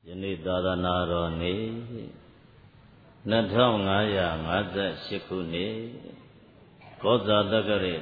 ယနေ့သာသနာတော်နေ့2558ခုနှစ်ကောဇာတက္ကရာ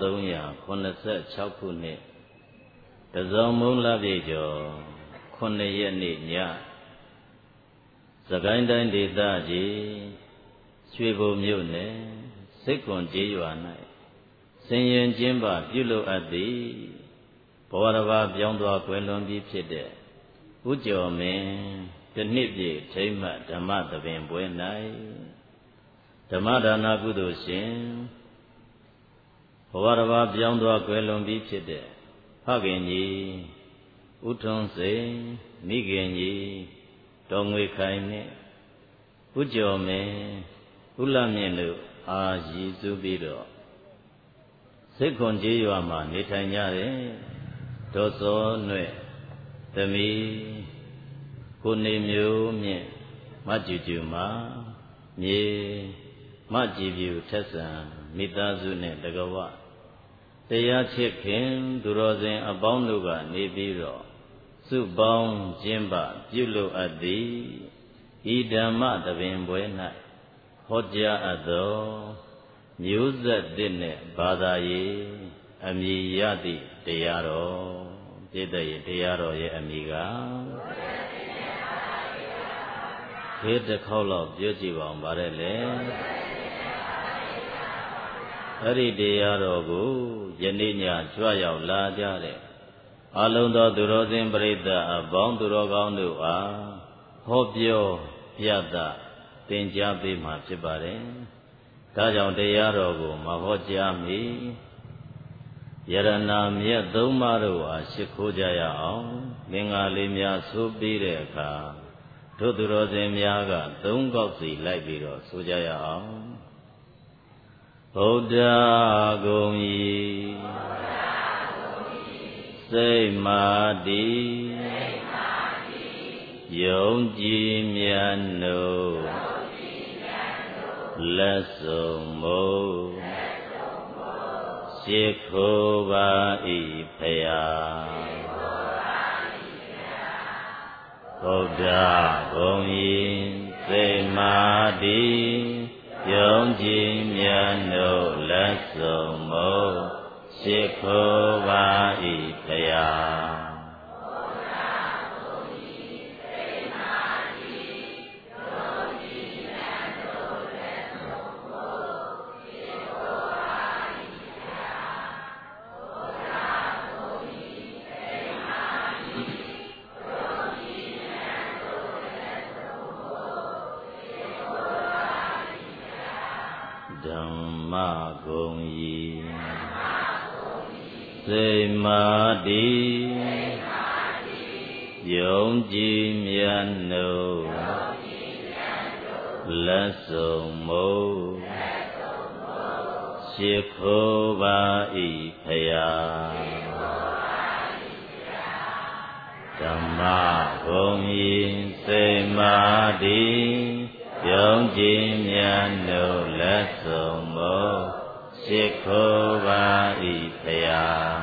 1386ခုနှစ်တဇောမုံလပြည့်ကျော်9ရက်နေ့ညစကိုင်းတိုင်းဒေသကြီးရွှေဘုံမြို့နယ်စိတ်ခွန်ကျေးရွာ၌ဆင်ရင်ကျင်းပပြုလုပ်အပ်သည်ဘဝတစ်ပါးပြောင်းသွားကွယ်လွန်ပြီးဖြစ်တဲ့ဥကျော်မင်းတနှစ်ပြည့်ထိမ့်မှတ်ဓမ္မသဘင်ပွဲ၌ဓမ္မဒါနကုသိုလ်ရှင်ဘဝတစ်ပါးပြောင်းသွားကွယ်လွန်ပြီးဖြစ်တဲ့ဖခင်ကြီးဥထွန်းစိန်မိခင်ကြီးတော်ငွေခိုင်နှင့်ဥကျော်မင်းဥလမြင့်တို့အားရည်စူးပြီးတော့စိတ်ခွန်ကျေးရွာမှာနေထိုင်ကြတဲ့ဒေါ်စောနွဲ့သမီးကိုနေမျိုးမြင့်မကြည်ကျူမှာမြေမကြည်ပြူထက်ဆံမိသားစုနဲ့တကဝတရားချစ်ခင်သူတော်စင်အပေါင်းတို့ကနေပြီးတော့စုပေါင်းကျင်းပပြုလုပ်အပ်သည်ဤဓမ္မသဘင်ပွဲ၌ဟောကြားအပ်သောမျိုးဆက်တစ်နဲ့ဘာသာရေးအမည်ရသည့်တရားတော်ပြည့်တဲ့တရားတော်ရဲ့အမည်ကခေတ္တခေါက်လောက်ပြောကြည့်ပါအောင်ပါတယ်လေအဲ့ဒီတရားတော်ကိုယနေ့ညကြွရောက်လာကြတဲ့အလုံးသောသူတော်စင်ပရိသတ်အပေါင်းသူတော်ကောင်းတို့အားဟောပြောပြသသင်ကြားပေးမှာဖြစ်ပါတယ်ဒါကြောင့်တရားတော်ကိုမဟောကြားမီယရဏမြတ်သုံးပါးတို့အားရှိခိုးကြရအောင်မင်္ဂလေးများဆိုပြီးတဲ့အခါတို့သူတော်စင်များကသုံးခေါက်စီလိုက်ပြီးတော့ဆိုကြရအောင်ဗုဒ္ဓဂုံဤစိတ်မာတိယုံကြည်မြတ်နို့လက်ဆုံးမို့ရှိခိုးပါ၏ဖယားဗုဒ္ဓဂုံဤစိတ်မာတိယုံကြည်မြတ်နို့လက်ဆုံးမို့ရှိခိုးပါ၏ဖယားဓမ္မဂုံဤစိတ်မာတိယုံကြည်မြတ်နို့လက်ဆုံးမို့ရှိခိုးပါ၏ဖယားဓမ္မဂုံဤစိတ်မာတိယုံကြည်မြတ်နို့လက်ဆုံးမို့ရှိခိုးပါ၏ဖယား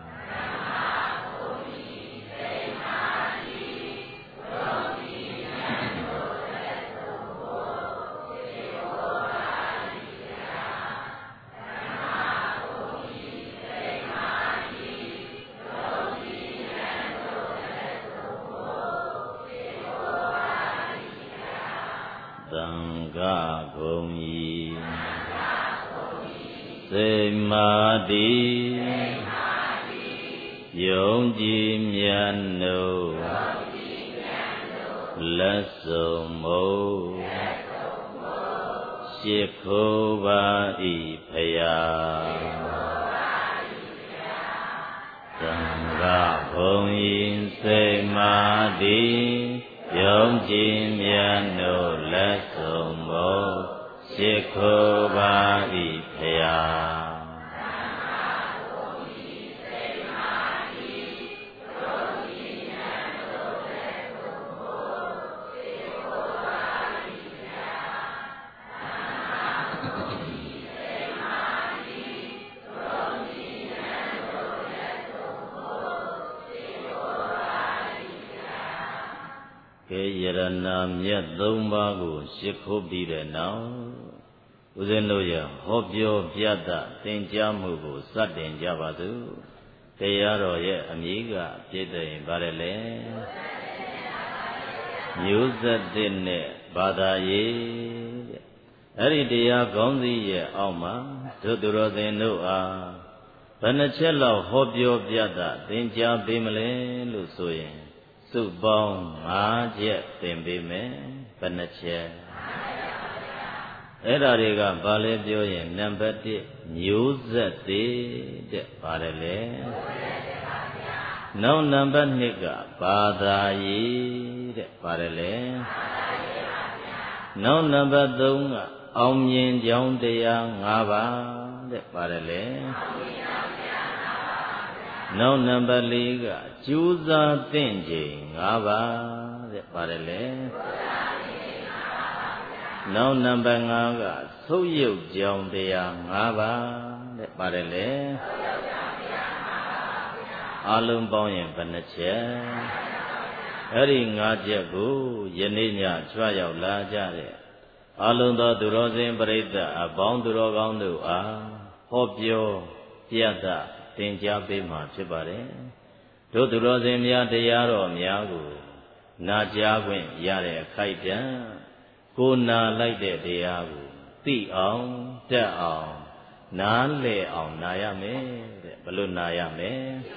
သံဃာဂုံဤစိတ်မာတိယုံကြည်မြတ်နို့လက်ဆုံးမို့ရှိခိုးပါ၏ဖယားသံဃာဂုံဤစိတ်မာတိယုံကြည်မြတ်နို့လက်ဆုံးမို့ရှိခိုးပါ၏ဖယားကဲယရဏမြတ်၃ပါးကိုရှ िख ုပြီးတဲ့နောက်ဦးဇင်းတို့ရဟောပြောပြသသင်ကြားမှုကိုစတင်ကြပါစို့တရားတော်ရဲ့အမည်ကပြည့်တဲ့ရင်ပါတယ်လေမျိုးဆက်တဲ့နဲ့ဘာသာရေးတဲ့အဲ့ဒီတရားကောင်းစီရဲ့အောက်မှာတို့သူတော်စင်တို့အားဘယ်နှချက်လောက်ဟောပြောပြသသင်ကြားပေးမလဲလို့ဆိုရင်စုပေါင်း5ချက်သင်ပေးမယ်ဘယ်နှချက်အဲ့ဒါတွေကဘာလဲပြောရင်နံပါတ်1မျိုးဆက်သေးတဲ့ပါတယ်လေနောက်နံပါတ်2ကဘာသာရေးတဲ့ပါတယ်လေနောက်နံပါတ်3ကအောင်မြင်ကြောင်းတရား5ပါးတဲ့ပါတယ်လေနောက်နံပါတ်4ကကျူးစာသင့်ချိန်5ပါးတဲ့ပါတယ်လေနောက်နံပါတ်5ကသုတ်ယုတ်ကြောင်းတရား5ပါးတဲ့ပါတယ်လေအလုံးပေါင်းရင်ဘယ်နှချက်အဲ့ဒီ5ချက်ကိုယနေ့ညကြွရောက်လာကြတဲ့အလုံးသောသူတော်စင်ပရိသတ်အပေါင်းသူတော်ကောင်းတို့အားဟောပြောပြသသင်ကြားပေးမှာဖြစ်ပါတယ်တို့သူတော်စင်များတရားတော်များကိုနာကြားခွင့်ရတဲ့အခိုက်တန့်ကိုနာလိုက်တဲ့တရားကိုသိအောင်တတ်အောင်နားလည်အောင်နာရမယ်တဲ့ဘယ်လိုနာရမလဲ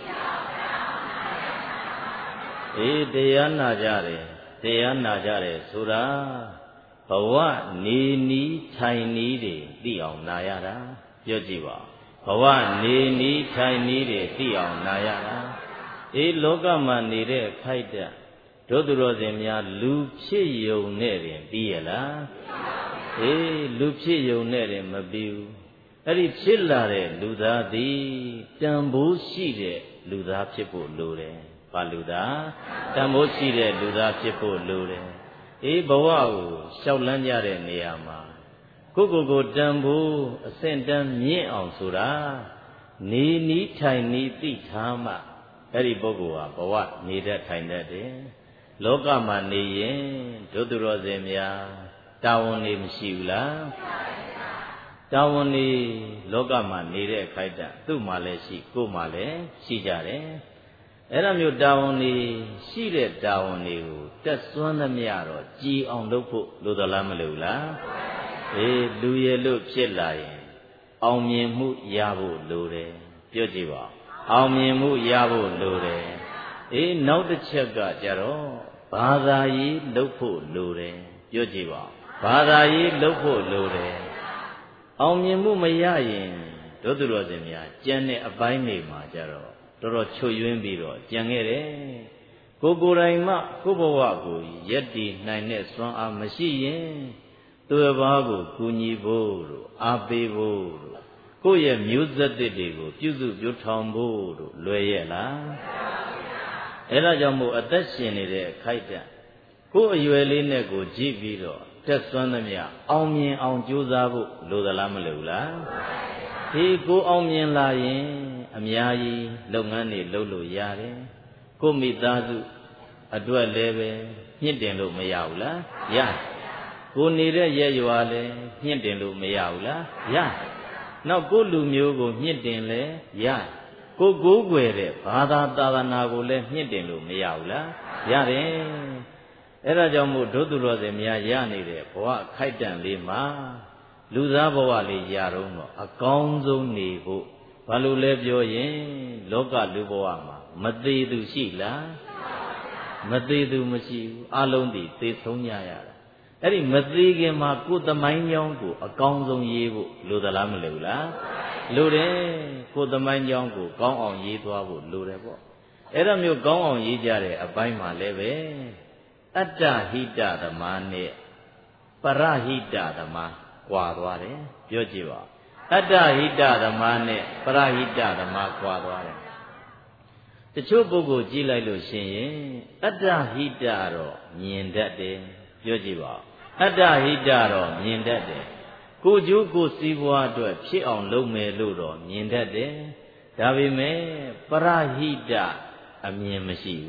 တရားနာကြတယ်တရားနာကြတယ်ဆိုတာဘဝနေနီးထိုင်နီးတွေသိအောင်နာရတာပြောကြည့်ပါဘဝနေနီးထိုင်နီးတွေသိအောင်နာရတာလောကမှာနေတဲ့ခိုက်တဲ့တို့သူတော်စင်များလူဖြစ်ယုံနဲ့တင်ပြီးရလားလူဖြစ်ယုံနဲ့တင်မပြီးဘူးအဲ့ဒီဖြစ်လာတဲ့လူသားသည်တန်ဖိုးရှိတဲ့လူသားဖြစ်ဖို့လိုတယ်ဘာလူသားတန်ဖိုးရှိတဲ့လူသားဖြစ်ဖို့လိုတယ်ဘဝကိုရှောက်လန်းကြတဲ့နေရာမှာကိုတန်ဖိုးအဆင့်တန်းမြင့်အောင်ဆိုတာနေနီးထိုင်နီးသိထားမှအဲ့ဒီပုဂ္ဂိုလ်ဟာဘဝနေတတ်ထိုင်တတ်တယ်လောကမှာနေရင်တို့သူတော်စင်များတာဝန်နေမရှိဘူးလားတာဝန်နေလောကမှာနေတဲ့ခိုက်တာသူ့မှာလည်းရှိကိုယ်မှာလည်းရှိကြတယ်အဲ့ဒါမျိုးတာဝန်နေရှိတဲ့တာဝန်တွေကိုတက်စွမ်းသမျှတော့ကြည်အောင်လုပ်ဖို့လိုသလားမလိုဘူးလားလူရည်လို့ဖြစ်လာရင်အောင်မြင်မှုရဖို့လိုတယ်ပြောကြည့်ပါအောင်မြင်မှုရဖို့လိုတယ်နောက်တစ်ချက်ကကြတော့ဘာသာရေးလုပ်ဖို့လိုတယ်ပြောကြည့်ပါဘာသာရေးလုပ်ဖို့လိုတယ်အောင်မြင်မှုမရရင်တို့သူတော်စင်များကြံတဲ့အပိုင်းတွေမှာကြတော့တော်တော်ချွတ်ယွင်းပြီးတော့ကြံခဲ့တယ်ကိုယ်တိုင်မှကိုယ့်ဘဝကိုယက်တည်နိုင်တဲ့စွမ်းအားမရှိရင်သူတစ်ပါးကိုကူညီဖို့တို့အားပေးဖို့တို့ကိုယ့်ရဲ့မျိုးဆက်တွေကိုပြုစုပြောထောင်ဖို့တို့လွယ်ရဲ့လားအဲ့ဒါကြောင့်မို့အသက်ရှင်နေတဲ့အခိုက်အတန့်ကိုယ်အရွယ်လေးနဲ့ကိုကြည့်ပြီးတော့တက်စွမ်းသမျှအောင်မြင်အောင်ကြိုးစားဖို့လိုသလားမလိုဘူးလားကိုအောင်မြင်လာရင်အများကြီးလုပ်ငန်းတွေလုပ်လို့ရတယ်ကိုမိသားစုအတွက်လည်းပဲမြင့်တင်လို့မရဘူးလားရကိုနေတဲ့ရဲ့ရွာလည်းမြင့်တင်လို့မရဘူးလားရနောက်ကိုလူမျိုးကိုမြင့်တင်လဲရကိုကိုးကွယ်တဲ့ဘာသာသာသနာကိုလည်းမြင့်တင်လို့မရဘူးလားရတယ်အဲ့ဒါကြောင့်မို့တို့သူတော်စင်များရနေတဲ့ဘဝခိုက်တန့်လေးမှာလူသားဘဝလေးရတော့အကောင်းဆုံးနေဖို့ဘာလို့လဲပြောရင်လောကလူဘဝမှာမသေးသူရှိလားမသေးသူမရှိဘူးအလုံးဒီသေဆုံးကြရတာအဲ့ဒီမသေးခင်မှာကိုယ်သမိုင်းကြောင်းကိုအကောင်းဆုံးရေးဖို့လိုသလားမလိုဘူးလားလိုတယ်ကိုယ်သမိုင်းကြောင်းကိုကောင်းအောင်ရေးသွားဖို့လိုတယ်ပေါ့အဲ့ဒါမျိုးကောင်းအောင်ရေးကြတဲ့အပိုင်းမှာလည်းပဲအတ္တဟိတသမားနဲ့ပရဟိတသမားကွာသွားတယ်ပြောကြည့်ပါအတ္တဟိတသမားနဲ့ပရဟိတသမားကွာသွားတယ်တချို့ပုဂ္ဂိုလ်ကြည့်လိုက်လို့ရှိရင်အတ္တဟိတတော့မြင်တတ်တယ်ပြောကြည့်ပါအတ္တဟိတတော့မြင်တတ်တယ်ကိုကျိုးကိုစီးပွားအတွက်ဖြစ်အောင်လုပ်မယ်လို့တော့မြင်တတ်တယ်ဒါပေမဲ့ပရဟိတအမြင်မရှိဘူး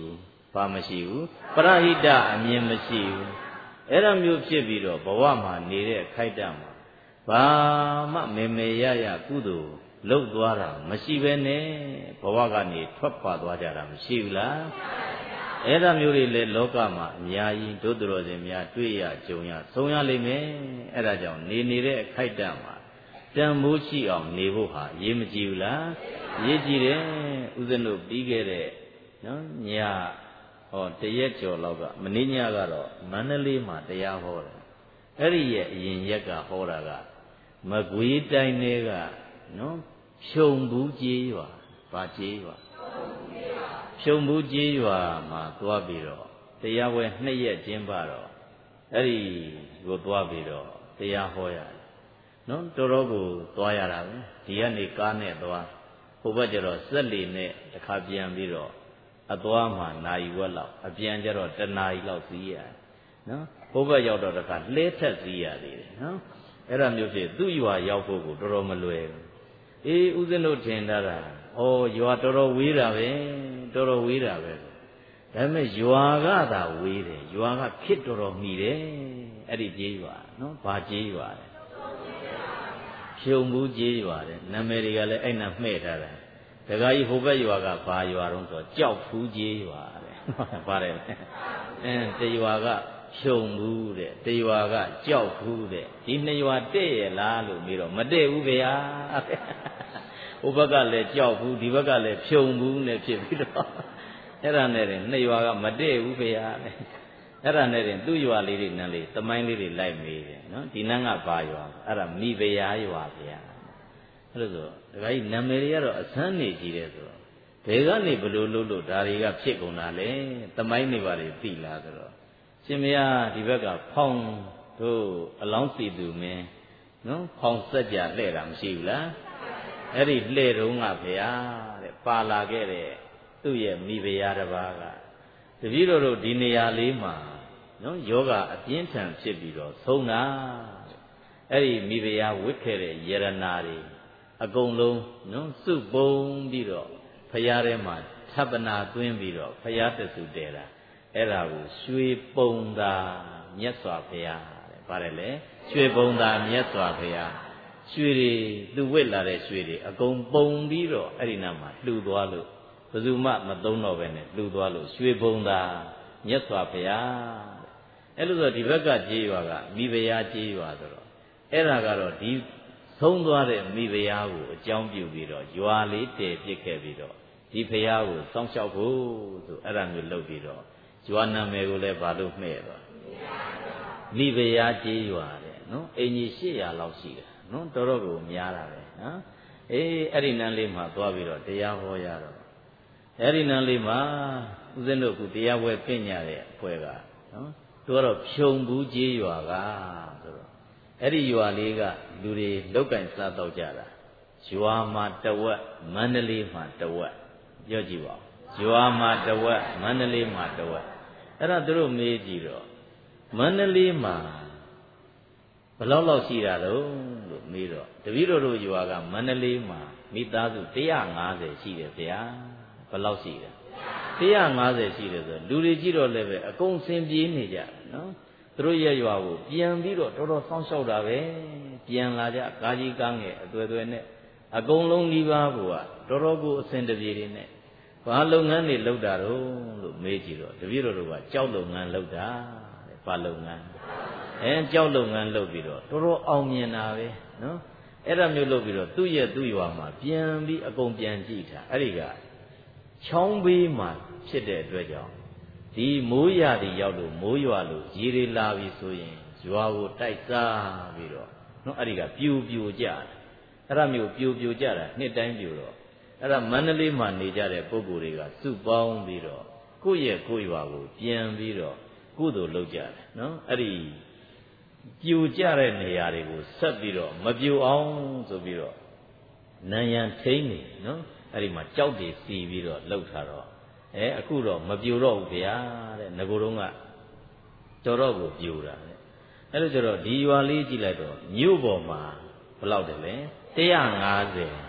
ဘာမရှိဘူးပရဟိတအမြင်မရှိဘူးအဲ့ဒါမျိုးဖြစ်ပြီးတော့ဘဝမှာနေတဲ့အခိုက်အတန့်မှာဘာမှမေမေရရကုသိုလ်လှုပ်သွားတာမရှိပဲနဲ့ဘဝကနေထွက်ခွာသွားကြတာမရှိဘူးလားအဲ့ဒါမျိုးတွေလည်းလောကမှာအများကြီးဒုသရောစင်များတွေ့ရကြုံရဆုံးရလိမ့်မယ်အဲ့ဒါကြောင့်နေနေတဲ့အခိုက်အတန့်မှာတန်ဖိုးရှိအောင်နေဖို့ဟာအရေးမကြီးဘူးလားအရေးကြီးတယ်ဥစဉ်တို့ပြီးခဲ့တဲ့နော်ညတရက်ကျော်လောက်ကမနေ့ညကတော့မန္တလေးမှာတရားဟောတယ်အဲ့ဒီရဲ့အရင်ရက်ကဟောတာကမကွေးတိုင်းတွေကနော်ဖြုံဘူးကြီးရွာဗာကြီးရွာဖြုံဘူးကြီးရွာမှာသွားပြီးတော့တရားဝဲ2ရက်ကျင်းပတော့အဲ့ဒီကိုသွားပြီးတော့တရားဟောရတယ်နော်တော်တော်ကိုသွားရတာပဲဒီကနေကားနဲ့သွားဟိုဘက်ကျတော့စက်လီနဲ့တစ်ခါပြန်ပြီးတော့အသွားမှာနာရီဝက်လောက်အပြန်ကျတော့1နာရီလောက်စီးရတယ်နော်ဟိုဘက်ရောက်တော့တခါလှဲထက်စီးရသေးတယ်နော်အဲ့ဒါမျိုးဖြစ်သူ့ရွာရောက်ဖို့ကိုတော်တော်မလွယ်ဘူးအေးဥစဉ်တို့ထင်တာရွာတော်တော်ဝေးတာပဲတော်တော်ဝေးတာပဲဒါပေမဲ့ရွာကသာဝေးတယ်ရွာကခစ်တော်တော်မိတယ်အဲ့ဒီကြေးရွာနော်ဘာကြေးရွာလဲဖြုံဘူးကြေးရွာတဲ့နာမည်တွေကလည်းအဲ့နာမှဲ့ထားတာဒကာကြီးဟိုဘက်ရွာကဘာရွာတုံးဆိုကြောက်ဖူးကြေးရွာတဲ့ပါတယ်တရွာကဖြုံဘူးတဲ့တရွာကကြောက်ဖူးတဲ့ဒီ2ရွာတဲ့ရလားလို့ပြီးတော့မတဲ့ဘူးဗျာဟိုဘက်ကလည်းကြောက်ဘူးဒီဘက်ကလည်းဖြုံဘူးနဲ့ဖြစ်ပြီးတော့အဲ့ဒါနဲ့2ရွာကမတဲ့ဘူးဗျာအဲ့ဒါနဲ့သူ့ရွာလေးတွေနန်းလေးသမိုင်းလေးတွေလိုက်မေးတယ်နော်ဒီနန်းကဘာရွာအဲ့ဒါမိဖုရားရွာဗျာအဲ့လိုဆိုဒကာကြီးနာမည်တွေကတော့အဆန်းနေကြည့်တယ်ဆိုတော့ဘယ်ကနေဘလို့လို့ဒါတွေကဖြစ်ကုန်တာလဲသမိုင်းတွေပါတွေသိလားဆိုတော့ရှင်မယားဒီဘက်ကဖောင်းတို့အလောင်းစီသူမင်းနော်ဖောင်းစက်ကြလှဲ့တာမရှိဘူးလားအဲ့ဒီလှဲ့တုံးကဗျာတဲ့ပါလာခဲ့တဲ့သူ့ရဲ့မိဖုရားတစ်ပါးကတပည့်တော်တို့ဒီနေရာလေးမှာနော်ယောဂအပြင်းထန်ဖြစ်ပြီးတော့ဆုံးတာအဲ့ဒီမိဖုရားဝစ်ခဲ့တဲ့ယရနာတွေအကုန်လုံးနော်စုပုံပြီးတော့ဖုရားထဲမှာထပ်ပနာသွင်းပြီးတော့ဖုရားတဆူတဲတာအဲ့ဒါကိုရွှေပုံသာမြတ်စွာဘုရားတဲ့ပါတယ်လေရွှေပုံသာမြတ်စွာဘုရားရွှေတွေသူဝစ်လာတဲ့ရွှေတွေအကုန်ပုံပြီးတော့အဲ့ဒီနာမှာလှူသွားလို့ဘယ်သူမှမသုံးတော့ပဲနဲ့လှူသွားလို့ရွှေပုံသာမြတ်စွာဘုရားအဲ့လိုဆိုဒီဘက်ကကြေးရွာကမိဖုရားကြေးရွာဆိုတော့အဲ့ဒါကတော့ဒီဆုံးသွားတဲ့မိဖုရားကိုအကြောင်းပြုပြီးတော့ရွာလေးတည်ပြစ်ခဲ့ပြီးတော့ဒီဘုရားကိုစောင့်ရှောက်ဖို့ဆိုအဲ့ဒါမျိုးလုပ်ပြီးတော့ရွာနာမည်ကိုလည်းဘာလို့မှဲ့သွားမိဖုရားကြေးရွာတဲ့နော်အင်ကြီး800လောက်ရှိတယ်နော်တော်တော်ကိုများတာပဲနော်အေးအဲ့ဒီနန်းလေးမှာသွားပြီးတော့တရားဟောရတော့အဲ့ဒီနန်းလေးမှာဦးဇင်းတို့ကတရားပွဲပြင်ရတဲ့အဖွဲ့ကနော်သူကတော့ဖြုံဘူးကြေးရွာကဆိုတော့အဲ့ဒီရွာလေးကလူတွေလောက်ကင်စားတော့ကြတာရွာမှာတဝက်မန္တလေးမှာတဝက်ပြောကြည့်ပါဦးရွာမှာတဝက်မန္တလေးမှာတဝက်အဲ့ဒါသူတို့မေးကြည့်တော့မန္တလေးမှာဘယ်လောက်ရှိတာလို့မေးတော့တပည့်တော်တို့ရွာကမန္တလေးမှာမိသားစု150ရှိတယ်ဗျာဘယ်လောက်ရှိတယ်150ရှိတယ်ဆိုလူတွေကြည့်တော့လည်းပဲအကုန်စင်ပြေးနေကြနော်သူတို့ရဲ့ရွာကိုပြန်ပြီးတော့တော်တော်စောင့်ရှောက်တာပဲပြန်လာကြကာကြီးကားငယ်အသွယ်သွယ်နဲ့အကုန်လုံးဒီပါကတော်တော်ကိုအစဉ်တပြေတွေနဲ့ဘာလုပ်ငန်းတွေလုပ်တာတော့လို့မေးကြည့်တော့တပည့်တော်တို့ကကြောက်လုပ်ငန်းလုပ်တာတဲ့ဘာလုပ်ငန်းကြောက်လုပ်ငန်းလုပ်ပြီးတော့တော်တော်အောင်မြင်တာပဲနော်အဲ့ဒါမျိုးလုပ်ပြီးတော့သူ့ရွာမှာပြန်ပြီးအကုန်ပြန်ကြည့်တာအဲ့ဒီကချောင်းဘေးမှာဖြစ်တဲ့အတွက်ကြောင့်ဒီမိုးရသည်ရောက်လို့မိုးရွာလို့ရေတွေလာပြီဆိုရင်ရွာကိုတိုက်စားပြီးတော့နော်အဲ့ဒီကပြူကြတယ်အဲ့ဒါမျိုးပြူကြတာနှစ်တိုင်းပြူတော့အဲ့ဒါမန္တလေးမှာနေကြတဲ့ပုဂ္ဂိုလ်တွေကစုပေါင်းပြီးတော့ကိုယ့်ရွာကိုပြန်ပြီးတော့ကုသိုလ်လုပ်ကြတယ်နော်အဲ့ဒီပြူကြတဲ့နေရာတွေကိုဆက်ပြီးတော့မပြူအောင်ဆိုပြီးတော့နံရံထိန်းနေနော်အဲ့ဒီမှာကြောက်တွေစီပြီးတော့လှုပ်ထားတော့အခုတော့မပြူတော့ဘူးဗျာတဲ့ငကိုယ်တုံးကတော်တော့ကိုပြူတာတဲ့အဲ့လိုကျတော့ဒီရွာလေးကြည့်လိုက်တော့မြို့ပေါ်မှာဘယ်လောက်တယ်လဲ150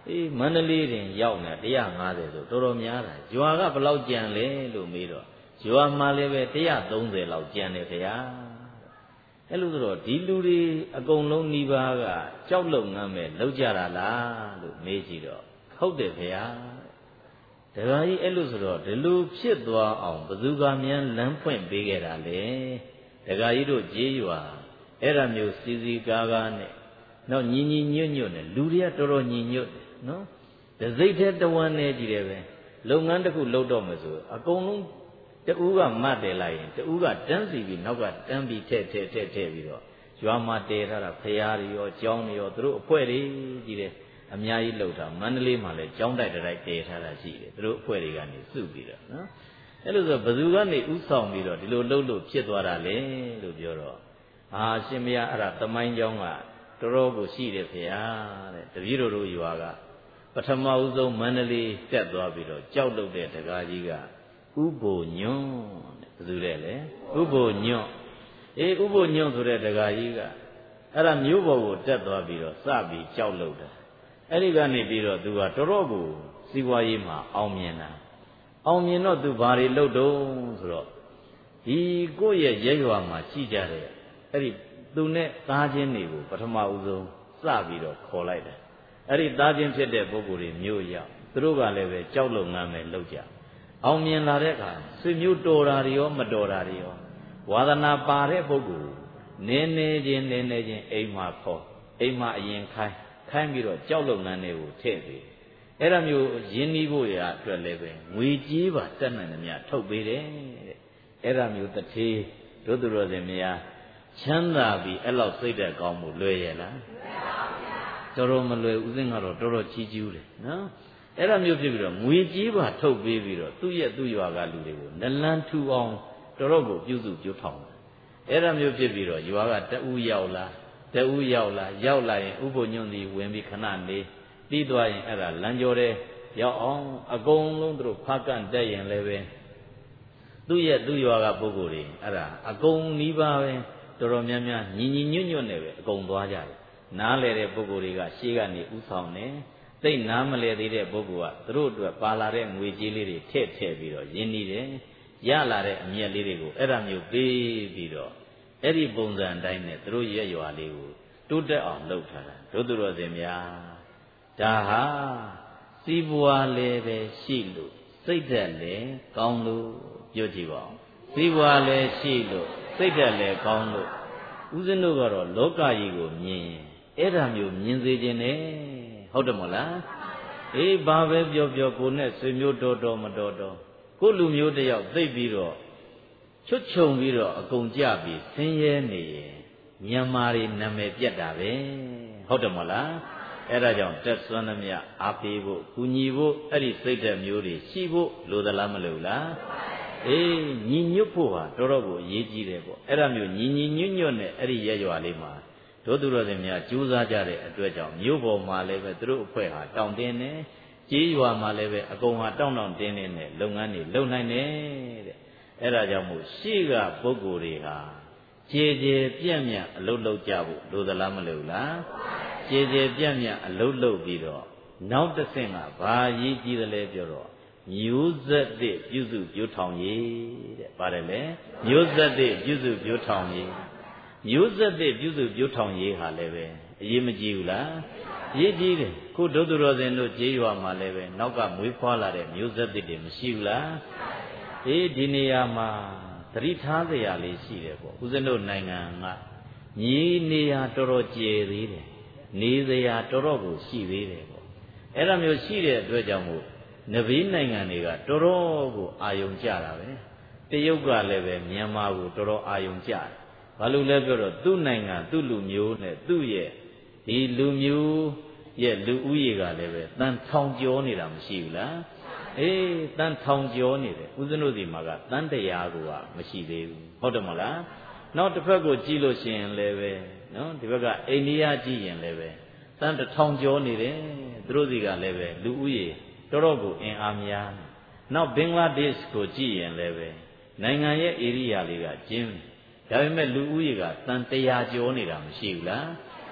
မန္တလေးတင်ရောက်နေ150ဆိုတော်တော်များတာရွာကဘယ်လောက်ကြံလဲလို့မေးတော့ရွာမှာလည်းပဲ130လောက်ကြံတယ်ခင်ဗျာအဲ့လိုဆိုတော့ဒီလူတွေအကုန်လုံးနှီးပါးကကြောက်လုံငမ်းမဲ့လောက်ကြတာလားလို့မေးကြည့်တော့ဟုတ်တယ်ခင်ဗျာတခါကြီးအဲ့လိုဆိုတော့ဒီလိုဖြစ်သွားအောင်ဘယ်သူကများလမ်းဖွင့်ပေးခဲ့တာလဲတခါကြီးတို့ကြေးရွာအဲ့ဒါမျိုးစီစီကားကားနဲ့နောက်ညီညီညွတ်ညွတ်နဲ့လူတွေကတော်တော်ညီညွတ်တယ်နော်တစိတ်တဲ့တဝမ်းနေကြည့်တယ်ပဲလုပ်ငန်းတစ်ခုလုပ်တော့မှဆိုအကုန်လုံးတူးကမတ်တယ်လိုက်ရင်တူးကတန်းစီပြီးနောက်ကတန်းပြီးထဲပြီးတော့ရွာမှာတည်ထားတာဖရာတွေရောကျောင်းတွေရောသူတို့အဖွဲ့တွေကြီးတယ်အများကြီးလှုပ်တာမန္တလေးမှာလည်းကျောင်းတိုက်တိုက်တည်ထားတာရှိတယ်သူတို့အဖွဲ့တွေကနေစုပြီးတော့နော်အဲ့လိုဆိုဘယ်သူကနေဥဆောင်ပြီးတော့ဒီလိုလှုပ်လို့ဖြစ်သွားတာလဲလို့ပြောတော့ရှင်မရအဲ့ဒါသမိုင်းကျောင်းကတော်တော်ကိုရှိတယ်ဖေဟာတဲ့တပည့်တော်တို့ရွာကပထမဦးဆုံးမန္တလေးတက်သွားပြီးတော့ကြောက်လုတဲ့တကားကြီးကဥပိုလ်ညွန့်တဲ့ဘယ်သူလဲဥပိုလ်ညွန့်ဥပိုလ်ညွန့်ဆိုတဲ့တကားကြီးကအဲ့ဒါမြို့ပေါ်ကိုတက်သွားပြီးတော့စပြီးကြောက်လုတာအဲ့ဒီကနေပြီးတော့သူကတော်တော်ကိုစီးပွားရေးမှာအောင်မြင်တာအောင်မြင်တော့သူဘာတွေလုပ်တော့ဆိုတော့ဒီကိုယ့်ရဲ့ရဲရွာမှာရှိကြတဲ့အဲ့ဒီသူနဲ့သားချင်းတွေကိုပထမဦးဆုံးစပြီးတော့ခေါ်လိုက်တယ်အဲ့ဒီသားချင်းဖြစ်တဲ့ပုဂ္ဂိုလ်တွေမြို့ရောက်သူတို့ကလည်းပဲကြောက်လုံငမ်းမဲ့လုပ်ကြအောင်မြင်လာတဲ့အခါဆွေမျိုးတော်တာတွေရောမတော်တာတွေရောဝါသနာပါတဲ့ပုဂ္ဂိုလ်နည်းနည်းချင်းအိမ်မှာခေါ်အိမ်မှာအရင်ခိုင်းပြီးတော့ကြောက်လုံငမ်းတွေကိုထည့်ပေးအဲ့ဒါမျိုးရင်းနှီးဖို့ရာအတွက်လည်းပဲငွေကြေးပါတက်နိုင်သမျှထုတ်ပေးတယ်တဲ့အဲ့ဒါမျိုးတထေးတို့သူတော်စင်များချမ်းသာပြီးအဲ့လောက်စိတ်သက်ကောင်းမှုလွယ်ရဲ့လားတော်တော်မလွယ်ဦးစင်းကတော့တော်တော်ကြီးကျူးတယ်နော်အဲ့ဒါမျိုးဖြစ်ပြီးတော့ငွေကြေးပါထုတ်ပေးပြီးတော့သူ့ရွာကလူတွေကိုနလန်းထူအောင်တော်တော်ကိုပြုစုပြောထောင်တယ်အဲ့ဒါမျိုးဖြစ်ပြီးတော့ရွာကတအူးရောက်လာရောက်လာရင်ဥပုညွန့်သည်ဝင်ပြီးခဏနေပြီးသွားရင်အဲ့ဒါလမ်းကျော်တဲ့ရောက်အောင်အကုန်လုံးသူတို့ဖားကန့်တက်ရင်လည်းပဲသူ့ရွာကပုဂ္ဂိုလ်တွေအဲ့ဒါအကုန်နီးပါးပဲတော်တော်များများညီညွတ်နဲ့ပဲအကုန်သွားကြတယ်နားလေတဲ့ပုဂ္ဂိုလ်တွေကရှေ့ကနေဥဆောင်တယ်သိနားမလဲသေးတဲ့ပုဂ္ဂိုလ်ကသူတို့အတွက်ပါလာတဲ့ငွေကြေးလေးတွေထည့်ပြီးတော့ရင်းနှီးတယ်ရလာတဲ့အမြတ်လေးတွေကိုအဲ့ဒါမျိုးပေးပြီးတော့အဲ့ဒီပုံစံတိုင်းနဲ့သူတို့ရဲ့ရွာလေးကိုတိုးတက်အောင်လုပ်ထားတာတို့သူတော်စင်များဒါဟာစီးပွားလည်းပဲရှိလို့စိတ်ဓာတ်လည်းကောင်းလို့ပြောကြည့်ပါဦးစီးပွားလည်းရှိလို့စိတ်ဓာတ်လည်းကောင်းလို့ဦးဇင်းတို့ကတော့လောကကြီးကိုမြင်အဲ့ဒါမျိုးမြင်စေခြင်းနဲ့ဟုတ်တယ်မို့လားဘာပဲပြောကိုနဲ့ဆွေမျိုးတော်မတော်ကိုလူမျိုးတယောက်သိပြီးတော့ချွတ်ချုံပြီးတော့အကုန်ကြပြီးဆင်းရဲနေရင်မြန်မာတွေနာမည်ပြတ်တာပဲဟုတ်တယ်မို့လားအဲ့ဒါကြောင့်တက်စွမ်းသမျှအားပေးဖို့ကူညီဖို့အဲ့ဒီစိတ်ဓာတ်မျိုးတွေရှိဖို့လိုသလားမလိုလားညီညွတ်ဖို့ဟာတော်တော်ကိုအရေးကြီးတယ်ပေါ့အဲ့ဒါမျိုးညီညွတ်နဲ့အဲ့ဒီရဲရွာလေးမှာတို့သူတော်စင်များကြိုးစားကြတဲ့အတွက်ကြောင့်မြို့ပေါ်မှာလည်းပဲသူတို့အဖွဲ့ဟာတောင်းတင်းနေကြေးရွာမှာလည်းပဲအကုန်ဟာတောင်းတင်းနေလုပ်ငန်းတွေလုပ်နိုင်တယ်တဲ့အဲ့ဒါကြောင့်မို့ရှေ့ကပုဂ္ဂိုလ်တွေဟာကြေပြန့်မြတ်အလုပ်လုပ်ကြဖို့လိုသလားမလိုလားကြေပြန့်မြတ်အလုပ်လုပ်ပြီးတော့နောက်တစ်ဆင့်ကဘာရေးကြည့်တယ်လဲပြောတော့မျိုးဆက်သစ်ပြုစုပြောထောင်ရေးတဲ့ပါတယ်လေမျိုးဆက်သစ်ပြုစုပြောထောင်ရေးမျိုးဆက်သစ်ပြုစုပြောထောင်ရေးဟာလည်းပဲအရေးမကြီးဘူးလားအရေးကြီးတယ်ခုဒုသူတော်စင်တို့ကြေးရွာမှာလည်းပဲနောက်ကမွေးဖွားလာတဲ့မျိုးဆက်သစ်တွေမရှိဘူးလားဒီနေရာမှာသတိထားစရာလေးရှိတယ်ပေါ့ဦးဇင်းတို့နိုင်ငံကညီနေရာတော်တော်ကျယ်သေးတယ်နေစရာတော်တော်ကိုရှိသေးတယ်ပေါ့အဲ့ဒါမျိုးရှိတဲ့အတွက်ကြောင့်မို့နဗီနိုင်ငံတွေကတော်တော်ကိုအာယုံကြတာပဲတရုတ်ကလည်းပဲမြန်မာကိုတော်တော်အာယုံကြတယ်ဘာလို့လဲပြောတော့သူ့နိုင်ငံသူ့လူမျိုးနဲ့သူ့ရဲ့ဒီလူမျိုးရဲ့လူဦးရေကလည်းပဲတန်ထောင်ကျော်နေတာမရှိဘူးလားတန်ထောင်ကျော်နေတယ်ဦးဇင်းတို့ဒီမှာကတန်တရားကမရှိသေးဘူးဟုတ်တယ်မလားနောက်တစ်ဖက်ကိုကြည့်လို့ရှိရင်လည်းပဲနော်ဒီဘက်ကအိန္ဒိယကြည့်ရင်လည်းပဲတန်တစ်ထောင်ကျော်နေတယ်သူတို့စီကလည်းပဲလူဦးရေတော်တော်ကိုအင်အားများနောက်ဘင်္ဂလားဒေ့ရှ်ကိုကြည့်ရင်လည်းပဲနိုင်ငံရဲ့ဧရိယာလေးကကျင်းဒါပေမဲ့လူဦးရေကတန်100ကျော်နေတာမရှိဘူးလား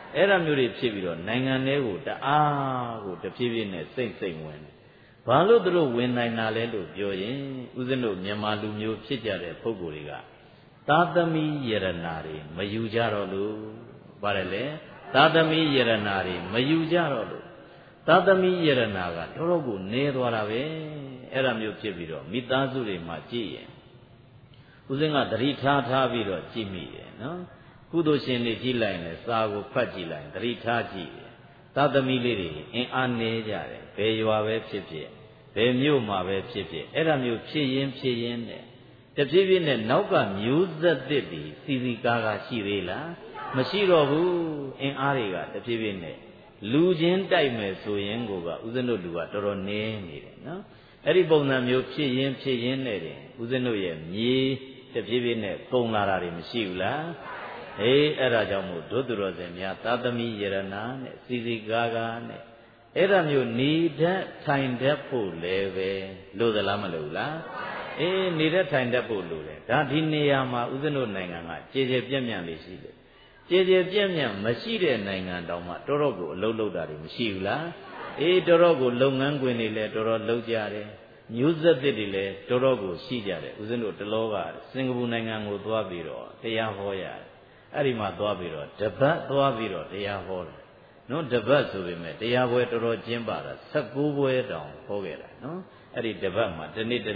အဲ့ဒါမျိုးတွေဖြစ်ပြီးတော့နိုင်ငံတွေကိုတအားကိုတဖြည်းဖြည်းနဲ့စိတ်ဝင်တယ်ဘာလို့သူတို့ဝင်နိုင်တာလဲလို့ပြောရင်ဦးဇင်းတို့မြန်မာလူမျိုးဖြစ်ကြတဲ့ပုဂ္ဂိုလ်တွေကသာသမီယရနာတွေမယူကြတော့လို့ပါတယ်လေသာသမီယရနာတွေမယူကြတော့လို့သာသမီယရနာကတော်တော်ကိုနည်းသွားတာပဲအဲ့ဒါမျိုးဖြစ်ပြီးတော့မိသားစုတွေမှာကြည့်ရင်ဦးဇင်းကသတိထားပြီးတော့ကြည့်မိတယ်နော်ကုသိုလ်ရှင်တွေကြည့်လိုက်ရင်စာကိုဖတ်ကြည့်လိုက်ရင်သတိထားကြည့်တယ်သာသမီလေးတွေအင်အားနည်းကြတယ်ဘယ်ရွာပဲဖြစ်ဖြစ်ဘယ်မြို့မှာပဲဖြစ်ဖြစ်အဲ့ဒါမျိုးဖြစ်ရင်းနဲ့တဖြည်းဖြည်းနဲ့နောက်ကမျိုးဆက်သစ်တွေစီကားရှိသေးလားမရှိတော့ဘူးအင်အားတွေကတဖြည်းဖြည်းနဲ့လူချင်းတိုက်မယ်ဆိုရင်ကိုကဦးဇင်းတို့လူကတော်တော်နည်းနေတယ်နော်အဲ့ဒီပုံစံမျိုးဖြစ်ရင်းနဲ့တင်ဦးဇင်းတို့ရဲ့မြေတဖြည်းဖြည်းနဲ့ကုန်လာတာတွေမရှိဘူးလားအေးအဲ့ဒါကြောင့်မို့ဒုသူတော်စင်များသာသမီယရနာနဲ့စီကားနဲ့အဲ့ဒါမျိုးနေတတ်ထိုင်တတ်ဖို့လည်းပဲလို့သလားမလို့လားအေးနေတတ်ထိုင်တတ်ဖို့လိုတယ်ဒါဒီနေရာမှာဦးဇင်းတို့နိုင်ငံကကျေပြန့်လေးရှိတယ်ကျေပြန့်မရှိတဲ့နိုင်ငံတောင်မှတော်တော်ကိုအလုပ်လုပ်တာတွေမရှိဘူးလားအေးတော်တော်ကိုလုပ်ငန်းခွင်တွေလည်းတော်တော်လုပ်ကြတယ်မျိုးဆက်သစ်တွေလည်းတော်တော်ကိုရှိကြတယ်ဦးဇင်းတို့တလောကစင်ကာပူနိုင်ငံကိုသွားပြီးတော့တရားဟောရတယ်အဲ့ဒီမှာသွားပြီးတော့တပတ်သွားပြီးတော့တရားဟောတယ်နော်တပတ်ဆိုပေမဲ့တရားပွဲတော်တော်ကျင်းပတာ16ပွဲတောင်ဟောခဲ့တာနော်အဲ့ဒီတပတ်မှာတစ်နေ့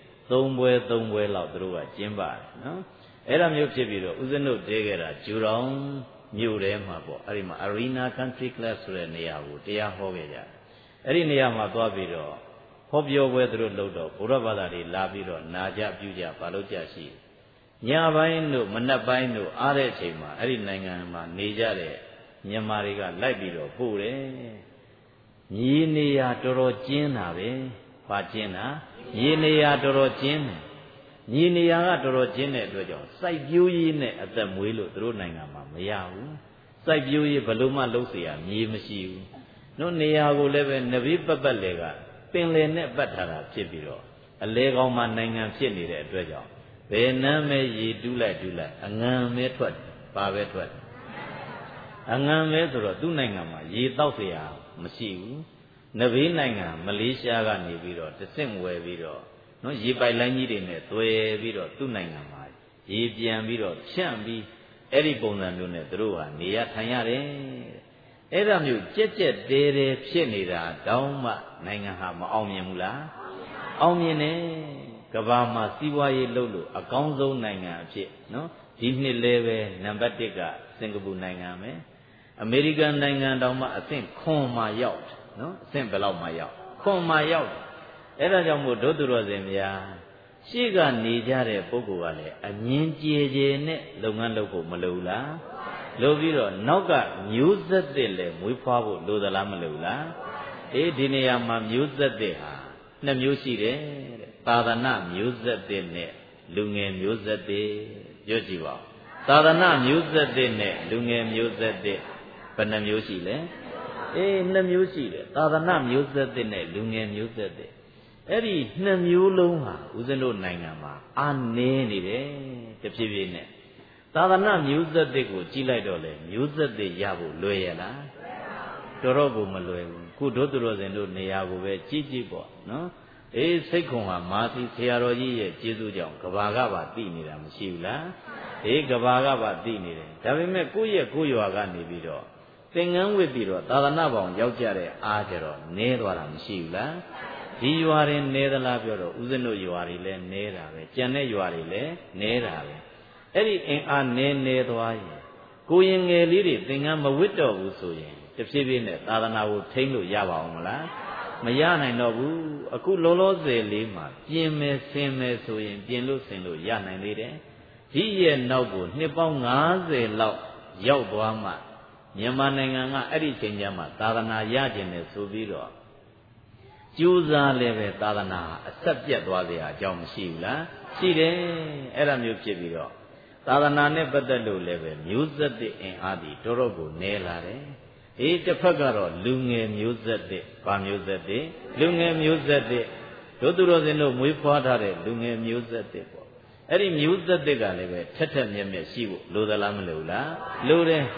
3ပွဲလောက်သူတို့ကကျင်းပါတယ်နော်အဲ့ဒါမျိုးဖြစ်ပြီးတော့ဦးဇင်းတို့တဲခဲ့တာဂျူတောင်မြို့ထဲမှာပေါ့အဲ့ဒီမှာ Arena Country Club ဆိုတဲ့နေရာကိုတရားဟောခဲ့ကြတယ်အဲ့ဒီနေရာမှာသွားပြီးတော့ဟောပြောပွဲသူတို့လုပ်တော့ဘုရားဘာသာတွေလာပြီးတော့နာကြပြုကြဘာလို့ကြရှိညပိုင်းတို့မနက်ပိုင်းတို့အားတဲ့အချိန်မှာအဲ့ဒီနိုင်ငံမှာနေကြတဲ့မြန်မာတွေကလိုက်ပြီးတော့ပို့တယ်မြေနေရာတော်တော်ကျင်းတာပဲဘာကျင်းတာမြေနေရာတော်တော်ကျင်းတယ်မြေနေရာကတော်တော်ကျင်းတဲ့အတွက်ကြောင့်စိုက်ပျိုးရေးနဲ့အသက်မွေးလို့သူတို့နိုင်ငံမှာမရဘူးစိုက်ပျိုးရေးဘယ်လို့မှလုပ်เสียမြေမရှိဘူးတို့နေရာကိုလည်းပဲနဘေးပတ်လေကပင်လယ်နဲ့ပတ်ထားတာဖြစ်ပြီးတော့အလဲကောင်းမှနိုင်ငံဖြစ်နေတဲ့အတွက်ကြောင့်ဘယ်နှမ်းမဲရေတူးလိုက်အငံမဲထွက်ပါပဲထွက်အငံမဲဆိုတော့သူ့နိုင်ငံမှာရေတောက်เสียမရှိဘူးနဘေးနိုင်ငံမလေးရှားကနေပြီးတော့တဆင့်ဝယ်ပြီးတော့နော်ရေပိုက်လိုင်းကြီးတွေနဲ့သွယ်ပြီးတော့သူ့နိုင်ငံမှာရေပြန်ပြီးတော့ဖြန့်ပြီးအဲ့ဒီပုံစံမျိုးနဲ့သူတို့ဟာနေရထိုင်ရတယ်အဲ့ဒါမျိုးကြက်တဲဖြစ်နေတာတောင်းမှနိုင်ငံဟာမအောင်မြင်ဘူးလားအောင်မြင်တယ်ကမ္ဘာမှာစီးပွားရေးလုပ်လို့အကောင်းဆုံးနိုင်ငံအဖြစ်နော်ဒီနှစ်လဲပဲနံပါတ်1ကစင်ကာပူနိုင်ငံပဲအမေရိကန်နိုင်ငံတောင်မှအဆင့်9မှာရောက်နော်အဆင့်ဘယ်လောက်မှာရောက်9မှာရောက်အဲ့ဒါကြောင့်မို့ဒုသူတော်စင်များရှေ့ကနေကြတဲ့ပုဂ္ဂိုလ်ကလည်းအငင်းကြေနဲ့လုပ်ငန်းလုပ်ဖို့မလိုဘူးလားလိုပြီးတော့နောက်ကမျိုးဆက်သစ်လည်းမွေးဖွားဖို့လိုသလားမလိုဘူးလားအေးဒီနေရာမှာမျိုးဆက်သစ်ဟာ2မျိုးရှိတယ်တဲ့သာသနာမျိုးဆက်သစ်နဲ့လူငယ်မျိုးဆက်သစ်ပြောကြည့်ပါဦးသာသနာမျိုးဆက်သစ်နဲ့လူငယ်မျိုးဆက်သစ်ဘယ်နှမျိုးရှိလဲအေး2မျိုးရှိတယ်သာသနာမျိုးဆက်သစ်နဲ့လူငယ်မျိုးဆက်သစ်အဲ့ဒီ2မျိုးလုံးဟာဦးဇင်းတို့နိုင်ငံမှာအာနေနေတယ်တဖြည်းဖြည်းနဲ့သာသနာမျိုးဆက်သစ်ကိုကြည့်လိုက်တော့လေမျိုးဆက်သစ်ရဖို့လွယ်ရလားတော်တော့ကိုမလွယ်ဘူးခုဒုသူတော်စင်တို့နေရာကိုပဲကြည့်ပေါ့နော်အေးစိတ်ခွန်ဟာမာသီဆရာတော်ကြီးရဲ့ကျေးဇူးကြောင့်ကဘာကပါသိနေတာမရှိဘူးလားအေးကဘာကပါသိနေတယ်ဒါပေမဲ့ကိုယ့်ရွာကနေပြီးတော့သင်္ကန်းဝစ်ပြီးတော့သာသနာပေါင်းရောက်ကြတဲ့အားကြတော့နည်းသွားတာမရှိဘူးလားဒီရွာတွေနဲသလားပြောတော့ဦးဇင်းတို့ရွာတွေလည်းနဲတာပဲကြံတဲ့ရွာတွေလည်းနဲတာပဲအဲ့ဒီအင်အားနဲသွားရင်ကိုရင်ငယ်လေးတွေသင်္ကန်းမဝစ်တော့ဘူးဆိုရင်တဖြည်းဖြည်းနဲ့သာသနာကိုထိန်းလို့ရပါအောင်မလားမရနိုင်တော့ဘူးအခုလောလောဆယ်လေးမှာပြင်မယ်ဆင်မယ်ဆိုရင်ပြင်လို့ဆင်လို့ရနိုင်သေးတယ်ဒီရဲ့နောက်ကိုနှစ်ပေါင်း90လောက်ရောက်သွားမှမြန်မာနိုင်ငံကအဲ့ဒီချိန်ကျမှသာသနာရကျင်တယ်ဆိုပြီးတော့ကျိုးစားလည်းပဲသာသနာအဆက်ပြတ်သွားเสียအကြောင်းမရှိဘူးလားရှိတယ်အဲ့ဒါမျိုးဖြစ်ပြီးတော့သာသနာနဲ့ပတ်သက်လို့လည်းပဲမျိုးဆက်တဲ့အင်အားဒီတော်တော်ကိုနည်းလာတယ်အေးတစ်ဖက်ကတော့လူငယ်မျိုးဆက်တဲ့ဗာမျိုးဆက်တဲ့လူငယ်မျိုးဆက်တဲ့ဒုသူတော်စင်တို့မွေးဖွားထားတဲ့လူငယ်မျိုးဆက်တဲ့ပေါ့အဲ့ဒီမျိုးဆက်တဲ့ကလည်းပဲထက်မြက်ရှိဖို့လိုသလားမလိုလားလိုတယ်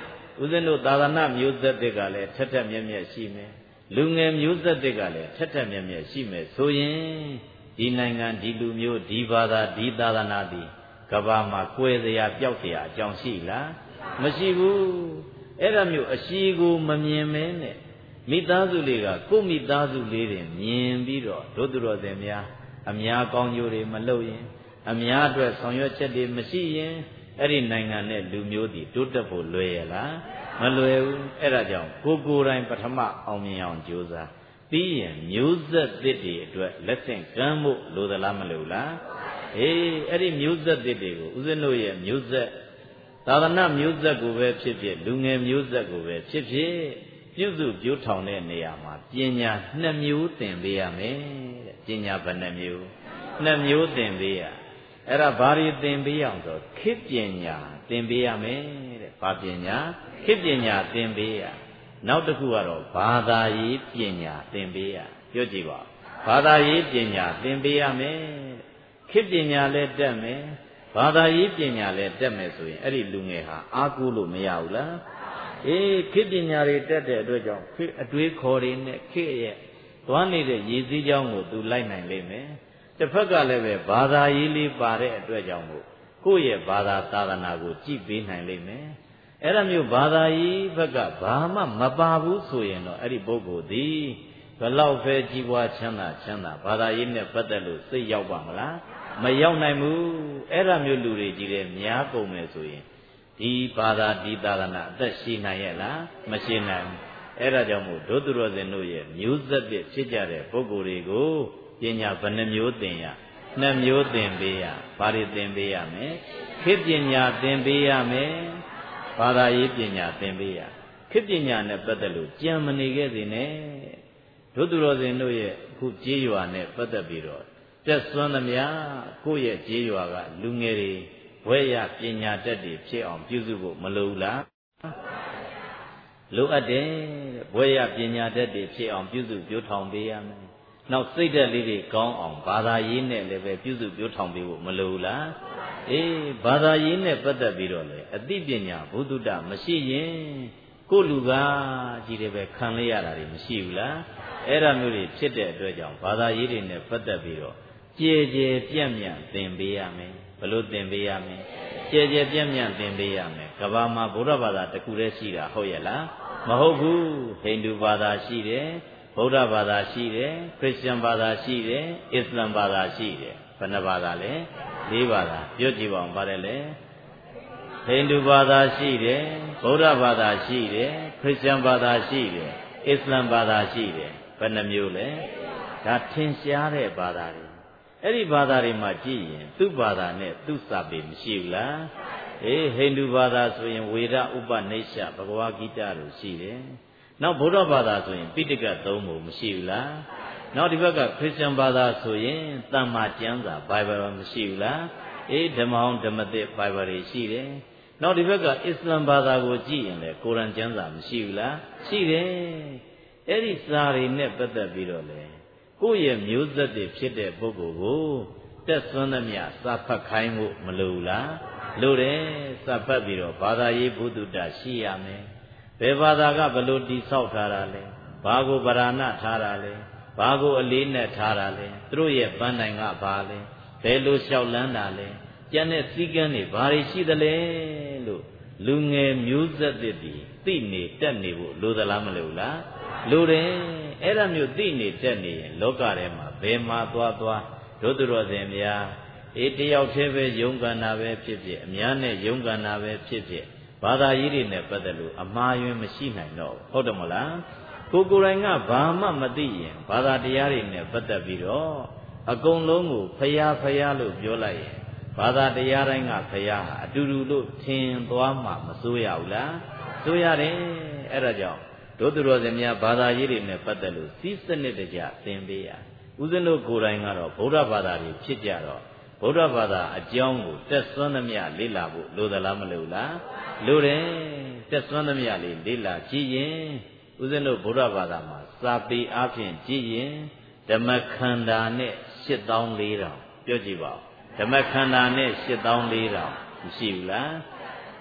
ဦးဇင်းတို့သာသနာမျိုးဆက်တွေကလည်းထက်ထက်မြက်မြက်ရှိမယ်လူငယ်မျိုးဆက်တွေကလည်းထက်ထက်မြက်မြက်ရှိမယ်ဆိုရင်ဒီနိုင်ငံဒီလူမျိုးဒီဘာသာဒီသာသနာဒီကဘာမှာကွယ်စရာပျောက်စရာအကြောင်းရှိလားမရှိဘူးအဲ့ဒါမျိုးအရှိကိုမမြင်မဲနဲ့မိသားစုလေးကကိုယ့်မိသားစုလေးတွေမြင်ပြီးတော့ဒုသူတော်စင်များအများကောင်းကျိုးတွေမလုပ်ရင်အများအတွက်ဆောင်ရွက်ချက်တွေမရှိရင်အဲ့ဒီနိုင်ငံနဲ့လူမျိုးတွေတိုးတက်ဖို့လွယ်ရလားမလွယ်ဘူးအဲ့ဒါကြောင့်ကိုယ်တိုင်ပထမအောင်မြင်အောင်ကြိုးစားပြီးရင်မျိုးဆက်သစ်တွေအတွက်လက်ဆင့်ကမ်းဖို့လိုသလားမလိုလားအေးအဲ့ဒီမျိုးဆက်သစ်တွေကိုဦးဇင်းတို့ရဲ့မျိုးဆက်သာသနာမျိုးဆက်ကိုပဲဖြစ်ဖြစ်လူငယ်မျိုးဆက်ကိုပဲဖြစ်ဖြစ်ပြုစုပြိုးထောင်တဲ့နေရာမှာပညာ2မျိုးသင်ပေးရမယ်တဲ့ပညာဘယ်နှမျိုး2မျိုးသင်ပေးရအဲ့ဒါဘာတွေသင်ပေးအောင်ဆိုခေတ်ပညာသင်ပေးရမယ်တဲ့ဘာပညာခေတ်ပညာသင်ပေးရနောက်တစ်ခုကတော့ဘာသာရေးပညာသင်ပေးရပြောကြည့်ပါဘာသာရေးပညာသင်ပေးရမယ်ခေတ်ပညာလည်းတက်မယ်ဘာသာရေးပညာလည်းတက်မယ်ဆိုရင်အဲ့ဒီလူငယ်ဟာအားကိုးလို့မရဘူးလားအေးခေတ်ပညာတွေတက်တဲ့အတွက်ကြောင့်ခေတ်အတွေးခေါ်တွေနဲ့ခေတ်ရဲ့သွားနေတဲ့ရည်စည်းကြောင်းကိုသူလိုက်နိုင်လိမ့်မယ်တစ်ဖက်ကလည်းပဲဘာသာရေးလေးပါတဲ့အတွက်ကြောင့်မို့ကိုယ့်ရဲ့ဘာသာသာသနာကိုကြည်ပေးနိုင်လိမ့်မယ်အဲ့ဒါမျိုးဘာသာရေးဘက်ကဘာမှမပါဘူးဆိုရင်တော့အဲ့ဒီပုဂ္ဂိုလ်သည်ဘလောက်ပဲကြီးပွားချမ်းသာဘာသာရေးနဲ့ပတ်သက်လို့စိတ်ရောက်ပါမလားမရောက်နိုင်ဘူးအဲ့ဒါမျိုးလူတွေကြီးတဲ့များကုန်မယ်ဆိုရင်ဒီဘာသာဒီသာသနာအသက်ရှိနိုင်ရဲ့လားမရှိနိုင်ဘူးအဲ့ဒါကြောင့်မို့ဒုသူတော်စင်တို့ရဲ့မျိုးဆက်ပြည့်ဖြစ်ကြတဲ့ပုဂ္ဂိုလ်တွေကိုပညာဘယ်နှမျိုးသင်ရ2မျိုးသင်ပေးရဘာတွေသင်ပေးရမလဲခေတ်ပညာသင်ပေးရမယ်ဘာသာရေးပညာသင်ပေးရခေတ်ပညာနဲ့ပတ်သက်လို့ကြံမနေခဲ့စေနဲ့ဒုသူတော်စင်တို့ရဲ့အခုကြေးရွာနဲ့ပတ်သက်ပြီးတော့တက်စွမ်းသမျှကိုယ့်ရဲ့ကြေးရွာကလူငယ်တွေဝဲရပညာတတ်တွေဖြစ်အောင်ပြုစုဖို့မလိုဘူးလားလိုအပ်တယ်ဝဲရပညာတတ်တွေဖြစ်အောင်ပြုစုပြိုးထောင်ပေးရမယ်နောက်စိတ်ဓာတ်လေးတွေကောင်းအောင်ဘာသာရေးနဲ့လည်းပဲပြုစုပြိုးထောင်ပေးဖို့မလိုဘူးလားအေးဘာသာရေးနဲ့ပတ်သက်ပြီးတော့လေအသိပညာဘုဒ္ဓတမရှိရင်ကိုလူကကြီးတယ်ပဲခံလိုက်ရတာတွေမရှိဘူးလားအဲ့ဒါမျိုးတွေဖြစ်တဲ့အတွက်ကြောင့်ဘာသာရေးတွေနဲ့ပတ်သက်ပြီးတော့ကြည်ကြည်ပြန့်ပြန့်သင်ပေးရမယ်ဘလို့သင်ပေးရမယ်ကြည်ကြည်ပြန့်ပြန့်သင်ပေးရမယ်ကမ္ဘာမှာဗုဒ္ဓဘာသာတစ်ခုတည်းရှိတာဟုတ်ရဲ့လားမဟုတ်ဘူးဟိန္ဒူဘာသာရှိတယ်ဗုဒ္ဓဘာသာရှိတယ်ခရစ်ယာန်ဘာသာရှိတယ်အစ္စလာမ်ဘာသာရှိတယ်ဘယ်နှဘာသာလဲ4ဘာသာပြောကြည့်ပါဦးပါတယ်လေဟိန္ဒူဘာသာရှိတယ်ဗုဒ္ဓဘာသာရှိတယ်ခရစ်ယာန်ဘာသာရှိတယ်အစ္စလာမ်ဘာသာရှိတယ်ဘယ်နှမျိုးလဲဒါထင်ရှားတဲ့ဘာသာတွေအဲ့ဒီဘာသာတွေမှာကြည့်ရင်သူ့ဘာသာနဲ့သူ့စာပေမရှိဘူးလားအေးဟိန္ဒူဘာသာဆိုရင်ဝေဒဥပနိရှဘဂဝါဂီတလို့ရှိတယ်နောက်ဗုဒ္ဓဘာသာဆိုရင်ပိဋကတ်3ပုံမရှိဘူးလားနောက်ဒီဘက်ကခရစ်ယာန်ဘာသာဆိုရင်သမ္မာကျမ်းစာဘိုင်ဘယ်မရှိဘူးလားအေးဓမ္မဟောင်းဓမ္မသစ်ဘိုင်ဘယ်တွေရှိတယ်နောက်ဒီဘက်ကအစ္စလာမ်ဘာသာကိုကြည့်ရင်လေကုရ်အာန်ကျမ်းစာမရှိဘူးလားရှိတယ်အဲ့ဒီစာတွေနဲ့ပတ်သက်ပြီးတော့လေကိုယ့်ရဲ့မျိုးဆက်တွေဖြစ်တဲ့ပုဂ္ဂိုလ်ကိုတက်စွမ်းသမျှစာဖတ်ခိုင်းဖို့မလိုဘူးလားလိုတယ်စာဖတ်ပြီးတော့ဘာသာရေးဘုဒ္ဓတရှိရမယ်ဘယ်ဘာသာကဘလို့တိဆောက်ထားတာလဲဘာကိုဗราဏထားတာလဲဘာကိုအလေးနဲ့ထားတာလဲသူတို့ရဲ့ပန်းတိုင်ကဘာလဲဘယ်လိုလျှောက်လန်းတာလဲကျန်တဲ့စည်းကမ်းတွေဘာတွေရှိသလဲလို့လူငယ်မျိုးဆက်သစ်တွေသိနေတက်နေဖို့လိုသလားမလိုဘူးလားလိုတယ်အဲ့ဒါမျိုးသိနေတက်နေရင်လောကထဲမှာဘယ်မှာသွားဒုသူတော်စင်များအေးတယောက်တည်းပဲယုံကန်တာပဲဖြစ်ဖြစ်အများနဲ့ယုံကန်တာပဲဖြစ်ဖြစ်ဘာသာရေးတွေနဲ့ပတ်သက်လို့အမှားယွင်းမရှိနိုင်တော့ဟုတ်တယ်မလားကိုယ်တိုင်ကဘာမှမသိရင်ဘာသာတရားတွေနဲ့ပတ်သက်ပြီးတော့အကုန်လုံးကိုဖျားလို့ပြောလိုက်ရင်ဘာသာတရားတိုင်းကဖျားဟာအတူတူလို့ထင်သွားမှမစိုးရဘူးလားစိုးရတယ်အဲ့ဒါကြောင့်ဒုသူတော်စင်များဘာသာရေးတွေနဲ့ပတ်သက်လို့စီးစနစ်တကျသင်ပေးရဦးဇင်းတို့ကိုယ်တိုင်ကတော့ဗုဒ္ဓဘာသာတွေဖြစ်ကြတော့ဗုဒ္ဓဘာသာအကြောင်းကိုတက်စွမ်းသမျှလေ့လာဖို့လိုသလားမလိုလားလိုတယ်တက်စွမ်းသမျှလေးလေ့လာကြည့်ရင်ဦးဇင်းတို့ဗုဒ္ဓဘာသာမှာစာပေအားဖြင့်ကြည့်ရင်ဓမ္မခန္ဓာနဲ့84,000ပြောကြည့်ပါဦးဓမ္မခန္ဓာနဲ့84,000မရှိဘူးလား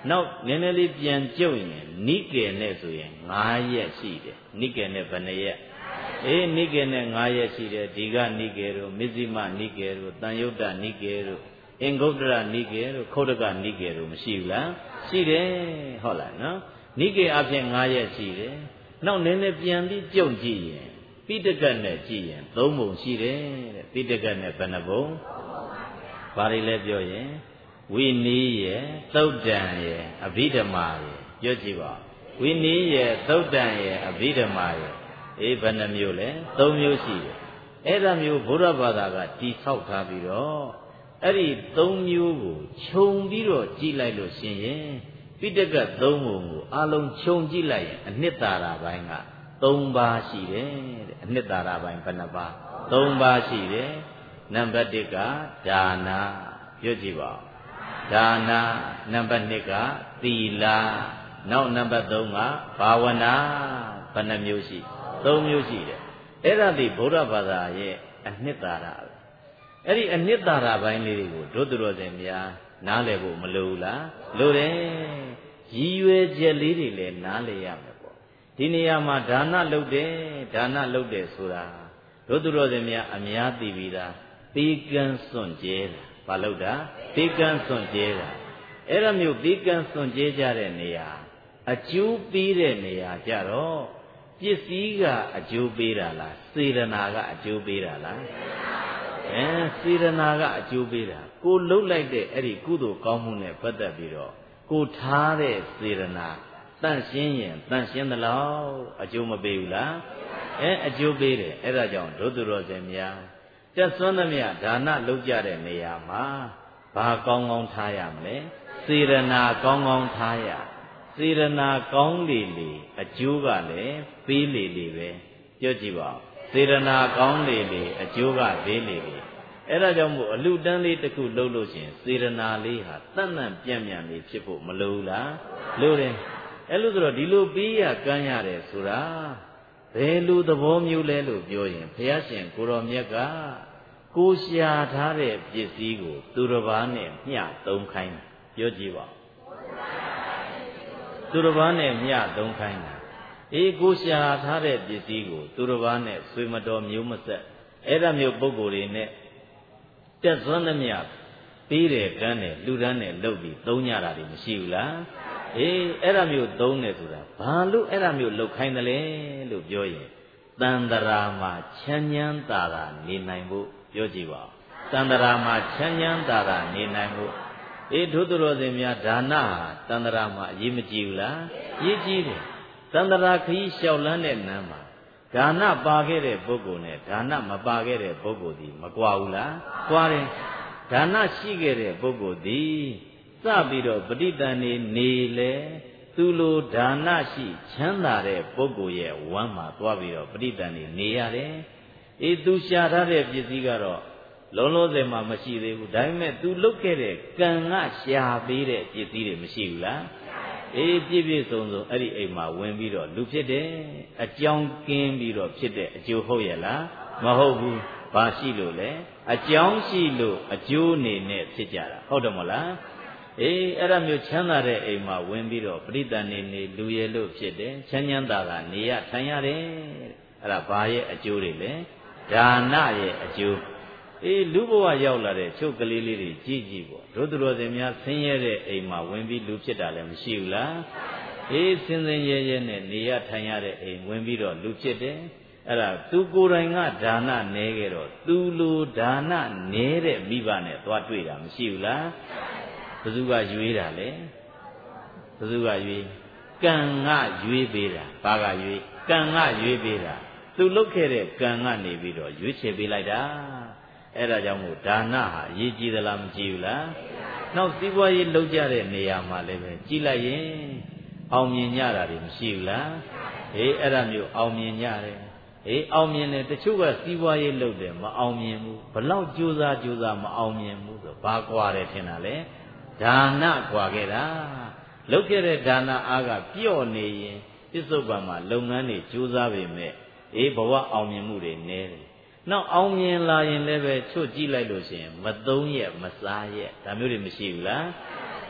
နောက်နည်းနည်းလေးပြန်ကြုတ်ရင်နိကေနဲ့ဆိုရင်9ရက်ရှိတယ်နိကေနဲ့ဘယ်နှရက်နိကေနဲ့9ရက်ရှိတယ်ဒီကနိကေတို့မဇ္ဈိမနိကေတို့တန်ယုတ်တနိကေတို့အင်္ဂုတ္တရနိကေတို့ခௌဒကနိကေတို့မရှိဘူးလားရှိတယ်ဟုတ်လားနော်နိကေအဖြစ်9ရက်ရှိတယ်နောက်နည်းနည်းပြန်ပြီးကြုတ်ကြည့်ရင်ပိဋကတ်နဲ့ကြည့်ရင်3ပုံရှိတယ်တဲ့ပိဋကတ်နဲ့ဘယ်နှပုံဘာတွေလဲပြောရင်ဝိနည်းရယ်သုတ်တံရယ်အဘိဓမ္မာရယ်ပြောကြည့်ပါဝိနည်းရယ်သုတ်တံရယ်အဘိဓမ္မာရယ်ဘယ်နှမျိုးလဲ3မျိုးရှိတယ်အဲ့ဒါမျိုးဘုရားဘာသာကတိဆောက်ထားပြီးတော့အဲ့ဒီ3မျိုးကိုခြုံပြီးတော့ကြည့်လိုက်လို့ရှင်ရင်ပိဋကတ်3ပုံကိုအလုံးခြုံကြည့်လိုက်ရင်အနှစ်သာရပိုင်းက3ပါးရှိတယ်တဲ့အနှစ်သာရပိုင်းဘယ်နှပါး3ပါးရှိတယ်နံပါတ်1ကဒါနာပြောကြည့်ပါဒါနာနံပါတ်2ကသီလနောက်နံပါတ်3ကဘာဝနာဘယ်နှမျိုးရှိ3မျိုးရှိတယ်အဲ့ဒါဒီဗုဒ္ဓဘာသာရဲ့အနှစ်သာရအဲ့ဒီအနှစ်သာရပိုင်းလေးတွေကိုဒုသူတော်စင်များနားလည်ဖို့မလိုဘူးလားလိုတယ်ရည်ရွယ်ချက်လေးတွေလည်းနားလည်ရမယ်ပေါ့ဒီနေရာမှာဒါနလုပ်တယ်ဆိုတာဒုသူတော်စင်များအများသိပြီးသားသေကံစွန့်ကြဲတာဘာလို့တာသေကံစွန့်ကြဲတာအဲ့ဒါမျိုးသေကံစွန့်ကြဲကြတဲ့နေရာအကျိုးပေးတဲ့နေရာကြတော့ပစ္စည်းကအကျိုးပေးတာလားစေတနာကအကျိုးပေးတာလားစေတနာကအကျိုးပေးတာကိုလှုပ်လိုက်တဲ့အဲ့ဒီကုသိုလ်ကောင်းမှုနဲ့ပတ်သက်ပြီးတော့ကိုထားတဲ့စေတနာတန့်ရှင်းရင်တန့်ရှင်းသလောက်အကျိုးမပေးဘူးလားအကျိုးပေးတယ်အဲ့ဒါကြောင့်ဒုသူတော်စင်များတက်စွမ်းသမျှဒါနလုပ်ကြတဲ့နေရာမှာဘာကောင်းကောင်းထားရမလဲစေရနာကောင်းကောင်းထားရစေရနာကောင်းလေလေအကျိုးကလည်းပေးလေလေပဲပြောကြည့်ပါစေရနာကောင်းလေလေအကျိုးကပေးလေလေအဲ့ဒါကြောင့်မို့အလူတန်းလေးတစ်ခုလုပ်လို့ရှင်စေရနာလေးဟာတန်တန်ပြန့်ပြန့်လေးဖြစ်ဖို့မလိုဘူးလားလိုတယ်အဲ့လိုဆိုတော့ဒီလိုပေးရကမ်းရတယ်ဆိုတာဘယ်လိုသဘောမျိုးလဲလို့ပြောရင်ဘုရားရှင်ကိုတော်မြတ်ကကိုရှာထားတဲ့ပစ္စည်းကိုသူတစ်ပါးနဲ့မျှသုံးခိုင်းတာပြောကြည့်ပါသူတစ်ပါးနဲ့မျှသုံးခိုင်းတာကိုရှာထားတဲ့ပစ္စည်းကိုသူတစ်ပါးနဲ့ဆွေမတော်မျိုးမဆက်အဲ့ဒါမျိုးပုံကိုယ်တွေနဲ့တက်စွမ်းသမျှပေးတယ်ကမ်းတယ်လူတန်းတယ်လုပ်ပြီးသုံးကြတာတွေမရှိဘူးလားအဲ့ဒါမျိုးသုံးတယ်ဆိုတာဘာလို့အဲ့ဒါမျိုးလုပ်ခိုင်းတယ်လဲလို့ပြောရင်တန်တရာမှာချမ်းချမ်းသာသာနေနိုင်ဖို့ပြောကြည့်ပါတန်တရာမှာချမ်းချမ်းသာသာနေနိုင်ဖို့ဒုသူတော်စင်များဒါနဟာတန်တရာမှာအရေးမကြီးဘူးလားအရေးကြီးတယ်တန်တရာခရီးလျှောက်လန်းတဲ့နန်းမှာဒါနပါခဲ့တဲ့ပုဂ္ဂိုလ်နဲ့ဒါနမပါခဲ့တဲ့ပုဂ္ဂိုလ်ဒီမကွာဘူးလားကွာတယ်ဒါနရှိခဲ့တဲ့ပုဂ္ဂိုလ်ဒီစပြီးတော့ပဋိသန္ဓေနေလေသူလိုဒါနရှိချမ်းသာတဲ့ပုဂ္ဂိုလ်ရဲ့ဝမ်းမှာသွားပြီးတော့ပဋိသန္ဓေနေရတယ်သူရှာထားတဲ့ပစ္စည်းကတော့လုံးလုံးစင်မှမရှိသေးဘူးဒါပေမဲ့ तू လုတ်ခဲ့တဲ့ကံကရှာပေးတဲ့ပစ္စည်းတွေမရှိဘူးလားပြည့်ပြည့်စုံစုံအဲ့ဒီအိမ်မှာဝင်ပြီးတော့လူဖြစ်တယ်အကြောင်းကင်းပြီးတော့ဖြစ်တဲ့အကျိုးဟုတ်ရဲ့လားမဟုတ်ဘူးဘာရှိလို့လဲအကြောင်းရှိလို့အကျိုးအနေနဲ့ဖြစ်ကြတာဟုတ်တယ်မလားအဲ့ဒါမျိုးချမ်းသာတဲ့အိမ်မှာဝင်ပြီးတော့ပရိသတ်နေလူရဲ့လို့ဖြစ်တယ်ချမ်းချမ်းသာသာနေရထိုင်ရတယ်အဲ့ဒါဘာရဲ့အကျိုးတွေလဲဒါနရဲ့အကျိုးလူဘဝရောက်လာတဲ့ချုပ်ကလေးလေးတွေကြည့်ကြည့်ပေါ့တို့သူတော်စင်များဆင်းရဲတဲ့အိမ်မှာဝင်ပြီးလူဖြစ်တာလည်းမရှိဘူးလားဆင်းဆင်းရဲရဲနဲ့နေရထိုင်ရတဲ့အိမ်ဝင်ပြီးတော့လူဖြစ်တယ်အဲ့ဒါသူကိုယ်တိုင်ကဒါနနဲခဲ့တော့သူလိုဒါနနဲတဲ့မိဘနဲ့သွားတွေ့တာမရှိဘူးလားဘယ်သူကရွေးတာလဲဘယ်သူကရွေးကံကရွေးပေးတာဘာကရွေးကံကရွေးပေးတာသူလုပ်ခဲ့တဲ့ကံကနေပြီးတော့ရွေးချယ်ပေးလိုက်တာအဲ့ဒါကြောင့်မို့ဒါနဟာအရေးကြီးသလားမကြီးဘူးလားနောက်စီးပွားရေးလုပ်ကြတဲ့နေရာမှာလည်းပဲကြီးလိုက်ရင်အောင်မြင်ကြတာတွေမရှိဘူးလားအဲ့ဒါမျိုးအောင်မြင်ကြတယ်အောင်မြင်တယ်တချို့ကစီးပွားရေးလုပ်တယ်မအောင်မြင်ဘူးဘလောက်ကြိုးစားမအောင်မြင်ဘူးဆိုဘာကွာတယ်ထင်တာလဲဒါနကွာခဲ့တာလုပ်ခဲ့တဲ့ဒါနအားကပြော့နေရင်ပြစ္ဆုတ်ပံမှာလုပ်ငန်းတွေကြိုးစားပေမဲ့ဘဝအောင်မြင်မှုတွေနည်းတယ်နောက်အောင်မြင်လာရင်လည်းပဲချွတ်ကြည့်လိုက်လို့ရှိရင်မသုံးရက်မစားရက်ဒါမျိုးတွေမရှိဘူးလား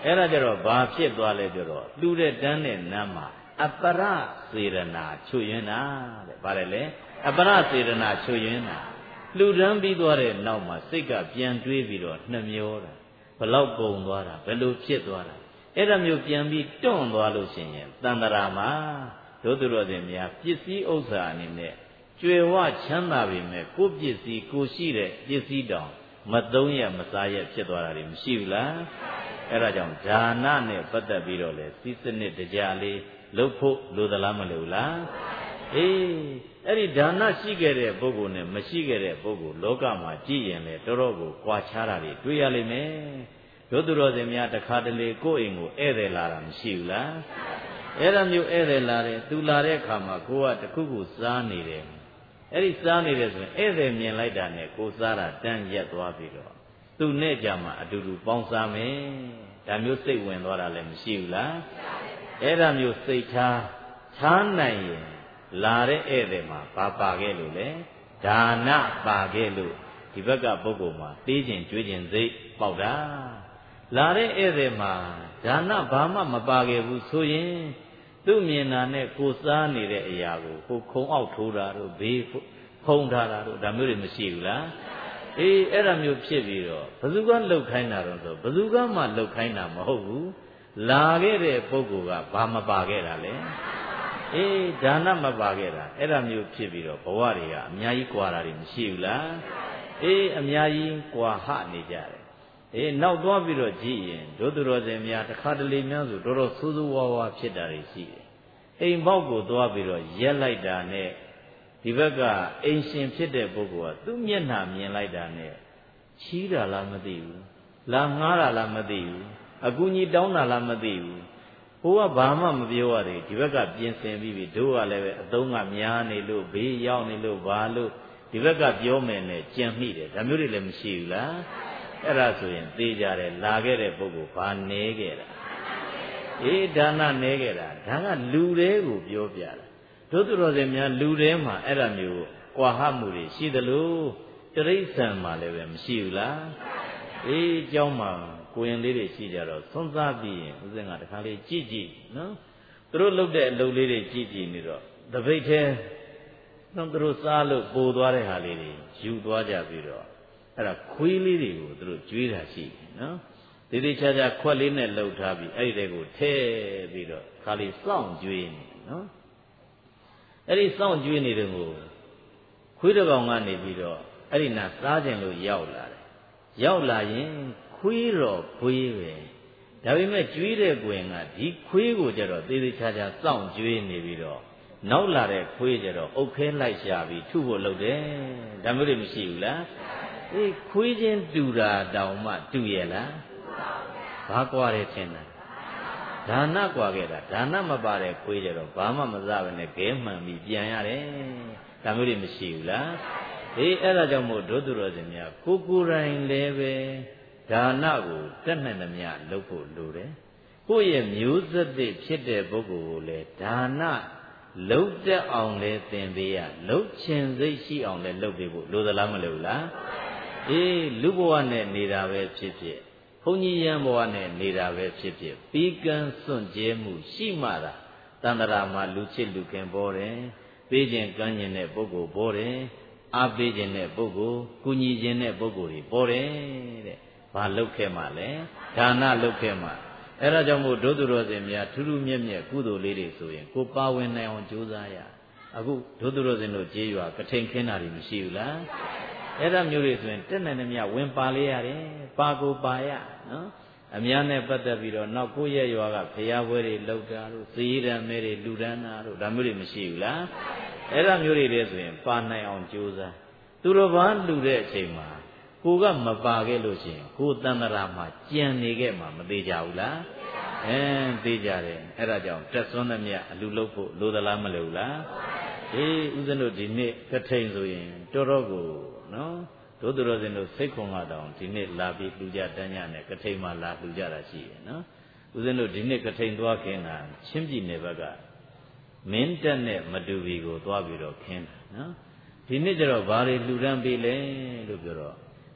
အဲ့ဒါကြတော့ဘာဖြစ်သွားလဲကြတော့လှူတဲ့တန်းတဲ့နမ်းမှာအပရစေရနာချွတ်ယွင်းတာတဲ့ဗါတယ်လေအပရစေရနာချွတ်ယွင်းတာလှူဒန်းပြီးသွားတဲ့နောက်မှာစိတ်ကပြန်တွေးပြီးတော့နှမျောတာဘလောက်ပုံသွားတာဘယ်လိုဖြစ်သွားတာအဲ့ဒါမျိုးပြန်ပြီးတွန့်သွားလို့ရှိရင်တန်တရာမှာဒုသူတော်စင်များပစ္စည်းဥစ္စာအနေနဲ့ကြွယ်ဝချမ်းသာပေမဲ့ကိုယ်ပစ္စည်းကိုရှိတဲ့ပစ္စည်းတောင်မသုံးရမစားရဖြစ်သွားတာတွေမရှိဘူးလားအဲ့ဒါကြောင့်ဒါနနဲ့ပတ်သက်ပြီးတော့လေစီးစနစ်တကြလေးလုပ်ဖို့လိုသလားမလိုလားအေးအဲ့ဒီဒါနရှိခဲ့တဲ့ပုဂ္ဂိုလ်နဲ့မရှိခဲ့တဲ့ပုဂ္ဂိုလ်လောကမှာကြည်ရင်လေတော်တော်ကိုကြွားချတာတွေတွေ့ရလိမ့်မယ်တို့သူတော်စင်များတခါတလေကိုယ့်အိမ်ကိုဧည့်သည်လာတာမရှိဘူးလားအဲ့ဒါမျိုးဧည့်သည်လာတယ်သူလာတဲ့အခါမှာကိုကတခုခုစားနေတယ်အဲ့ဒီစားနေတယ်ဆိုရင်ဧည့်သည်မြင်လိုက်တာနဲ့ကိုစားတာတန်းရက်သွားပြီးတော့သူနဲ့ကြမှာအတူတူပေါင်းစားမယ်ဒါမျိုးစိတ်ဝင်သွားတာလည်းမရှိဘူးလားအဲ့ဒါမျိုးစိတ်ထားနိုင်ရင်လာတဲ့ဧည့်သည်မှာဘာပါခဲ့လို့လဲဒါနပါခဲ့လို့ဒီဘက်ကပုဂ္ဂိုလ်မှာတေးခြင်းကြွေးခြင်းစိတ်ပေါက်တာလာတဲ့ဧည့်သည်မှာဒါနဘာမှမပါခဲ့ဘူးဆိုရင်သူ့မြင်တာနဲ့ကိုစားနေတဲ့အရာကိုခုံအောက်ထိုးတာတို့ဘေးဖုံးထားတာတို့ဒါမျိုးတွေမရှိဘူးလားအေးအဲ့ဒါမျိုးဖြစ်ပြီးတော့ဘယ်သူကလှုပ်ခိုင်းတာတော့ဆိုဘယ်သူကမှလှုပ်ခိုင်းတာမဟုတ်ဘူးလာခဲ့တဲ့ပုဂ္ဂိုလ်ကဘာမပါခဲ့တာလဲအေးဒါနမပါခဲ့တာအဲ့ဒါမျိုးဖြစ်ပြီးတော့ဘဝတွေကအများကြီးကွာတာတွေမရှိဘူးလားအေးအများကြီးကွာဟနေကြတယ်အေးနောက်သွားပြီးတော့ကြည့်ရင်ဒုသူတော်စင်များတစ်ခါတလေများဆိုတော်တော်ဆိုးဆိုးဝါးဝါဖြစ်တာတွေရှိတယ်အိမ်ပေါက်ကိုသွားပြီးတော့ရက်လိုက်တာနဲ့ဒီဘက်ကအိမ်ရှင်ဖြစ်တဲ့ပုဂ္ဂိုလ်ကသူ့မျက်နှာမြင်လိုက်တာနဲ့ချီးတာလားမသိဘူးလာငှားတာလားမသိဘူးအကူကြီးတောင်းတာလားမသိဘူးဟိုကဘာမှမပြောရသေးဒီဘက်ကပြင်ဆင်ပြီးပြီတို့ကလည်းပဲအသုံးကများနေလို့ဘေးရောက်နေလို့ဘာလို့ဒီဘက်ကပြောမယ်နဲ့ကြံမိတယ်ဒါမျိုးတွေလည်းမရှိဘူးလားအဲ့ဒါဆိုရင်သိကြတယ်လာခဲ့တဲ့ပုဂ္ဂိုလ်ဘာနေခဲ့တာအေးဒါနနေခဲ့တာဒါကလူတွေကိုပြောပြတာတို့သူတော်စင်များလူထဲမှာအဲ့ဒါမျိုးကွာဟမှုတွေရှိသလိုတိရစ္ဆာန်မှာလည်းပဲမရှိဘူးလားအေးအကြောင်းမှာကိုရင်လေးတွေရှိကြတော့သွန်စားပြီးရင်ဦးဇင်းကတခါလေးကြည့်နော်သူတို့လုပ်တဲ့အလုပ်လေးတွေကြည့်နေတော့တပိတ်သေးတော့သူတို့စားလို့ပိုသွားတဲ့ဟာလေးတွေယူသွားကြပြီးတော့အဲ့ဒါခွေးလေးတွေကိုသူတို့ကျွေးတာရှိတယ်နော်ဒီဒီချာချာခွက်လေးနဲ့လှုပ်ထားပြီးအဲ့ဒီတွေကိုထဲပြီးတော့ခါလေးစောင့်ကျွေးနေနော်အဲ့ဒီစောင့်ကျွေးနေတဲ့ကိုခွေးတစ်ကောင်ကနေပြီးတော့အဲ့ဒီနာစားခြင်းလို့ရောက်လာတယ်ရောက်လာရင်ခွေးတော့ခွေးပဲဒါပေမဲ့ကျွေးတဲ့ကွင်ကဒီခွေးကိုကြတော့သေးသေးချာချာစောင့်ကျွေးနေပြီးတော့နောက်လာတဲ့ခွေးကြတော့အုတ်ခဲလိုက်ရှာပြီးထုဖို့လုပ်တယ်ဒါမျိုးတွေမရှိဘူးလားအေးခွေးချင်းတူတာတောင်မှတူရဲ့လားဘာကွာတယ်ထင်တာဒါနကွာခဲ့တာဒါနမပါတဲ့ခွေးကြတော့ဘာမှမစားဘဲနဲ့ခဲမှန်ပြီးပြန်ရတယ်ဒါမျိုးတွေမရှိဘူးလားအေးအဲ့ဒါကြောင့်မို့ဒုသူတော်စင်များကိုယ်တိုင်လည်းပဲဒါနကိုတက်နိုင်သမျှလုပ်ဖို့လိုတယ်ကိုယ့်ရဲ့မျိုးဆက်သစ်ဖြစ်တဲ့ပုဂ္ဂိုလ်ကိုလည်းဒါနလုပ်တတ်အောင်လဲသင်ပေးရလုပ်ချင်စိတ်ရှိအောင်လဲလုပ်ပေးဖို့လိုသလားမလိုလားအေးလူဘဝနဲ့နေတာပဲဖြစ်ဖြစ်ဘုန်းကြီးရန်ဘဝနဲ့နေတာပဲဖြစ်ဖြစ်ပြီးကံစွန့်ကြဲမှုရှိမှသာတန်တရာမှာလူချစ်လူခင်ပေါ်တယ်ပေးခြင်းကမ်းခြင်းတဲ့ပုဂ္ဂိုလ်ပေါ်တယ်အားပေးခြင်းတဲ့ပုဂ္ဂိုလ်ကုညီခြင်းတဲ့ပုဂ္ဂိုလ်တွေပေါ်တယ်တဲ့ဘာလုပ်ခဲ့မှလဲဒါနလုပ်ခဲ့မှအဲ့ဒါကြောင့်မို့ဒုသူတော်စင်များထူးထူးမြတ်မြတ်ကုသိုလ်လေးတွေဆိုရင်ကိုပါဝင်နိုင်အောင်ကြိုးစားရအခုဒုသူတော်စင်တို့ကြေးရွာကထိန်ခင်းတာတွေမရှိဘူးလားအဲ့ဒါမျိုးတွေဆိုရင်တက်နိုင်သမျှဝင်ပါလေးရတယ်ပါကိုပါရနော်အများနဲ့ပတ်သက်ပြီးတော့နောက်ကိုယ့်ရဲ့ရွာကဖျားပွဲတွေလုပ်တာတို့ဇီးရံမဲတွေလူဒန်းတာတို့ဒါမျိုးတွေမရှိဘူးလားအဲ့ဒါမျိုးတွေလည်းဆိုရင်ပါနိုင်အောင်ကြိုးစားသူတော်ဘာလူတဲ့အချိန်မှာကိုကမပါခဲ့လို့ရှိရင်ကိုတန်တရာမှာကြံနေခဲ့မှာမသေးကြဘူးလားသေးကြတယ်အဲ့ဒါကြောင့်တက်စွန်းသမျှအလူလုပ်ဖို့လိုသလားမလိုလားအေးဦးဇင်းတို့ဒီနေ့ကထိန်ဆိုရင်တော်တော်ကိုနော်ဒုသူတော်စင်တို့စိတ်ခွန်ကတောင်ဒီနေ့လာပြီးလူကြတန်းညနဲ့ကထိန်မှာလာလူကြတာရှိတယ်နော်ဦးဇင်းတို့ဒီနေ့ကထိန်သွားခင်းတာချင်းပြည်နယ်ဘက်ကမင်းတက်နဲ့မတူဘီကိုသွားပြီးတော့ခင်းတာနော်ဒီနေ့ကျတော့ဘာတွေလူတန်းပေးလဲလို့ပြောတော့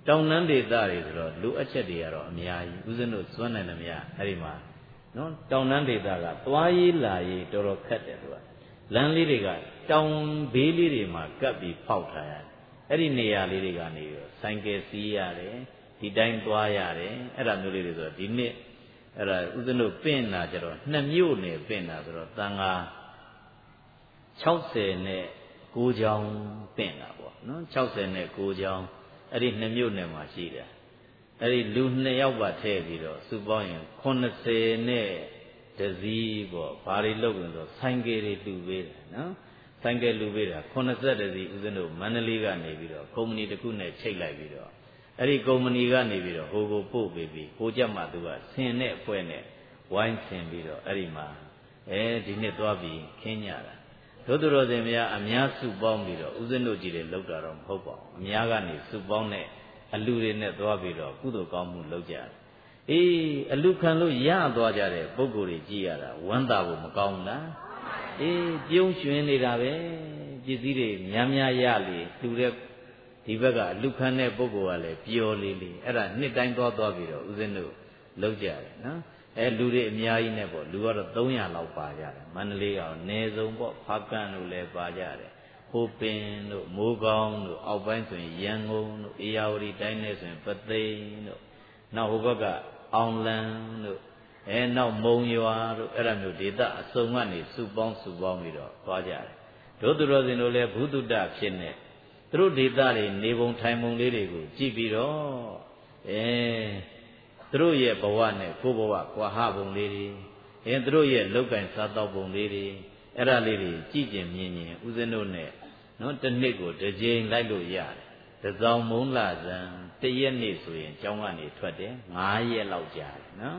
တောင်နန်းဒေသတွေဆိုတော့လူအချက်တွေကတော့အများကြီးဦးဇင်းတို့စွန့်နိုင်တယ်များအဲ့ဒီမှာနော်တောင်နန်းဒေသကသွားရေးလာရေးတော်တော်ခက်တယ်သူကလမ်းလေးတွေကတောင်ဘေးလေးတွေမှာကပ်ပြီးဖောက်ထားရတယ်အဲ့ဒီနေရာလေးတွေကနေပြီးဆိုင်ကယ်စီးရတယ်ဒီတိုင်းသွားရတယ်အဲ့ဒါမျိုးလေးတွေဆိုတော့ဒီနှစ်အဲ့ဒါဦးဇင်းတို့ပင့်တာကြတော့2မြို့နယ်ပင့်တာဆိုတော့တန်ခါ60နဲ့9ချောင်းပင့်တာပေါ့နော်60နဲ့9ချောင်းအဲ့ဒီ2မြို့နယ်မှာရှိတယ်အဲ့ဒီလူ2ယောက်ပါထည့်ပြီးတော့စုပေါင်းရင်80နဲ့တစည်းပေါ့ဘာတွေလုပ်ရင်ဆိုဆိုင်ကယ်တွေတူပေးတယ်နော်ဆိုင်ကယ်လူပေးတာ80တစည်းဦးဇင်းတို့မန္တလေးကနေပြီးတော့ကုမ္ပဏီတစ်ခုနဲ့ချိတ်လိုက်ပြီးတော့အဲ့ဒီကုမ္ပဏီကနေပြီးတော့ဟိုကိုပို့ပေးပြီးဟိုကြမှာသူကဆင်နဲ့အဖွဲ့နဲ့ဝိုင်းဆင်ပြီးတော့အဲ့ဒီမှာဒီနှစ်သွားပြီးခင်းကြတာတို့သူတော်စင်များအများစုပေါင်းပြီးတော့ဦးဇင်းတို့ကြီးတွေလောက်တာတော့မဟုတ်ပါဘူးအများကနေစုပေါင်းတဲ့အလူတွေနဲ့သွားပြီးတော့ကုသိုလ်ကောင်းမှုလုပ်ကြတယ်အေးအလူခံလို့ရသွားကြတဲ့ပုဂ္ဂိုလ်တွေကြည်ရတာဝမ်းသာဖို့မကောင်းဘူးလားအေးပြုံးရွှင်နေတာပဲပစ္စည်းတွေများများရလေတူတဲ့ဒီဘက်ကအလူခံတဲ့ပုဂ္ဂိုလ်ကလည်းပျော်လေးလေးအဲ့ဒါနှစ်တိုင်းသွားပြီးတော့ဦးဇင်းတို့လုပ်ကြတယ်နော်လူတွေအများကြီးနဲ့ပေါ့လူကတော့300လောက်ပါကြတယ်မန္တလေးကအနည်းဆုံးပေါ့ဖားကန့်တို့လည်းပါကြတယ်ဟိုပင်တို့မိုးကောင်းတို့အောက်ပိုင်းဆိုရင်ရန်ကုန်တို့အေရဝတီတိုင်းနဲ့ဆိုရင်ပသိမ်တို့နောက်ဟိုဘက်ကအောင်လန်းတို့နောက်မုံရွာတို့အဲ့ဒါမျိုးဒေသအစုံကနေစုပေါင်းပြီးတော့သွားကြတယ်တို့သူတော်စင်တို့လည်းဘုဒ္ဓတဖြစ်နေသူတို့ဒေသတွေနေပုံထိုင်ပုံလေးတွေကိုကြည့်ပြီးတော့သူတို့ရဲ့ဘဝနဲ့ကိုယ်ဘဝကွာဟပုံလေးတွေသူတို့ရဲ့လောက်ကင်စားတော့ပုံလေးတွေအဲ့ဒါလေးတွေကြည့်ကျင်မြင်ရင်ဦးဇင်းတို့နဲ့နော်တစ်နှစ်ကိုတစ်ကြိမ်လိုက်လို့ရတယ်တစောင်းမုံလာဇံ1ရက်နေ့ဆိုရင်ကျောင်းကနေထွက်တယ်9ရက်လောက်ကြာတယ်နော်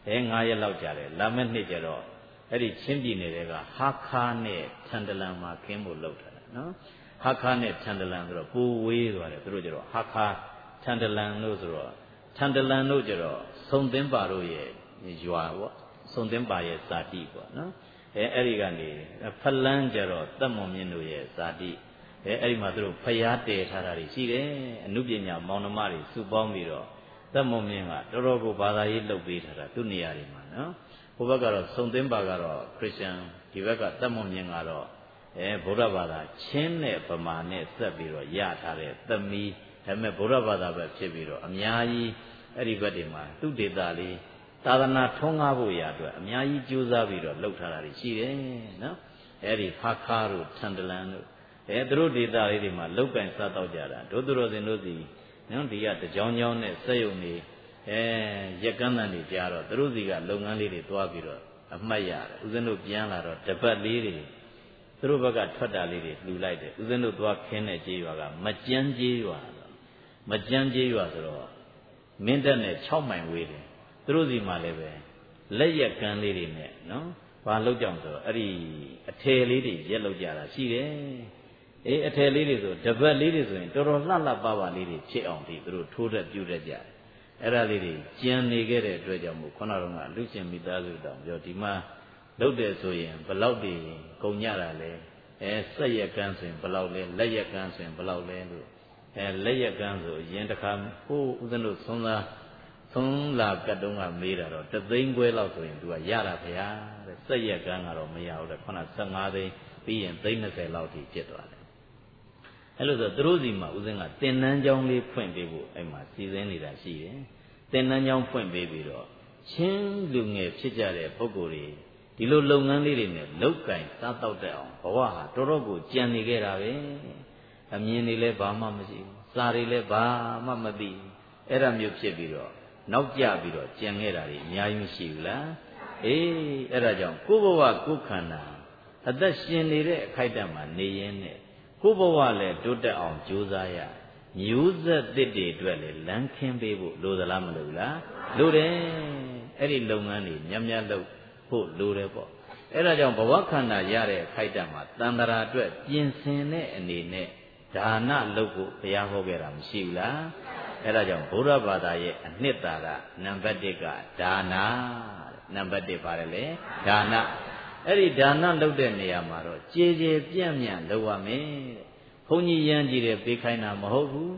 9ရက်လောက်ကြာတယ်လာမယ့်နှစ်ကျတော့အဲ့ဒီချင်းပြည်နယ်တွေကဟာခါနဲ့ထန်တလန်မှာခင်းဖို့လုပ်ထားတာနော်ဟာခါနဲ့ထန်တလန်ဆိုတော့ပူဝေးသွားတယ်သူတို့ကျတော့ဟာခါထန်တလန်လို့ဆိုတော့ထန်တလန်တို့ကျတော့ဆုံသင်းပါတို့ရဲ့ရွာပေါ့ဆုံသင်းပါရဲ့ဇာတိပေါ့နော်အဲ့ဒီကနေဖလန်းကျတော့တက်မွန်မြင့်တို့ရဲ့ဇာတိအဲ့ဒီမှာသူတို့ဖျားတည်ထားတာတွေရှိတယ်အနုပညာမောင်နှမတွေစုပေါင်းပြီးတော့တက်မွန်မြင့်ကတော်တော်ကိုဘာသာရေးလုပ်ပေးထားတာသူ့နေရာတွေမှာနော်ဟိုဘက်ကတော့ဆုံသင်းပါကတော့ခရစ်ယာန်ဒီဘက်ကတက်မွန်မြင့်ကတော့ဗုဒ္ဓဘာသာချင်းနဲ့ဗမာနဲ့ဆက်ပြီးတော့ရထားတဲ့သမီးဒါပေမဲ့ဗုဒ္ဓဘာသာပဲဖြစ်ပြီးတော့အများကြီးအဲ့ဒီဘက်တွေမှာသူ့ဒေသလေးသာသနာထွန်းကားဖို့ရာအတွက်အများကြီးကြိုးစားပြီးတော့လှုပ်ထားတာရှိတယ်နော်အဲ့ဒီဖာခါတို့ထန်တလန်တို့သူတို့ဒေသလေးတွေမှာလောက်ကင်စားတော့ကြတာတို့သူတော်စင်တို့စီနော်ဒီကတကြောင်ကြောင်နဲ့စက်ယုံနေရက်ကန်းတန်တွေကြားတော့သူတို့စီကလုပ်ငန်းလေးတွေတွားပြီးတော့အမှတ်ရတယ်ဦးဇင်းတို့ပြန်လာတော့တပတ်လေးတွေသူတို့ဘက်ကထွက်တာလေးတွေလှူလိုက်တယ်ဦးဇင်းတို့သွားခင်းတဲ့ကြေးရွာကမကြမ်းကြေးရွာမကြမ်းကြေးရွာဆိုတော့မင်းတပ်နဲ့6မိုင်ဝေးတယ်သူတို့စီမှာလည်းပဲလက်ရက်ကန်းလေးတွေနဲ့နော်ဘာလောက်ကြောင်ဆိုတော့အဲ့ဒီအထည်လေးတွေရက်လောက်ကြတာရှိတယ်အထည်လေးတွေဆိုတပတ်လေးတွေဆိုရင်တော်တော်လှလှပပလေးတွေဖြစ်အောင်ဒီသူတို့ထိုးတတ်ပြုတတ်ကြတယ်အဲ့ဒါလေးတွေကြံနေခဲ့တဲ့အတွက်ကြောင့်မို့ခုနကလူရှင်မိသားစုတောင်ပြောဒီမှာလုပ်တယ်ဆိုရင်ဘလောက်တွေကုန်ကြတာလဲစက်ရက်ကန်းဆိုရင်ဘလောက်လဲလက်ရက်ကန်းဆိုရင်ဘလောက်လဲလို့လက်ရက်ကန်းဆိုရင်တစ်ခါဟိုဦးဇင်းတို့သုံးလာကတ်တုံးကမေးတာတော့3သိန်းခွဲလောက်ဆိုရင်သူကရတာဗျာတဲ့စက်ရက်ကန်းကတော့မရဘူးတဲ့ခုန15သိန်းပြီးရင်သိန်း20လောက်ထိဖြစ်သွားတယ်အဲ့လိုဆိုသူတို့စီမှာဦးဇင်းကတင်နန်းကျောင်းလေးဖွင့်ပေးဖို့အဲ့မှာစီစဉ်နေတာရှိတယ်တင်နန်းကျောင်းဖွင့်ပေးပြီးတော့ချင်းလူငယ်ဖြစ်ကြတဲ့ပုဂ္ဂိုလ်တွေဒီလိုလုပ်ငန်းလေးတွေနဲ့လောက်ကင်စားတော့တဲ့အောင်ဘဝဟာတော်တော်ကိုကြံနေခဲ့တာပဲအမြင်တွေလည်းဘာမှမရှိဘူးစာတွေလည်းဘာမှမသိဘူးအဲ့ဒါမျိုးဖြစ်ပြီးတော့နောက်ကျပြီးတော့ကြံခဲ့တာတွေအများကြီးမရှိဘူးလားအဲ့ဒါကြောင့်ကိုယ်ဘဝကိုယ်ခန္ဓာအသက်ရှင်နေတဲ့အခိုက်အတန့်မှာနေရင်းနဲ့ကိုယ်ဘဝလည်းတိုးတက်အောင်ကြိုးစားရမျိုးဆက်သစ်တွေအတွက်လည်းလမ်းခင်းပေးဖို့လိုသလားမလိုဘူးလားလိုတယ်အဲ့ဒီလုပ်ငန်းတွေများများလုပ်ဖို့လိုတယ်ပေါ့အဲ့ဒါကြောင့်ဘဝခန္ဓာရတဲ့အခိုက်အတန့်မှာတန်ត្រာအတွက်ပြင်ဆင်တဲ့အနေနဲ့ဒါနလုပ်ဖို့ဘုရားဟောခဲ့တာမရှိဘူးလားအဲ့ဒါကြောင့်ဗုဒ္ဓဘာသာရဲ့အနှစ်သာရနံပါတ်1ကဒါနနံပါတ်1ပါတယ်လေဒါနအဲ့ဒီဒါနလုပ်တဲ့နေရာမှာတော့ကြည်ကြည်ပြန့်ပြန့်လုပ်ရမယ်တဲ့ဘုန်းကြီးရမ်းကြည့်တယ်ပေးခိုင်းတာမဟုတ်ဘူး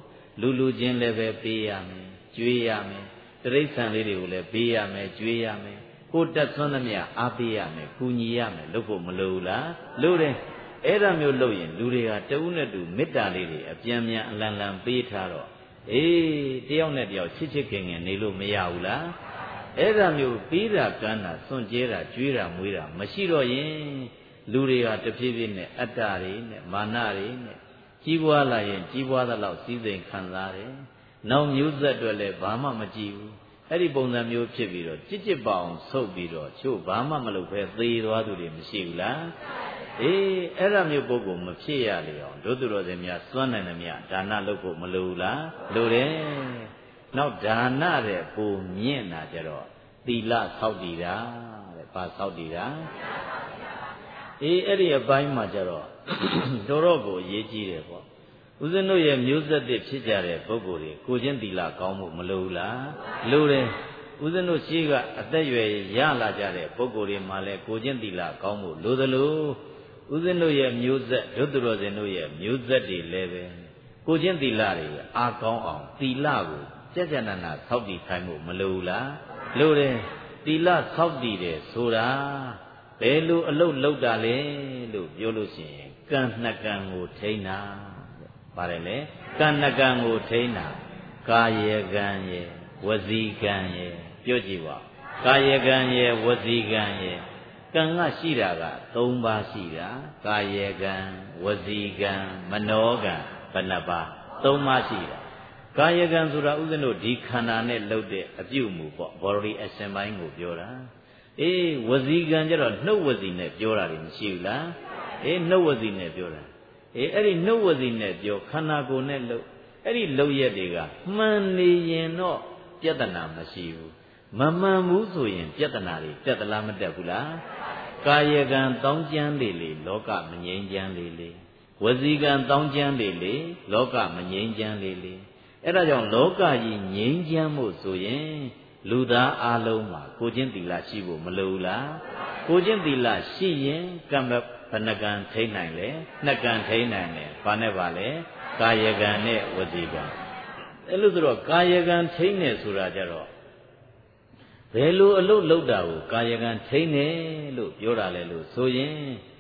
လူချင်းလည်းပဲပေးရမယ်ကျွေးရမယ်တိရစ္ဆာန်လေးတွေကိုလည်းပေးရမယ်ကျွေးရမယ်ကိုတက်သွန်းသမျှအားပေးရမယ်ကူညီရမယ်လုပ်ဖို့မလိုဘူးလားလိုတယ်အဲ့ဒါမျိုးလုပ်ရင်လူတွေကတဦးနဲ့တူမေတ္တာလေးတွေအပြန်ပြန်အလံလံပေးထားတော့အေးတယောက်နဲ့တယောက်ချစ်ချစ်ခင်ခင်နေလို့မရဘူးလားအဲ့ဒါမျိုးပေးတာကမ်းတာစွန့်ကြဲတာကျွေးတာမွေးတာမရှိတော့ရင်လူတွေကတဖြည်းဖြည်းနဲ့အတ္တတွေနဲ့မာနတွေနဲ့ကြီးပွားလာရင်ကြီးပွားသလောက်စည်းစိမ်ခံစားတယ်နောက်မျိုးဆက်တွေလည်းဘာမှမကြည့်ဘူးအဲ့ဒီပုံစံမျိုးဖြစ်ပြီးတော့ကြစ်ကြစ်ပအောင်ဆုပ်ပြီးတော့ချို့ဘာမှမလုပ်ဘဲသေသွားသူတွေမရှိဘူးလားအေးအဲ့ဒါမျိုးပုဂ္ဂိုလ်မဖြစ်ရလေအောင်တို့သူတော်စင်များစွမ်းနိုင်သမျှဒါနလုပ်ဖို့မလိုဘူးလားလိုတယ်နောက်ဒါနတဲ့ပုံမြင့်တာကြတော့သီလဆောက်တည်တာတဲ့ဘာဆောက်တည်တာအေးအဲ့ဒီအပိုင်းမှာကြတော့တော်ကိုအရေးကြီးတယ်ပေါ့ဦးဇင်းတို့ရဲ့မျိုးဆက်တစ်ဖြစ်ကြတဲ့ပုဂ္ဂိုလ်တွေကိုချင်းသီလကောင်းဖို့မလိုဘူးလားလိုတယ်ဦးဇင်းတို့ရှိကအသက်ရွယ်ရလာကြတဲ့ပုဂ္ဂိုလ်တွေမှာလဲကိုချင်းသီလကောင်းဖို့လိုသလိုဦးဇင်းတို့ရဲ့မျိုးဆက်ဒုတိယတော်စင်တို့ရဲ့မျိုးဆက်တွေလည်းပဲကိုချင်းသီလတွေအားကောင်းအောင်သီလကိုကြကြနနာဆောက်တည်ခိုင်းဖို့မလိုဘူးလားလိုတယ်သီလဆောက်တည်တယ်ဆိုတာဘယ်လိုအလုပ်လုပ်တာလဲလို့ပြောလို့ရှိရင်ကံနှစ်ကံကိုထိန်းတာပါတယ်လေကံနှစ်ကံကိုထိန်းတာကာယကံရဲ့ဝစီကံရဲ့ပြောကြည့်ပါကာယကံရဲ့ဝစီကံရဲ့ကံကရှိတာက3ပါးရှိတာကာယကံဝစီကံမနောကံဘယ်နှပါး3ပါးရှိတာကာယကံဆိုတာဥစ္စာတို့ဒီခန္ဓာနဲ့လုပ်တဲ့အပြုအမူပေါ့ body action ပိုင်းကိုပြောတာအေးဝစီကံကျတော့နှုတ်ဝစီနဲ့ပြောတာတွေမရှိဘူးလားအေးနှုတ်ဝစီနဲ့ပြောတာအေးအဲ့ဒီနှုတ်ဝစီနဲ့ပြောခန္ဓာကိုယ်နဲ့လုပ်အဲ့ဒီလုပ်ရက်တွေကမှန်နေရင်တော့ပြဿနာမရှိဘူးမမှန်ဘူးဆိုရင်ပြဿနာတွေတက်သလားမတက်ဘူးလားကာယကံတောင်းကျမ်းလေလေလောကမငြိမ်းချမ်းလေလေဝစီကံတောင်းကျမ်းလေလေလောကမငြိမ်းချမ်းလေလေအဲ့ဒါကြောင့်လောကကြီးငြိမ်းချမ်းမှုဆိုရင်လူသားအလုံးမှာကိုချင်းသီလရှိဖို့မလိုဘူးလားကိုချင်းသီလရှိရင်ကံဘယ်နှကံထိနိုင်လဲနှစ်ကံထိနိုင်တယ်ဘာနဲ့ပါလဲကာယကံနဲ့ဝစီကံအဲ့လိုဆိုတော့ကာယကံထိနေဆိုတာကြတော့ဘယ်လိုအလုပ်လုပ်တာကိုကာယကံထိနေလို့ပြောတာလဲလို့ဆိုရင်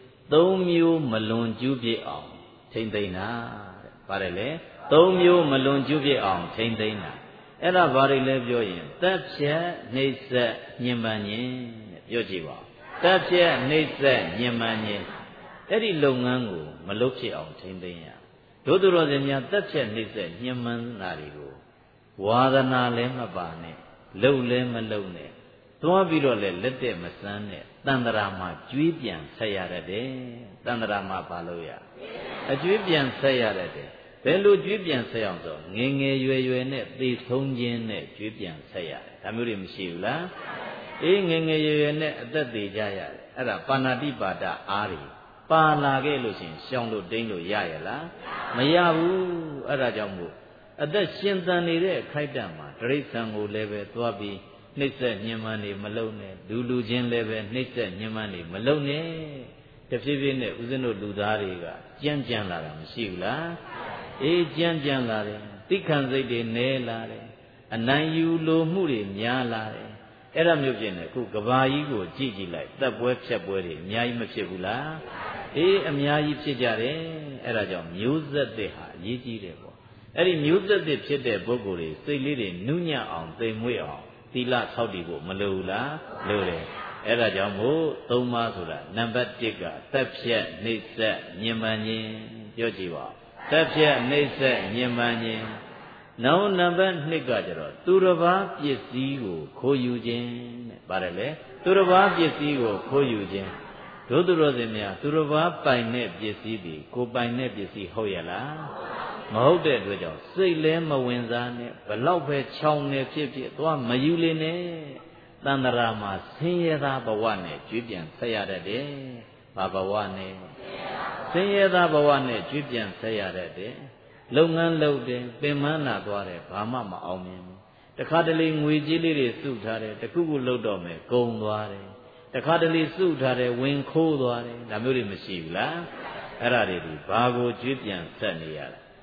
3မျိုးမလွန်ကျူးပြစ်အောင်ထိမ့်သိမ့်တာတဲ့ပါတယ်လေ3မျိုးမလွန်ကျူးပြစ်အောင်ထိမ့်သိမ့်တာအဲ့ဒါဘာတွေလဲပြောရင်တပ်ဖြတ်နှိမ့်ဆက်ညှဉ်းပန်းခြင်းတဲ့ပြောကြည့်ပါတပ်ဖြတ်နှိမ့်ဆက်ညှဉ်းပန်းခြင်းအဲ့ဒီလုပ်ငန်းကိုမလုပ်ဖြစ်အောင်ထိမ့်သိမ့်ရတို့သူတော်စင်များတပ်ဖြတ်နှိမ့်ဆက်ညှဉ်းပန်းတာတွေကိုဝါဒနာလည်းမပါနဲ့လှုပ်လည်းမလှုပ်နဲ့သွားပြီးတော့လည်းလက်တဲ့မစမ်းနဲ့တန်တရာမှာကျွေးပြန်ဆက်ရတတ်တယ်တန်တရာမှာပါလို့ရအကျွေးပြန်ဆက်ရတတ်တယ်ဘယ်လိုကျွေးပြန်ဆက်အောင်ဆိုငယ်ငယ်ရွယ်ရွယ်နဲ့သေဆုံးခြင်းနဲ့ကျွေးပြန်ဆက်ရတယ်ဒါမျိုးတွေမရှိဘူးလားအေးငယ်ငယ်ရွယ်ရွယ်နဲ့အသက်သေးကြရတယ်အဲ့ဒါပါဏာတိပါဒအားတွေပါလာခဲ့လို့ရှင်ရှောင်းလို့တိမ့်လို့ရရလားမရဘူးအဲ့ဒါကြောင့်မို့အသက်ရှင်သန်နေတဲ့အခိုက်အတန့်မှာတိရစ္ဆာန်ကိုလည်းပဲသွားပြီးနှိမ့်ဆက်ညှဉ်းပန်းနေမလုံနဲ့လူချင်းလည်းပဲနှိမ့်ဆက်ညှဉ်းပန်းနေမလုံနဲ့တဖြည်းဖြည်းနဲ့ဦးဇင်းတို့လူသားတွေကကြမ်းကြမ်းလာတာမရှိဘူးလားအေးကြမ်းကြမ်းလာတယ်တိခံစိတ်တွေနည်းလာတယ်အနိုင်ယူလိုမှုတွေများလာတယ်အဲ့ဒါမျိုးဖြစ်နေအခုကဘာကြီးကိုကြည့်ကြည့်လိုက်တပ်ပွဲဖြတ်ပွဲတွေအများကြီးမဖြစ်ဘူးလားအေးအများကြီးဖြစ်ကြတယ်အဲ့ဒါကြောင့်မျိုးဆက်သစ်ဟာအရေးကြီးတယ်ပေါ့အဲ့ဒီမျိုးဆက်သစ်ဖြစ်တဲ့ပုဂ္ဂိုလ်တွေစိတ်လေးတွေနုညံ့အောင်သိမ်မွေ့အောင်သီလဆောက်တည်ဖို့မလိုဘူးလားလိုတယ်အဲ့ဒါကြောင့်မို့3ပါးဆိုတာနံပါတ်1ကသက်ဖြတ်နှိမ့်ဆက်ညှဉ်းပန်းခြင်းပြောကြည့်ပါသက်ဖြတ်နှိမ့်ဆက်ညှဉ်းပန်းခြင်းနောက်နံပါတ်2ကကြတော့သူတစ်ပါးပစ္စည်းကိုခိုးယူခြင်းတဲ့ပါတယ်လေသူတစ်ပါးပစ္စည်းကိုခိုးယူခြင်းတို့သူတော်စင်များသူတစ်ပါးပိုင်တဲ့ပစ္စည်းတွေကိုပိုင်တဲ့ပစ္စည်းဟုတ်ရလားမဟုတ်တဲ့အတွက်ကြောင့်စိတ်လည်းမဝင်စားနဲ့ဘလောက်ပဲချောင်းနေဖြစ်ဖြစ်သွားမယူလေနဲ့တန္တရာမှာဆင်းရဲသားဘဝနဲ့ကျွေးပြန်ဆက်ရတတ်တယ်။ဘာဘဝနဲ့ဆင်းရဲသားဘဝနဲ့ကျွေးပြန်ဆက်ရတတ်တယ်။လုပ်ငန်းလုပ်တယ်ပင်မနာသွားတယ်ဘာမှမအောင်မြင်ဘူး။တခါတလေငွေကြေးလေးတွေစုထားတယ်တခုခုလုပ်တော့မယ်ကုန်သွားတယ်။တခါတလေစုထားတယ်ဝင်ခိုးသွားတယ်ဒါမျိုးတွေမရှိဘူးလား။အဲ့ဒါတွေဒီဘာကိုကျွေးပြန်ဆက်နေရလဲ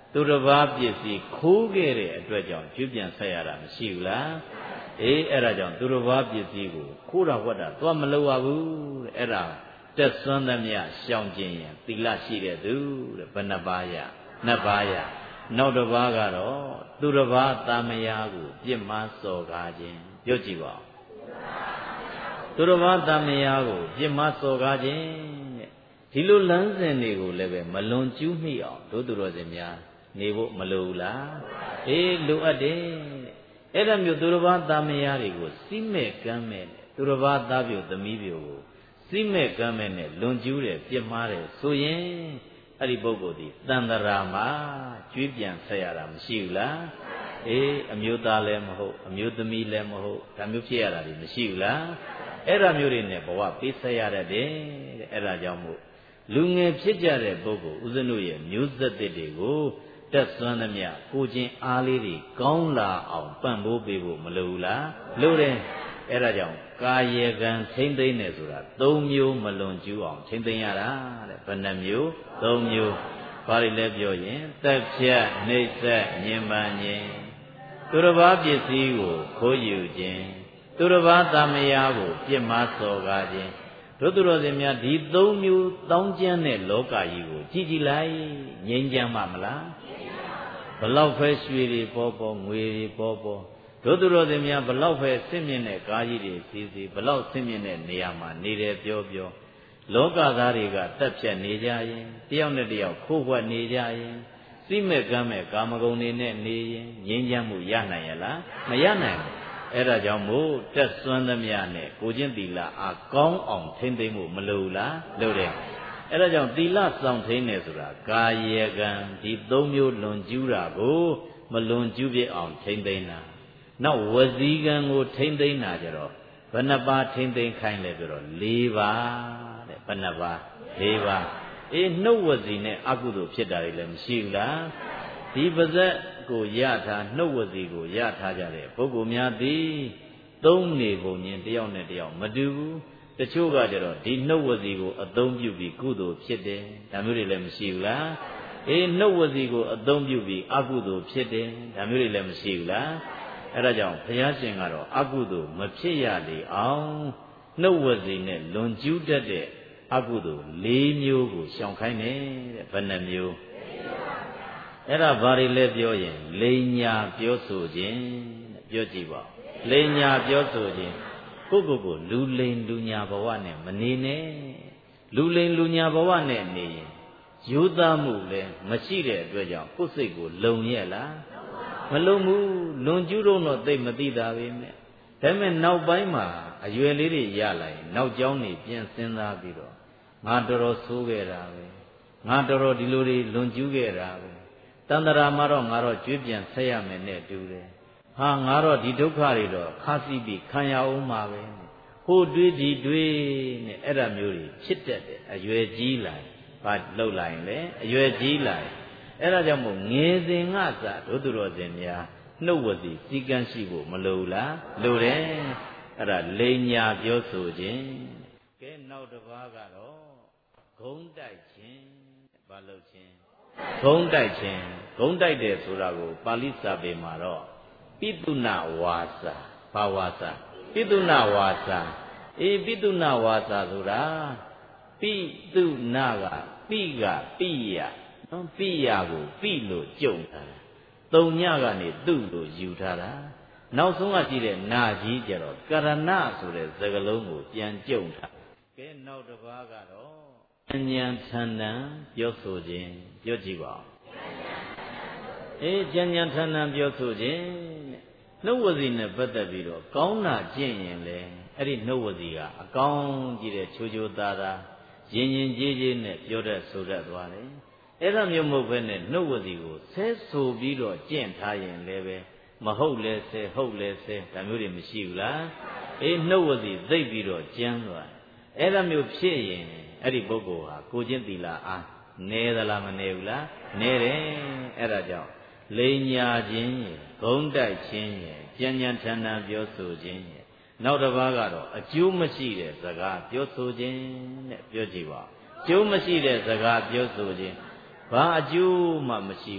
သူတစ်ပါးပစ္စည်းခိုးခဲ့တဲ့အတွက်ကြောင့်ကျွပြန်ဆက်ရတာမရှိဘူးလားအဲ့ဒါကြောင့်သူတစ်ပါးပစ္စည်းကိုခိုးတာဝတ်တာသွားမလုပ်ရဘူးတဲ့အဲ့ဒါတက်စွမ်းသမျှရှောင်ကျင်ရင်သီလရှိတဲ့သူတဲ့ဘယ်နှပါးရနှစ်ပါးရနောက်တစ်ပါးကတော့သူတစ်ပါးတာမယာကိုပြစ်မှားစော်ကားခြင်းပြောကြည့်ပါဦးသူတစ်ပါးတာမယာကိုပြစ်မှားစော်ကားခြင်းတဲ့ဒီလိုလမ်းစဉ်တွေကိုလည်းပဲမလွန်ကျူးမိအောင်တို့သူတော်စင်များနေဖို့မလိုဘူးလားလိုအပ်တယ်အဲ့ဒါမျိုးသူတစ်ပါးတာမယာတွေကိုစီးမဲ့ကမ်းမဲ့သူတစ်ပါးသားပြိုသမီးပြိုကိုစီးမဲ့ကမ်းမဲ့နဲ့လွန်ကျူးတယ်ပြစ်မှားတယ်ဆိုရင်အဲ့ဒီပုဂ္ဂိုလ်ဒီတန်တရာမှာကျွေးပြန်ဆက်ရတာမရှိဘူးလားအမျိုးသားလည်းမဟုတ်အမျိုးသမီးလည်းမဟုတ်ဒါမျိုးဖြစ်ရတာဒီမရှိဘူးလားအဲ့ဒါမျိုးတွေနဲ့ဘဝပေးဆက်ရတတ်တယ်တဲ့အဲ့ဒါကြောင့်မို့လူငယ်ဖြစ်ကြတဲ့ပုဂ္ဂိုလ်ဦးဇင်းတို့ရဲ့မျိုးဆက်သစ်တွေကိုတက်စွမ်းသမျှကိုချင်းအားလေးတွေကောင်းလာအောင်ပံ့ပိုးပေးဖို့မလိုဘူးလားလိုတယ်အဲ့ဒါကြောင့်ကာယေကံထိမ့်သိမ့်နေဆိုတာ၃မျိုးမလွန်ကျူးအောင်ထိမ့်သိမ့်ရတာတဲ့ဘယ်နှမျိုး၃မျိုးဘာတွေလဲပြောရင်တက်ဖြတ်နှိမ့်ဆက်ညင်ပန်းခြင်းသူတစ်ပါးပစ္စည်းကိုခိုးယူခြင်းသူတစ်ပါးတာမယာကိုပြစ်မှားစော်ကားခြင်းတို့သူတော်စင်များဒီ၃မျိုးတောင်းကျမ်းတဲ့လောကကြီးကိုကြည်ကြည်လိုက်ငြိမ်းချမ်းပါမလားဘလောက်ပဲရွှေတွေပေါ်ပေါ်ငွေတွေပေါ်ပေါ်တို့သူတော်စင်များဘလောက်ပဲဆင့်မြင့်တဲ့ကားကြီးတွေစီစီဘလောက်ဆင့်မြင့်တဲ့နေရာမှာနေတယ်ပြောပြောလောကသားတွေကတက်ဖြတ်နေကြရင်တယောက်နဲ့တယောက်ခိုးဝှက်နေကြရင်စိမဲ့ကမ်းမဲ့ကာမဂုဏ်တွေနဲ့နေရင်ငြိမ်းချမ်းမှုရနိုင်ရလားမရနိုင်ဘူးအဲ့ဒါကြောင့်မို့တက်စွမ်းသမျှနဲ့ကိုချင်းသီလအားကောင်းအောင်ထိမ့်သိမ့်မှုမလိုလားလိုတယ်အဲ့ဒါကြောင့်သီလစောင့်ထိန်နေဆိုတာကာယေကံဒီ၃မျိုးလွန်ကျူးတာကိုမလွန်ကျူးပြအောင်ထိမ့်သိမ့်တာနောက်ဝစီကံကိုထိမ့်သိမ့်တာကြတော့ဘယ်နှပါးထိမ့်သိမ့်ခိုင်းလဲပြောတော့၄ပါးတဲ့ဘယ်နှပါး၄ပါးနှုတ်ဝစီနဲ့အကုသိုလ်ဖြစ်တာတွေလည်းမရှိဘူးလားဒီပါဇက်ကိုရထားနှုတ်ဝစီကိုရထားကြတဲ့ပုဂ္ဂိုလ်များသည်သုံးနေပုံချင်းတယောက်နဲ့တယောက်မတူဘူးတချို့ကကြတော့ဒီနှုတ်ဝစီကိုအသုံးပြုပြီးကုသိုလ်ဖြစ်တယ်ဒါမျိုးတွေလည်းမရှိဘူးလားနှုတ်ဝစီကိုအသုံးပြုပြီးအကုသိုလ်ဖြစ်တယ်ဒါမျိုးတွေလည်းမရှိဘူးလားအဲ့ဒါကြောင့်ဘုရားရှင်ကတော့အကုသိုလ်မဖြစ်ရလေအောင်နှုတ်ဝစီနဲ့လွန်ကျူးတတ်တဲ့အကုသိုလ်၄မျိုးကိုရှောင်ခိုင်းတယ်တဲ့ဘယ်နှမျိုးအဲ့ဒါဘာတွေလဲပြောရင်လိန်ညာပြောဆိုခြင်းတဲ့ပြောကြည့်ပါလိန်ညာပြောဆိုခြင်းကိုလူလိန်လူညာဘဝနဲ့မနေနဲ့လူလိန်လူညာဘဝနဲ့နေရင်ယူသားမှုလည်းမရှိတဲ့အတွက်ကြောင့်ကိုယ်စိတ်ကိုလုံရဲ့လားမလုံဘူးလွန်ကျူးတော့သိမသိတာပဲမဲ့ဒါပေမဲ့နောက်ပိုင်းမှာအရွယ်လေးတွေရလာရင်နောက်ကျောင်းနေပြန်စဉ်းစားပြီးတော့ငါတော်တော်ဆိုးခဲ့တာပဲငါတော်တော်ဒီလိုတွေလွန်ကျူးခဲ့တာပဲတန်တရာမှာတော့ငါတော့ကျွေးပြန်ဆက်ရမယ်နဲ့တူတယ်ဟာငါတော့ဒီဒုက္ခတွေတော့ခါးစီးပြီးခံရအောင်မှာပဲဟိုတွေးဒီတွေးနဲ့အဲ့ဒါမျိုးတွေဖြစ်တတ်တယ်အရွယ်ကြီးလာဘာလှုပ်လာရင်လေအရွယ်ကြီးလာအဲ့ဒါကြောင့်မို့ငယ်စဉ်ကစတို့သူတော်စင်များနှုတ်ဝစီစီကံရှိဖို့မလိုလားလိုတယ်အဲ့ဒါလိန်ညာပြောဆိုခြင်းကဲနောက်တစ်ပါးကတော့ဂုံးတိုက်ခြင်းဘာလို့ခြင်းဂုံးတိုက်ခြင်းဂုံးတိုက်တယ်ဆိုတာကိုပါဠိစာပေမှာတော့ပိတုဏဝါစာဘာဝါစာပိတုဏဝါစာပိတုဏဝါစာဆိုတာပိတုဏကပိကပိယပိယကိုပိလို့ကြုံထားတာသုံညကနေသူ့လို့ယူထားတာနောက်ဆုံးကကြည့်တဲ့နာကြီးကြတော့ကရဏဆိုတဲ့စကားလုံးကိုပြန်ကြုံထားကဲနောက်တစ်ပါးကတော့ဉာဏ်ထဏ္ဍံပြောဆိုခြင်းပြောကြည့်ပါဦးဉာဏ်ထဏ္ဍံပြောဆိုခြင်းနှုတ်ဝစီနဲ့ပတ်သက်ပြီးတော့ကောင်းတာကျင့်ရင်လေအဲ့ဒီနှုတ်ဝစီကအကောင်းကြီးတဲ့ချိုးချိုးသားသားရင်ရင်ကြေးကြေးနဲ့ပြောတတ်ဆိုတတ်သွားတယ်အဲ့ဒါမျိုးမဟုတ်ဘဲနဲ့နှုတ်ဝစီကိုဆဲဆိုပြီးတော့ကျင့်ထားရင်လည်းပဲမဟုတ်လဲဆဲဟုတ်လဲဆဲဒါမျိုးတွေမရှိဘူးလားနှုတ်ဝစီသိပ်ပြီးတော့ကျမ်းသွားအဲ့ဒါမျိုးဖြစ်ရင်အဲ့ဒီပုဂ္ဂိုလ်ဟာကိုချင်းသီလအားနည်းသလားမနည်းဘူးလားနည်းတယ်အဲ့ဒါကြောင့်လိန်ညာခြင်းဂုံးတိုက်ခြင်းဉာဏ်ထဏ္ဍံပြောဆိုခြင်းနောက်တစ်ပါးကတော့အကျိုးမရှိတဲ့စကားပြောဆိုခြင်းတဲ့ပြောကြည့်ပါအကျိုးမရှိတဲ့စကားပြောဆိုခြင်းဘာအကျိုးမှမရှိဘူး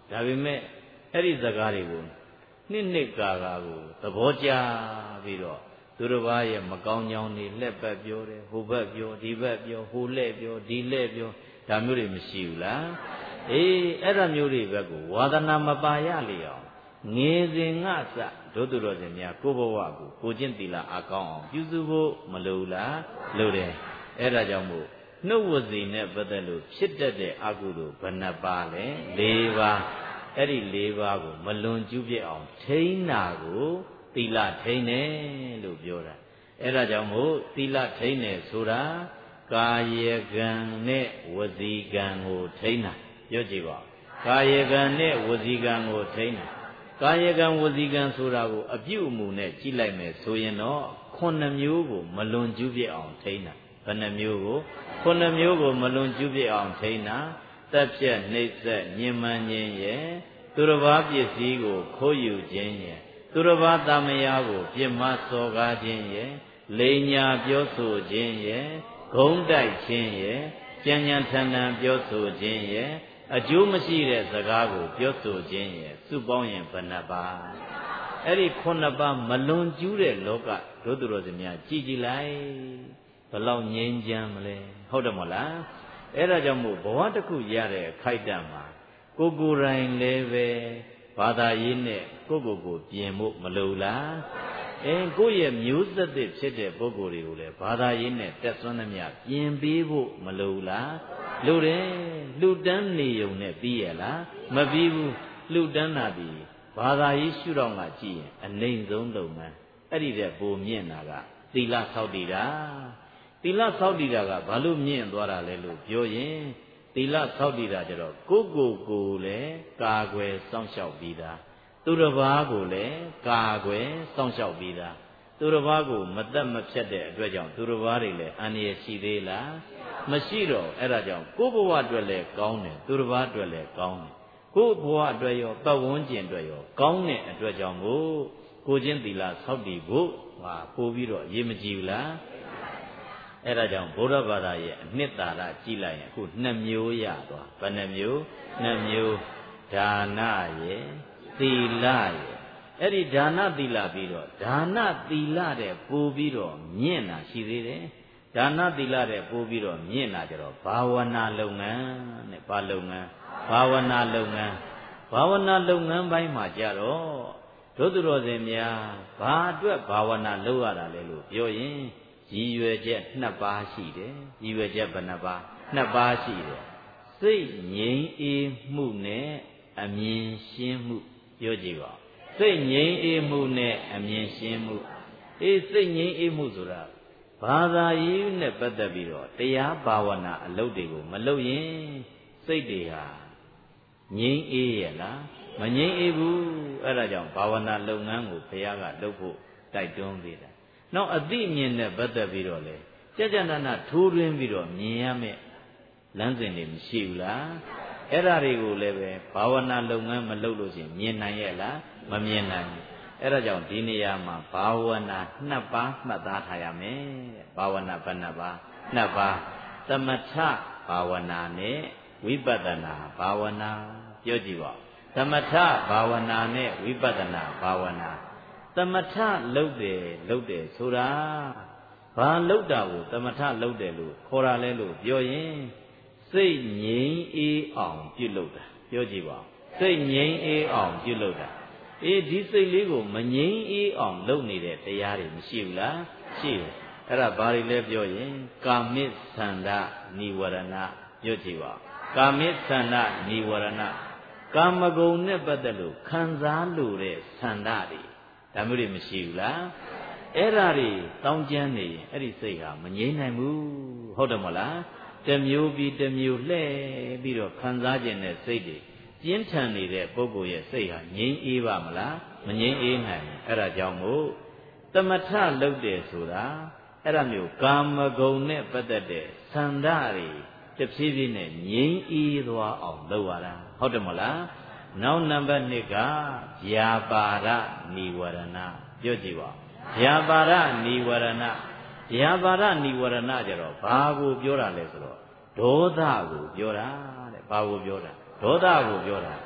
ဒါပေမဲ့အဲ့ဒီစကားတွေကိုနှစ်ကာကိုသဘောကျပြီးတော့သူတစ်ပါးရဲ့မကောင်းကြောင်းတွေလက်ပတ်ပြောတယ်ဟိုဘက်ပြောဒီဘက်ပြောဟိုလှဲ့ပြောဒီလှဲ့ပြောဒါမျိုးတွေမရှိဘူးလားအေးအဲ့ဒါမျိုးတွေဘက်ကိုဝါဒနာမပါရလေအောင်ငယ်စဉ်ငါစဒုသူတော်စင်များကိုဘဝကိုကျင့်သီလအကောင်းအောင်ပြုစုဖို့မလိုလားလိုတယ်အဲ့ဒါကြောင့်မို့နှုတ်ဝစီနဲ့ပတ်သက်လို့ဖြစ်တတ်တဲ့အကုသိုလ်ဘယ်နှပါလဲ၄ပါးအဲ့ဒီ၄ပါးကိုမလွန်ကျူးပြစ်အောင်ထိန်းတာကိုသီလထိန်းတယ်လို့ပြောတာအဲ့ဒါကြောင့်မို့သီလထိန်းတယ်ဆိုတာကာယကံနဲ့ဝစီကံကိုထိန်းတာပြောကြည့်ပါကာယကံနဲ့ဝစီကံကိုထိန်းတာကာယကံဝစီကံဆိုတာကိုအပြုအမူနဲ့ကြည့်လိုက်မယ်ဆိုရင်တော့9မျိုးကိုမလွန်ကျူးပြစ်အောင်ထိန်းတာဘယ်နှမျိုးကို9မျိုးကိုမလွန်ကျူးပြစ်အောင်ထိန်းတာတက်ဖြတ်နှိပ်စက်ညှဉ်းပန်းခြင်းရဲ့သူတစ်ပါးပစ္စည်းကိုခိုးယူခြင်းရဲ့သူတစ်ပါးတာမယားကိုပြစ်မှားစော်ကားခြင်းရဲ့လိန်ညာပြောဆိုခြင်းရဲ့ဂုံးတိုက်ခြင်းရဲ့ကြံ့ကြံ့ထန်ထန်ပြောဆိုခြင်းရဲ့အကျိုးမရှိတဲ့စကားကိုပြောဆိုခြင်းရဲ့စုပေါင်းရင်ဘယ်နှပါအဲ့ဒီ9ပါးမလွန်ကျူးတဲ့လောကဒုသူတော်စင်များကြည်ကြည်လိုက်ဘလောက်ငြိမ်းချမ်းမလဲဟုတ်တယ်မဟုတ်လားအဲ့ဒါကြောင့်မို့ဘဝတစ်ခုရတဲ့အခိုက်အတန့်မှာကိုယ်တိုင်လည်းပဲဘာသာရေးနဲ့ကိုပြင်ဖို့မလိုလားကိုယ့်ရဲ့မျိုးဆက်သစ်ဖြစ်တဲ့ပုဂ္ဂိုလ်တွေကိုလည်းဘာသာရေးနဲ့တက်ဆွမ်းသမျှပြင်ပေးဖို့မလိုလားလိုတယ်လှူဒန်းနေုံနဲ့ပြီးရလားမပြီးဘူးလှူဒန်းတာဒီဘာသာရေးရှုထောင့်ကကြည့်ရင်အနှိမ်ဆုံးလုပ်ငန်းအဲ့ဒီတဲ့ပိုမြင့်တာကသီလဆောက်တည်တာသီလဆောက်တည်တာကဘာလို့မြင့်သွားတာလဲလို့ပြောရင်သီလဆောက်တည်တာကြတော့ကိုယ်လည်းကာကွယ်စောင့်ရှောက်ပြီးသားသူတစ်ပါးကိုလည်းကာကွယ်စောင့်ရှောက်ပြီးသားသူတစ်ပါးကိုမသက်မဖြတ်တဲ့အတွက်ကြောင့်သူတစ်ပါးတွေလည်းအန္တရာယ်ရှိသေးလားမရှိတော့အဲ့ဒါကြောင့်ကိုယ်ဘဝအတွက်လည်းကောင်းတယ်သူတစ်ပါးအတွက်လည်းကောင်းတယ်ကိုယ်ဘဝအတွက်ရောပတ်ဝန်းကျင်အတွက်ရောကောင်းတဲ့အတွက်ကြောင့်ကိုချင်းသီလဆောက်တည်ဖို့ပို့ပြီးတော့အရေးမကြီးဘူးလားအဲ့ဒါကြောင့်ဗုဒ္ဓဘာသာရဲ့အနှစ်သာရကြည့်လိုက်ရင်အခု2မျိုးရသွားဘယ်နှမျိုး2မျိုးဒါနရဲ့သီလရဲ့အဲ့ဒီဒါနသီလပြီးတော့ဒါနသီလတဲ့ပို့ပြီးတော့မြင့်တာရှိသေးတယ်ဒါနသီလတဲ့ပို့ပြီးတော့မြင့်တာကြတော့ဘာဝနာလုပ်ငန်းနဲ့ဘာလုပ်ငန်းဘာဝနာလုပ်ငန်းပိုင်းမှာကြတော့ဒုသူတော်စင်များဘာအတွက်ဘာဝနာလုပ်ရတာလဲလို့ပြောရင်ရည်ရွယ်ချက်2ပါးရှိတယ်ရည်ရွယ်ချက်ဘယ်နှပါး2ပါးရှိတယ်စိတ်ငြိမ်အေးမှုနဲ့အမြင်ရှင်းမှုပြောကြည့်ပါစိတ်ငြိမ်အေးမှုနဲ့အမြင်ရှင်းမှုစိတ်ငြိမ်အေးမှုဆိုတာဘာသာရေးနဲ့ပတ်သက်ပြီးတော့တရားဘာဝနာအလုပ်တွေကိုမလုပ်ရင်စိတ်တွေဟာငြိမ်အေးရဲ့လားမငြိမ်အေးဘူးအဲ့ဒါကြောင့်ဘာဝနာလုပ်ငန်းကိုဘုရားကလုပ်ဖို့တိုက်တွန်းပေးတာနောက်အသိဉာဏ်နဲ့ပတ်သက်ပြီးတော့လေကြကြနာနာထိုးတွင်းပြီးတော့မြင်ရမယ်လမ်းစဉ်တွေမရှိဘူးလားအဲ့ဒါတွေကိုလည်းပဲဘာဝနာလုပ်ငန်းမလုပ်လို့ရှိရင်မြင်နိုင်ရဲ့လားမမြင်နိုင်ဘူးအဲ့ဒါကြောင့်ဒီနေရာမှာဘာဝနာ2ပါးမှတ်သားထားရမယ်ဘာဝနာဘယ်နှပါး2ပါးသမထဘာဝနာနဲ့ဝိပဿနာဘာဝနာပြောကြည့်ပါသမထဘာဝနာနဲ့ဝိပဿနာဘာဝနာသမထလုပ်တယ်ဆိုတာဘာလုပ်တာကိုသမထလုပ်တယ်လို့ခေါ်တာလဲလို့ပြောရင်စိတ်ငြိမ်အေးအောင်ပြုလုပ်တာပြောကြည့်ပါစိတ်ငြိမ်အေးအောင်ပြုလုပ်တာဒီစိတ်လေးကိုမငြိမ်အေးအောင်လုပ်နေတဲ့တရားတွေမရှိဘူးလားရှိတယ်အဲ့ဒါဘာတွေလဲပြောရင်ကာမိသန္တာနိဝရဏပြောကြည့်ပါကာမိသန္တာနိဝရဏကာမဂုဏ်နဲ့ပတ်သက်လို့ခံစားလို့တဲ့သန္တာတွေဒါမျိုးတွေမရှိဘူးလားအဲ့ဒါတွေတောင်းကျမ်းနေရင်အဲ့ဒီစိတ်ဟာမငြိမ်နိုင်ဘူးဟုတ်တယ်မလားတစ်မျိုးပြီးတစ်မျိုးလှည့်ပြီးတော့ခံစားခြင်းနဲ့စိတ်တွေပြင်းထန်နေတဲ့ပုဂ္ဂိုလ်ရဲ့စိတ်ဟာငြိမ်အေးပါမလားမငြိမ်အေးနိုင်ဘူးအဲ့ဒါကြောင့်မို့သမထလုပ်တယ်ဆိုတာအဲ့ဒါမျိုးကာမဂုဏ်နဲ့ပတ်သက်တဲ့သန္တာတွေတဖြည်းဖြည်းနဲ့ငြိမ်အေးသွားအောင်လုပ်ရတာဟုတ်တယ်မလားနောက်နံပါတ်2ကဗျာပါဒနိဝရဏပြောကြည့်ပါဗျာပါဒနိဝရဏဗျာပါဒနိဝရဏကြတော့ဘာကိုပြောတာလဲဆိုတော့ဒေါသကိုပြောတာတဲ့ဘာကိုပြောတာဒေါသကိုပြောတာထ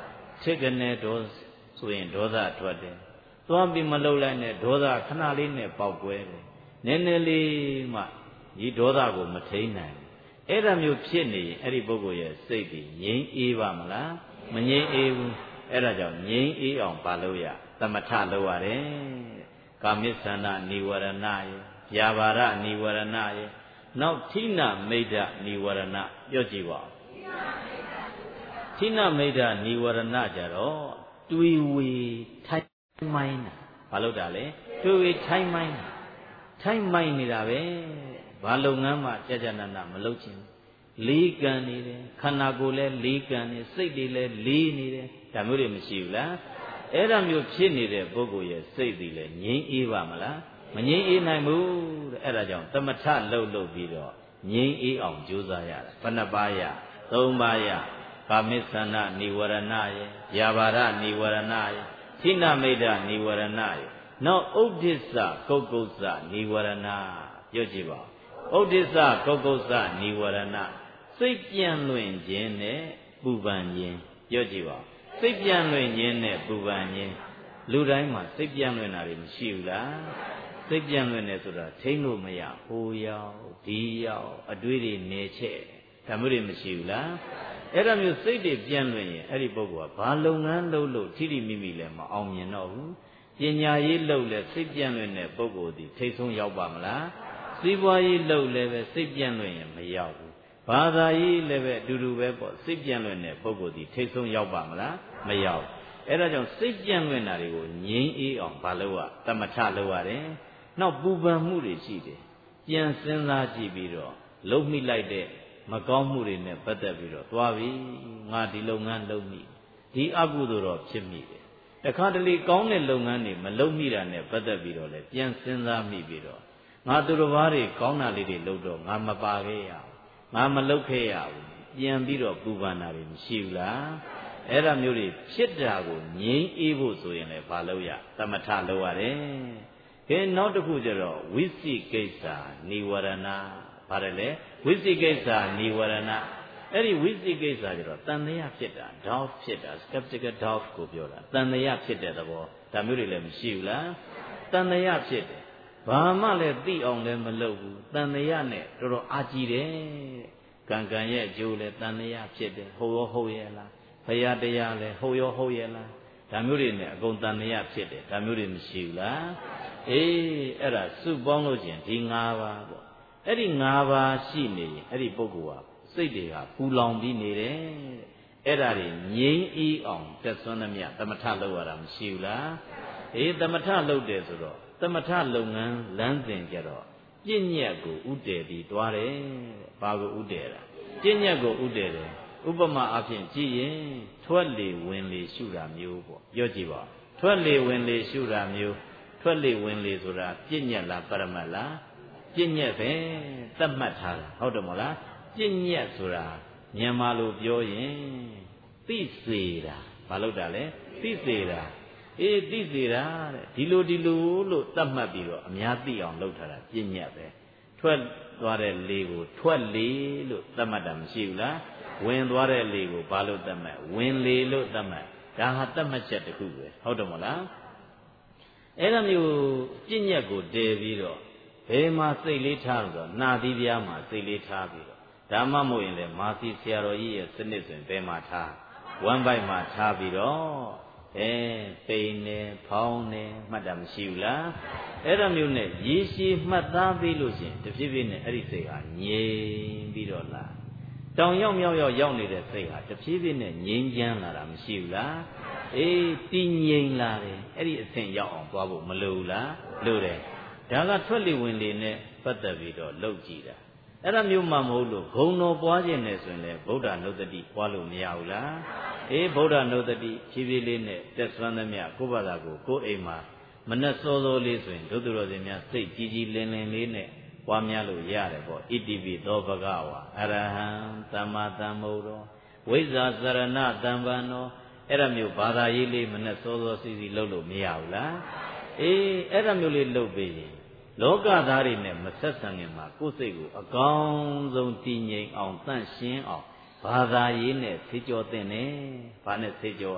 ချစ်ကနေဒေါဆိုရင်ဒေါသထွက်တယ်သွားပြီးမလှုပ်လိုက်နဲ့ဒေါသခဏလေးနဲ့ပေါက်ကွဲတယ်နည်းနည်းလေးမှဒီဒေါသကိုမထိန်နိုင်အဲ့ဒါမျိုးဖြစ်နေရင်အဲ့ဒီပုဂ္ဂိုလ်ရဲ့စိတ်ကြီးငြိမ်းအေးပါမလားမငြိမ်းအေးဘူးအဲ့ဒါကြောင့်ငြိမ်းအေးအောင်ပါလို့ရသမထလုပ်ရတယ်ကာမိသန္တာနိဝရဏယေဗျာပါဒနိဝရဏယေနောက်ဌိနမိတ်္တနိဝရဏပြောကြည့်ပါဌိနမိတ်္တနိဝရဏကြတော့တွေးဝေထိုင်မိုင်းတာဘာလို့တာလဲတွေးဝေထိုင်မိုင်းတာထိုင်မိုင်းနေတာပဲဘာလုပ်ငန်းမှကြာကြာနာနာမလုပ်ချင်လေးကန်နေတယ်ခန္ဓာကိုယ်လည်းလေးကန်နေစိတ်တွေလည်းလေးနေတယ်ဒါမျိုးတွေမရှိဘူးလားအဲ့ဒါမျိုးဖြစ်နေတဲ့ပုဂ္ဂိုလ်ရဲ့စိတ်တွေလည်းငြိမ်းအေးပါမလားမငြိမ်းအေးနိုင်ဘူးတဲ့အဲ့ဒါကြောင့်သမထလှုပ်ပြီးတော့ငြိမ်းအေးအောင်ကြိုးစားရတာဘယ်နှပါးရသုံးပါးရကာမိသန္နနိဝရဏယေဗျာပါဒနိဝရဏယေဌိနမိတ်္တနိဝရဏယေနောက်ဥဒ္ဒစ္စကုက္ကုစ္စနိဝရဏပြောကြည့်ပါဥဒ္ဒစ္စကုက္ကုစ္စနိဝရဏစိတ်ပြန့်လွင့်ခြင်းနဲ့ပူပန်ခြင်းပြောကြည့်ပါစိတ်ပြန့်လွင့်ခြင်းနဲ့ပူပန်ခြင်းလူတိုင်းမှာစိတ်ပြန့်လွင့်တာတွေမရှိဘူးလားစိတ်ပြန့်လွင့်နေဆိုတာထိန်းလို့မရဟိုရောက်ဒီရောက်အတွေးတွေနေချက်ဒါမျိုးတွေမရှိဘူးလားအဲ့ဒါမျိုးစိတ်တွေပြန့်လွင့်ရင်အဲ့ဒီပုဂ္ဂိုလ်ကဘာလုပ်ငန်းလုပ်လို့ထိထိမိမိလည်းမအောင်မြင်တော့ဘူးပညာရေးလုပ်လဲစိတ်ပြန့်လွင့်တဲ့ပုဂ္ဂိုလ်ဒီထိတ်ဆုံးရောက်ပါမလားစီးပွားရေးလုပ်လဲပဲစိတ်ပြန့်လွင့်ရင်မရောက်ဘူးဘာသာရေးလည်းပဲအတူတူပဲပေါ့စိတ်ပြန့်လွင့်တဲ့ပုဂ္ဂိုလ်ဒီထိတ်ဆုံးရောက်ပါမလားမရောက်အဲ့ဒါကြောင့်စိတ်ပြန့်လွင့်တာတွေကိုငြိမ်းအေးအောင်ဘာလို့ရသမထလုပ်ရတယ်နောက်ပူပန်မှုတွေရှိတယ်ပြန်စဉ်းစားကြည့်ပြီးတော့လုံးမိလိုက်တဲ့မကောင်းမှုတွေနဲ့ပတ်သက်ပြီးတော့သွားပြီငါဒီလုပ်ငန်းလုပ်မိဒီအကုသိုလ်တော့ဖြစ်မိတယ်တခါတလေကောင်းတဲ့လုပ်ငန်းတွေမလုပ်မိတာနဲ့ပတ်သက်ပြီးတော့လည်းပြန်စဉ်းစားမိပြီးတော့ငါသူတစ်ပါးတွေကောင်းတာလေးတွေလုပ်တော့ငါမပါခဲ့ရဘူးငါမလုပ်ခဲ့ရဘူးပြန်ပြီးတော့ပူပန်တာတွေမရှိဘူးလားအဲ့ဒါမျိုးတွေဖြစ်တာကိုငြိမ်းအေးဖို့ဆိုရင်လည်းဘာလုပ်ရသမထလုပ်ရတယ်ခဲနောက်တစ်ခုကျတော့ဝိသိကိစ္စနိဝရဏပါတယ်လေဝိသိကိစ္စနိဝရဏအဲ့ဒီဝိသိကိစ္စကျတော့တန်တရားဖြစ်တာ doubt ဖြစ်တာ skeptical doubt ကိုပြောတာတန်တရားဖြစ်တဲ့သဘောဒါမျိုးတွေလည်းမရှိဘူးလားတန်တရားဖြစ်တယ်ဘာမှလည်းသိအောင်လည်းမလုပ်ဘူးတန်တရားနဲ့တော်တော်အာကြည့်တယ်ကံကံရဲ့အကျိုးလည်းတန်တရားဖြစ်တယ်ဟုတ်ရောဟုတ်ရဲ့လားဘုရားတရားလည်းဟုတ်ရောဟုတ်ရဲ့လားဒါမျိုးတွေနဲ့အကုန်တန်တရားဖြစ်တယ်ဒါမျိုးတွေမရှိဘူးလားအေးအဲ့ဒါစုပေါင်းလို့ချင်းဒီ၅ပါးပေါ့အဲ့ဒီ၅ပါးရှိနေရင်အဲ့ဒီပုဂ္ဂိုလ်ဟာစိတ်တွေကပူလောင်ပြီးနေတယ်အဲ့ဒါတွေငြိမ်းအေးအောင်တက်ဆွမ်းသမျှသမထလုပ်ရတာမရှိဘူးလားအေးသမထလုပ်တယ်ဆိုတော့သမထလုပ်ငန်းလမ်းစဉ်ကြတော့ပြည့်ညက်ကိုဥတည်ပြီးတွားတယ်ဘာကိုဥတည်တာပြည့်ညက်ကိုဥတည်တယ်ဥပမာအဖြစ်ကြည့်ရင်ထွက်လေဝင်လေရှုတာမျိုးပေါ့ပြောကြည့်ပါထွက်လေဝင်လေရှုတာမျိုးထွက်လေဝင်လေဆိုတာပြည့်ညက်လားပရမတ်လားပြည့်ညက်ပဲသတ်မှတ်ထားတာဟုတ်တယ်မဟုတ်လားပြည့်ညက်ဆိုတာမြန်မာလိုပြောရင်သိစေတာဘာလို့တာလဲသိစေတာအေးသိစေတာတဲ့ဒီလိုလို့သတ်မှတ်ပြီးတော့အများသိအောင်လုပ်ထားတာပြည့်ညက်ပဲထွက်သွားတဲ့လေကိုထွက်လေလို့သတ်မှတ်တာမရှိဘူးလားဝင်သွားတဲ့လေကိုဘာလို့သတ်မှတ်ဝင်လေလို့သတ်မှတ်ဒါဟာသတ်မှတ်ချက်တစ်ခုပဲဟုတ်တယ်မဟုတ်လားအဲ့ဒါမျိုးပြည့်ညက်ကိုတည်ပြီးတော့ဘယ်မှာစိတ်လေးထားလို့နှာသီးပြားမှာစိတ်လေးထားပြီးတော့ဒါမှမဟုတ်ရင်လည်းမာသီဆရာတော်ကြီးရဲ့စနစ်ဆိုရင်ဘယ်မှာထားဝမ်းပိုက်မှာထားပြီးတော့ပိန်နေဖောင်းနေမှတ်တာမရှိဘူးလားအဲ့ဒါမျိုးနဲ့ရေရှည်မှတ်သားပြီးလို့ရှိရင်တဖြည်းဖြည်းနဲ့အဲ့ဒီစိတ်ဟာငြိမ်ပြီးတော့လာတောင်ရောက်မြောက်ရောက်နေတဲ့စိတ်ဟာတဖြည်းဖြည်းနဲ့ငြိမ်းချမ်းလာတာမရှိဘူးလားအေးတည်ငြိမ်လာတယ်အဲ့ဒီအဆင့်ရောက်အောင်သွားဖို့မလိုဘူးလားလိုတယ်ဒါကထွက်လေဝင်လေနဲ့ပတ်သက်ပြီးတော့လှုပ်ကြည့်တာအဲ့ဒါမျိုးမှမဟုတ်လို့ဂုံတော်ပွားခြင်းနဲ့ဆိုရင်လေဗုဒ္ဓနုတ္တိပွားလို့မရဘူးလားအေးဗုဒ္ဓနုတ္တိဖြည်းဖြည်းလေးနဲ့တက်ဆွမ်းသမျှကိုယ့်ဘာသာကိုယ့်အိမ်မှာမနဲ့စောစောလေးဆိုရင်ဒုသူတော်စင်များစိတ်ကြည်လင်လေးနဲ့ပွားများလို့ရတယ်ပေါ့ဣတိပိသောဘဂဝါအရဟံသမ္မာသမ္ဗုဒ္ဓောဝိဇ္ဇာစရဏတံပန္နောအဲ့ဒါမျိုးဘာသာရေးလေးမနဲ့စောစောစီစီလုပ်လို့မရဘူးလားအေးအဲ့ဒါမျိုးလေးလုပ်ပြီးရင်လောကသားတွေနဲ့မဆက်ဆံခင်မှာကိုယ်စိတ်ကိုအကောင်းဆုံးတည်ငြိမ်အောင်တန့်ရှင်းအောင်ဘာသာရေးနဲ့ဆေးကြောသင့်တယ်။ဘာနဲ့ဆေးကြောอ่ะ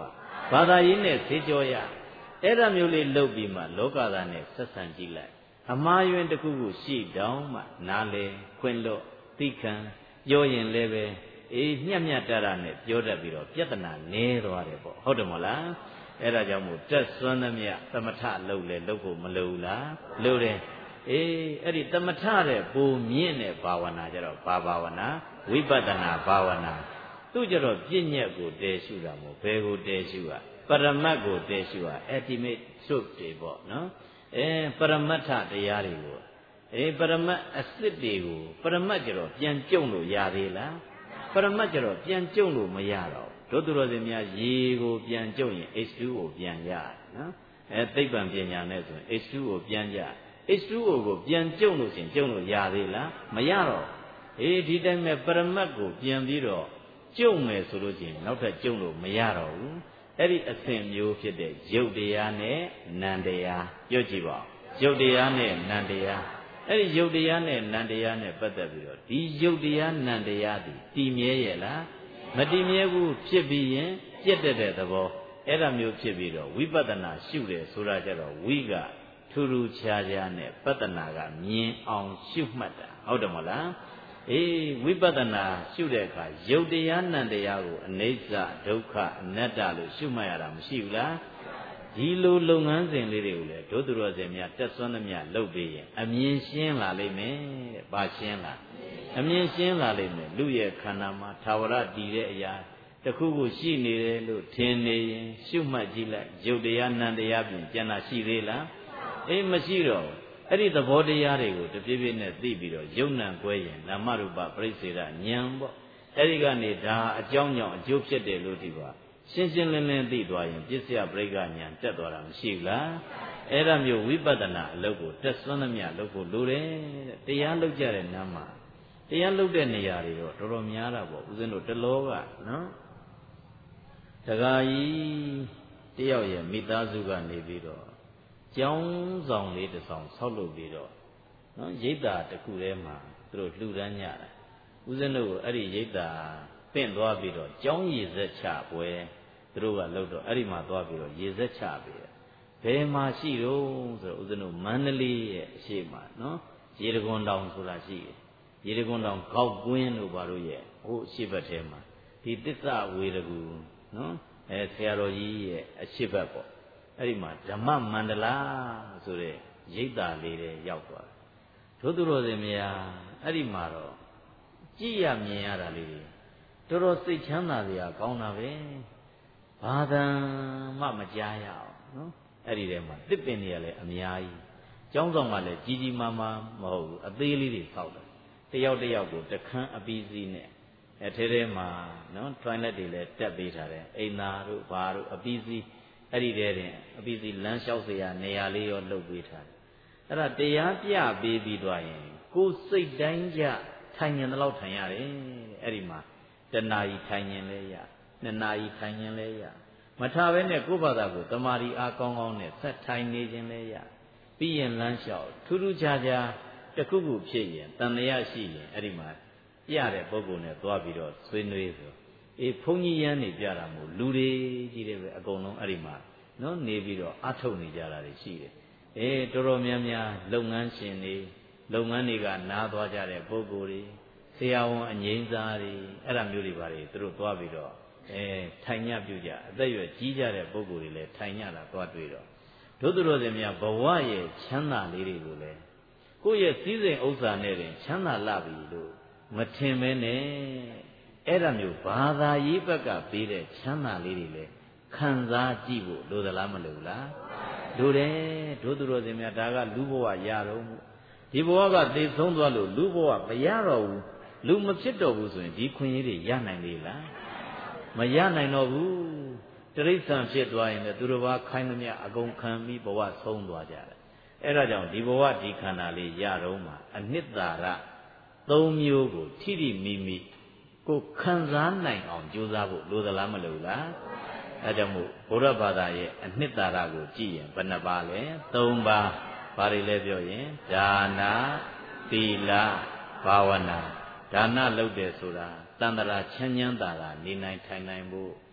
ဘာသာရေးနဲ့ဈေးကြောရအဲ့ဒါမျိုးလေးလုပ်ပြီးမှလောကသားနဲ့ဆက်ဆံကြည့်လိုက်အမှားယွင်းတစ်ခုခုရှိတောင်မှနားလေခွင့်လွတ်သိခံပြောရင်လည်းပဲညံ့ညံ့တရနဲ့ပြောတတ်ပြီးတော့ပြဿနာနည်းသွားတယ်ပေါ့ဟုတ်တယ်မလားအဲ့ဒါကြောင့်မို့တက်စွမ်းသမျှသမထလုပ်လဲလုပ်ဖို့မလိုဘူးလားလိုတယ်အဲ့ဒီသမထတဲ့ပုံမြင့်တဲ့ဘာဝနာကြတော့ဘာဘာဝနာဝိပဿနာဘာဝနာသူကြတော့ပြည့်ညက်ကိုတည်ရှုတာမို့ဘယ်ကိုတည်ရှုอ่ะပရမတ်ကိုတည်ရှုอ่ะ ultimate truth တွေပေါ့နော်ပရမတ္ထတရားတွေကိုပရမတ်အစစ်တွေကိုပရမတ်ကြတော့ပြန်ကြုံလို့ရသေးလားပရမတ်ကြတော့ပြန်ကြုံလို့မရတော့တို့သူတော်စင်များရေကိုပြန်ကြုံရင် H2O ပြန်ရတယ်နော်သိပ္ပံပညာနဲ့ဆိုရင် H2O ပြန်ကြH2O ကိုပြန်ကြုံလို့ရှင်ကြုံလို့ရသေးလားမရတော့ဒီတိုင်းမဲ့ပရမတ်ကိုပြန်ပြီးတော့ကြုံမယ်ဆိုလို့ချင်းနောက်ထပ်ကြုံလို့မရတော့ဘူးအဲ့ဒီအစဉ်မျိုးဖြစ်တဲ့ရုပ်တရားနဲ့နာမ်တရားပြောကြည့်ပါရုပ်တရားနဲ့နာမ်တရားအဲ့ဒီရုပ်တရားနဲ့နာမ်တရားနဲ့ပတ်သက်ပြီးတော့ဒီရုပ်တရားနာမ်တရားဒီတည်မြဲရဲ့လားမတည်မြဲဘူးဖြစ်ပြီးရင်ပြတ်တဲ့သဘောအဲ့ဒါမျိုးဖြစ်ပြီးတော့ဝိပဿနာရှုတယ်ဆိုတာကြတော့ဝိကထူးထူးခြားခြားနဲ့ပဿနာကမြင်အောင်ရှုမှတ်တာဟုတ်တယ်မဟုတ်လားဝိပဿနာရှုတဲ့အခါရုပ်တရားနံတရားကိုအနိစ္စဒုက္ခအနတ္တလို့ရှုမှတ်ရတာမရှိဘူးလားဒီလိုလုပ်ငန်းစဉ်လေးတွေကိုလည်းဒုသူတော်စင်များတက်ဆွမ်းသမျှလုပ်ပြီးရင်အမြင်ရှင်းလာလိမ့်မယ်တဲ့။ဘာရှင်းလာအမြင်ရှင်းလာလိမ့်မယ်လူရဲ့ခန္ဓာမှာသာဝရတည်တဲ့အရာတစ်ခုခုရှိနေတယ်လို့ထင်နေရင်ရှုမှတ်ကြည့်လိုက်ရုပ်တရားနံတရားပြင်ကျန်တာရှိသေးလားမရှိတော့အဲ့ဒီသဘောတရားတွေကိုတပြေးပြေးနဲ့သိပြီးတော့ယုံနံကွဲရင်နာမရူပပရိစ္ဆေဒဉာဏ်ပေါ့အဲ့ဒီကနေဒါအကြောင်းကြောင့်အကျိုးဖြစ်တယ်လို့ဒီပါရှင်းရှင်းလင်းလင်းသိသွားရင်ပစ္စယပရိက္ခဉာဏ်တက်သွားတာမရှိဘူးလားအဲ့ဒါမျိုးဝိပဿနာအလုပ်ကိုတက်ဆွမ်းသမျှလုပ်ဖို့လိုတယ်တဲ့တရားလုပ်ကြတဲ့နာမှာတရားလုပ်တဲ့နေရာတွေတော့တော်တော်များတာပေါ့ဦးဇင်းတို့တလောကနော်တခါကြီးတယောက်ရဲ့မိသားစုကနေပြီးတော့ကျောင်းဆောင်လေးတစ်ဆောင်ဆောက်လုပ်ပြီးတော့နော်ရိပ်သာတစ်ခုထဲမှာသူတို့လှူဒန်းကြတာဦးဇင်းတို့အဲ့ဒီရိပ်သာပင့်သွားပြီးတော့ကျောင်းရည်ဆက်ချပွဲသူတို့ကလုပ်တော့အဲ့ဒီမှာသွားပြီးတော့ရည်ဆက်ချပြီးဘယ်မှာရှိတော့ဆိုတော့ဦးဇင်းတို့မန္တလေးရဲ့အရှိမနော်ရေတံခွန်တောင်ဆိုတာရှိတယ်ရေတံခွန်တောင်ဂေါက်ကွင်းတို့ဘာလို့ရဲ့ဟိုအရှိဘက်ထဲမှာဒီတစ္ဆဝေတကူနော်ဆရာတော်ကြီးရဲ့အရှိဘက်ပေါ့အဲ့ဒီမှာဓမ္မမန္တလာဆိုတဲ့ရိပ်သာလေးတွေရောက်သွားတယ်တို့သူတော်စင်များအဲ့ဒီမှာတော့ကြည့်ရမြင်ရတာလေးတော်တော်စိတ်ချမ်းသာစရာကောင်းတာပဲဘာသာမှမကြားရအောင်နော်အဲ့ဒီထဲမှာတစ်ပင်တွေကလည်းအများကြီးကျောင်းဆောင်ကလည်းကြီးကြီးမားမားမဟုတ်ဘူးအသေးလေးတွေဆောက်တယ်တယောက်တယောက်ကိုတခန်းအပီးစီးနဲ့ထဲမှာနော် toilet တွေလည်းတက်ပေးထားတယ်အိမ်သာတို့ဘာတို့အပီးစီးအဲ့ဒီထဲတင်အပီးစီးလမ်းလျှောက်เสียနေရာလေးရောလုပ်ပေးထားတယ်အဲ့ဒါတရားပြပေးပြီးသွားရင်ကိုယ်စိတ်တိုင်းကြထိုင်ရင်တော့ထိုင်ရတယ်အဲ့ဒီမှာတဏှာကြီးထိုင်ရင်လည်းရနှစ်နာရီထိုင်ရင်လည်းရမထားဘဲနဲ့ကိုယ့်ဘာသာကိုတမာရီအားကောင်းကောင်းနဲ့ဆက်ထိုင်နေခြင်းလည်းရပြီးရင်လမ်းလျှောက်ထူးထူးခြားခြားတစ်ခုခုဖြစ်ရင်တန်တရားရှိရင်အဲ့ဒီမှာပြတဲ့ပုဂ္ဂိုလ်နဲ့သွားပြီးတော့ဆွေးနွေးဆိုဘုန်းကြီးရန်နေပြတာမို့လူတွေကြီးတယ်ပဲအကုန်လုံးအဲ့ဒီမှာနော်နေပြီးတော့အထုတ်နေကြတာတွေရှိတယ်တော်တော်များများလုပ်ငန်းရှင်တွေလုပ်ငန်းတွေကနားသွားကြတဲ့ပုဂ္ဂိုလ်တွေဆရာဝန်အငိမ့်စားတွေအဲ့ဒါမျိုးတွေပါတွေသူတို့သွားပြီးတော့ထိုင်ညပြုကြအသက်ရွယ်ကြီးကြတဲ့ပုဂ္ဂိုလ်တွေလည်းထိုင်ညတာသွားတွေ့တော့တို့သူတို့တွေများဘဝရဲ့ချမ်းသာလေးတွေကိုလည်းကိုယ့်ရဲ့စည်းစိမ်ဥစ္စာနဲ့တင်ချမ်းသာလာပြီလို့မထင်မဲနဲ့အဲ့ဒါမျိုးဘာသာရေးဘက်ကပေးတဲ့ချမ်းသာလေးတွေလည်းခံစားကြည့်ဖို့လိုသလားမလိုလားလိုတယ်တို့သူတို့တွေများဒါကလူဘဝရတော့ဒီဘဝကသိဆုံးသွားလို့လူဘဝမရတော့ဘူးလူမဖြစ်တော့ဘူးဆိုရင်ဒီခွင့်ရည်တွေရနိုင်လေလားမရနိုင်တော့ဘူးတိရစ္ဆာန်ဖြစ်သွားရင်လည်းသူတို့ဘာခိုင်းသမျှအကုန်ခံပြီးဘဝဆုံးသွားကြတယ်အဲ့ဒါကြောင့်ဒီဘဝဒီခန္ဓာလေးရတော့မှအနှစ်သာရ၃မျိုးကိုထိထိမိမိကိုခံစားနိုင်အောင်ကြိုးစားဖို့လိုသလားမလိုလားအဲကြောင့်မို့ဘုရားဘာသာရဲ့အနှစ်သာရကိုကြည့်ရင်ဘယ်နှပါလဲ၃ပါးဘာတွေလဲပြောရင်ဒါနာသီလဘာဝနာဒါနလုပ်တယ်ဆိုတာတန်ត្រာချမ်းချမ်းသာသာနေနိုင်ထိုင်နိုင်ဖို့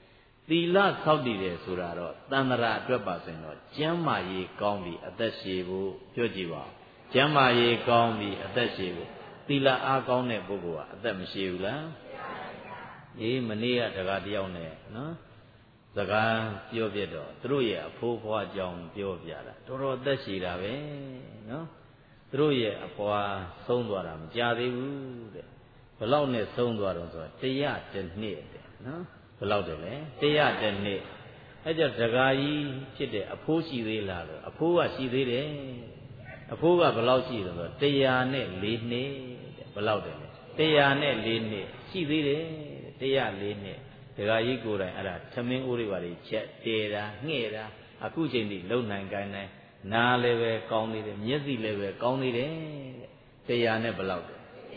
သီလဆောက်တည်တယ်ဆိုတာတော့တန်ត្រာအတွက်ပါဆိုရင်တော့ကျမ်းမာရေးကောင်းပြီးအသက်ရှည်ဖို့ပြောကြည့်ပါကျမ်းမာရေးကောင်းပြီးအသက်ရှည်ဖို့သီလအားကောင်းတဲ့ပုဂ္ဂိုလ်ကအသက်မရှည်ဘူးလားမနေ့ကတကားတယောက်နဲ့နော်စကားပြောပြတော့သူတို့ရဲ့အဖိုးဖွားကြောင်းပြောပြတာတော်တော်အသက်ရှည်တာပဲနော်သူတို့ရဲ့အဖွားဆုံးသွားတာမကြသေးဘူးတဲ့ဘယ်လောက်နဲ့ဆုံးသွားတော့ဆို101နှစ်တဲ့နော်ဘယ်လောက်တယ်လဲ101နှစ်အဲ့ကြတကားကြီးဖြစ်တဲ့အဖိုးရှိသေးလားဆိုအဖိုးကရှိသေးတယ်အဖိုးကဘယ်လောက်ရှိတယ်ဆို104နှစ်တဲ့ဘယ်လောက်တယ်လဲ104နှစ်ရှိသေးတယ်104နှစ်ဒကာကြီးကိုယ်တိုင်အဲ့ဒါသမင်းဦးတွေပါလေချက်တဲတာငှဲ့တာအခုချိန်ထိလုံနိုင်ကိုင်းနိုင်နားလည်းပဲကောင်းသေးတယ်မျက်စိလည်းပဲကောင်းသေးတယ်100နဲ့ဘယ်လောက်လဲ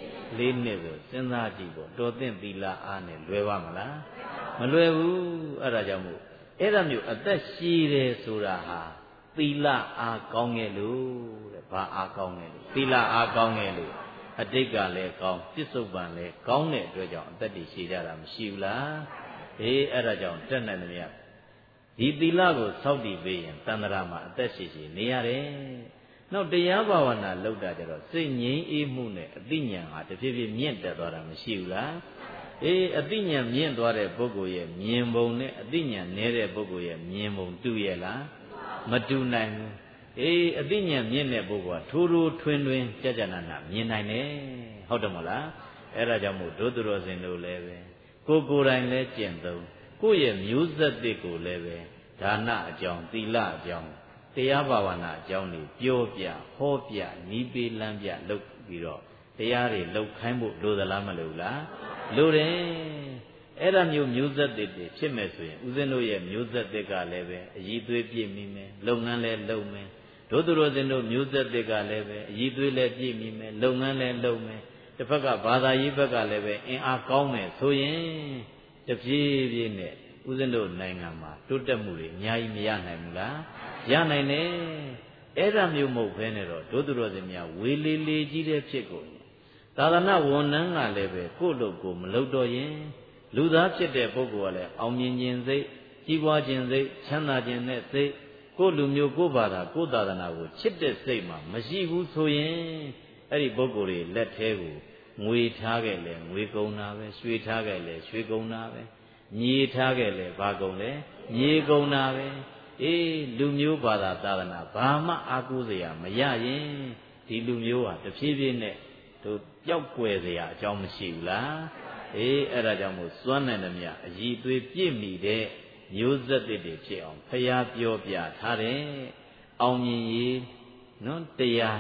4နှစ်ဆိုစဉ်းစားကြည့်ပေါ့တော်သင့်သီလအားနဲ့လွယ်ပါမလားမလွယ်ဘူးအဲ့ဒါကြောင့်မို့အဲ့ဒါမျိုးအသက်ရှည်တယ်ဆိုတာဟာသီလအားကောင်းရဲ့လို့တဲ့ဘာအားကောင်းရဲ့လို့သီလအားကောင်းရဲ့လို့အတိတ်ကလည်းကောင်းပြစ္ဆုတ်ပံလည်းကောင်းတဲ့အတွက်ကြောင့်အသက်တည်ရှည်ကြတာမရှိဘူးလားအဲ့ဒါကြောင့်တက်နိုင်တယ်မြတ်ဒီသီလကိုစောင့်တည်ပေးရင်တန်ត្រာမှာအသက်ရှည်ရှည်နေရတယ်နောက်တရားဘာဝနာလုပ်တာကြတော့စိတ်ငြိမ်းအေးမှုနဲ့အသိဉာဏ်ဟာတဖြည်းဖြည်းမြင့်တက်သွားတာမရှိဘူးလားအသိဉာဏ်မြင့်သွားတဲ့ပုဂ္ဂိုလ်ရဲ့မြင်ပုံနဲ့အသိဉာဏ်နည်းတဲ့ပုဂ္ဂိုလ်ရဲ့မြင်ပုံတူရဲ့လားမတူနိုင်ဘူးအသိဉာဏ်မြင့်တဲ့ပုဂ္ဂိုလ်ကထိုးထိုးထွင်းထွင်းကြကြနာနာမြင်နိုင်တယ်ဟုတ်တယ်မဟုတ်လားအဲ့ဒါကြောင့်မို့ဒုသူတော်စင်တို့လည်းပဲကိုယ်တိုင်လည်းကျင့်သုံးကိုယ့်ရဲ့မျိုးဆက်တစ်ကိုလည်းပဲဒါနအကြောင်းသီလအကြောင်းတရားဘာဝနာအကြောင်းတွေပြောပြဟောပြနီးပေးလမ်းပြလုပ်ပြီးတော့တရားတွေလှုပ်ခိုင်းဖို့လိုသလားမလိုလားလိုတယ်အဲ့ဒါမျိုးဆက်တစ်တွေဖြစ်မဲ့ဆိုရင်ဦးဇင်းတို့ရဲ့မျိုးဆက်တစ်ကလည်းပဲအည်သွေးပြည့်မိမယ်လုပ်ငန်းလည်းလုပ်မယ်ဒုသူတော်စင်တို့မျိုးဆက်တစ်ကလည်းပဲအည်သွေးလည်းပြည့်မိမယ်လုပ်ငန်းလည်းလုပ်မယ်တစ်ဖက်ကဘာသာရေးဘက်ကလည်းပဲအင်အားကောင်းမယ်ဆိုရင်တပြေးပြေးနဲ့ဦးဇင်းတို့နိုင်ငံမှာတိုးတက်မှုတွေအများကြီးမရနိုင်ဘူးလားရနိုင်တယ်အဲ့ဒါမျိုးမဟုတ်ဘဲနဲ့တော့ဒုသူတော်စင်များဝေလေးလေးကြီးတဲ့ဖြစ်ကုန်သာသနာဝန်ထမ်းကလည်းပဲကိုယ့်လို့ကိုမလုပ်တော့ရင်လူသားဖြစ်တဲ့ပုဂ္ဂိုလ်ကလည်းအောင်မြင်ခြင်းစိတ်ကြီးပွားခြင်းစိတ်ချမ်းသာခြင်းနဲ့စိတ်ကိုယ့်လူမျိုးကိုယ့်ဘာသာကိုယ့်သာသနာကိုချစ်တဲ့စိတ်မှမရှိဘူးဆိုရင်အဲ့ဒီပုဂ္ဂိုလ်တွေလက်ထဲကိုငွေထားခဲ့လေငွေကုန်တာပဲရွှေထားခဲ့လေရွှေကုန်တာပဲမြေထားခဲ့လေဘာကုန်လဲမြေကုန်တာပဲလူမျိုးဘာသာသာသနာဘာမှအားကိုးစရာမရရင်ဒီလူမျိုးဟာတဖြည်းဖြည်းနဲ့တို့ပျောက်ကွယ်စရာအကြောင်းမရှိဘူးလားအဲ့ဒါကြောင့်မို့စွမ်းနိုင်သမျှအည်သွေးပြည့်မိတဲ့မျိုးဆက်တွေဖြစ်အောင်ဖျားပြောပြထားတယ်အောင်မြင်ရေးနော်တရား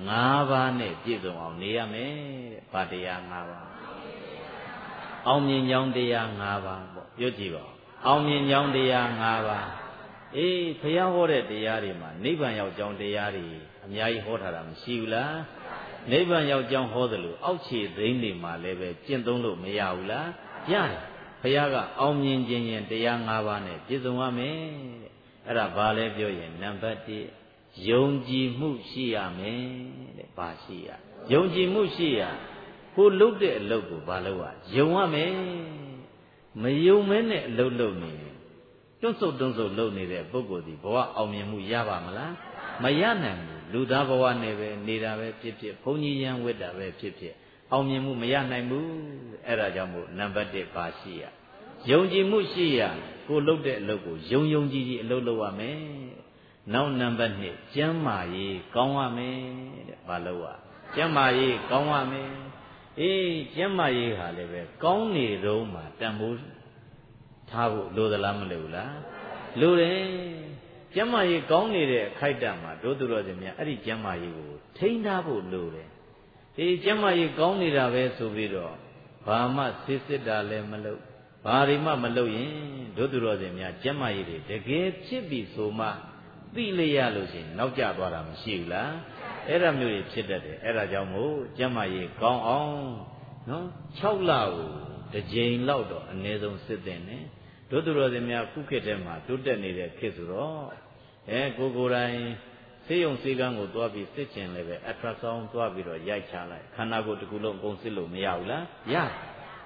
5ပါးနဲ့ပြည့်စုံအောင်နေရမယ်တဲ့ဘာတရား5ပါးအောင်မြင်ကြောင်းတရား5ပါးပေါ့ပြောကြည့်ပါအောင်မြင်ကြောင်းတရား5ပါးဖျားဟောတဲ့တရားတွေမှာနိဗ္ဗာန်ရောက်ကြောင်းတရားတွေအများကြီးဟောထားတာမရှိဘူးလားနိဗ္ဗာန်ရောက်ကြောင်းဟောသလိုအောက်ခြေသိန်းတွေမှာလည်းပဲကျင့်သုံးလို့မရဘူးလားရတယ်ဘုရားကအောင်မြင်ခြင်းရင်တရား5ပါးနဲ့ပြည့်စုံရမယ်တဲ့အဲ့ဒါဘာလဲပြောရင်နံပါတ်1ယုံကြည်မှုရှိရမယ်တဲ့ဘာရှိရယုံကြည်မှုရှိရကိုလုပ်တဲ့အလုပ်ကိုဘာလုပ်ရယုံရမယ်မယုံမဲနဲ့အလုပ်လုပ်နေတွန့်ဆုတ်လုပ်နေတဲ့ပုဂ္ဂိုလ်ဒီဘဝအောင်မြင်မှုရပါမလားမရနိုင်ဘူးလူသားဘဝနဲ့ပဲနေတာပဲဖြစ်ဖြစ်ဘုန်းကြီးရန်ဝိတ္တာပဲဖြစ်ဖြစ်အောင်မြင်မှုမရနိုင်ဘူးအဲ့ဒါကြောင့်မို့နံပါတ်1ပါရှိရယုံကြည်မှုရှိရကိုလုပ်တဲ့အလုပ်ကိုယုံကြည်အလုပ်လုပ်ရမယ်နောက်နံပါတ်2ကျမ်းမာရေးကောင်းရမယ်တဲ့ဘာလုပ်ရကျမ်းမာရေးကောင်းရမယ်ကျမ်းမာရေးဟာလည်းပဲကောင်းနေတော့မှတန်ဖိုးထားဖို့လိုသလားမလိုဘူးလားလိုတယ်ကျမ်းမာရေးကောင်းနေတဲ့အခိုက်အတန့်မှာဒုသူတော်စင်များအဲ့ဒီကျမ်းမာရေးကိုထိန်းထားဖို့လိုတယ်ကျမ်းမာရေးကောင်းနေတာပဲဆိုပြီးတော့ဘာမှစစ်တာလည်းမလုပ်ဘာတွေမှမလုပ်ရင်ဒုသူတော်စင်များကျမ်းမာရေးတွေတကယ်ဖြစ်ပြီဆိုမှသိလျက်လို့ရှိရင်နောက်ကျသွားတာမရှိဘူးလားအဲ့ဒါမျိုးတွေဖြစ်တတ်တယ်အဲ့ဒါကြောင့်မို့ကျမ်းမာရေးကောင်းအောင်နော်6လကိုတစ်ကြိမ်လောက်တော့အနည်းဆုံးစစ်တဲ့နဲ့ဒုသူတော်စင်များခုခေတ်ထဲမှာတိုးတက်နေတဲ့ခေတ်ဆိုတော့ကိုယ်တိုင်ဆေးရုံဆေးကန်းကိုသွားပြီးစစ်ချင်လည်းပဲအထရာဆောင်းသွားပြီးတော့ရိုက်ချလိုက်ခန္ဓာကိုယ်တစ်ခုလုံးအကုန်စစ်လို့မရဘူးလားရ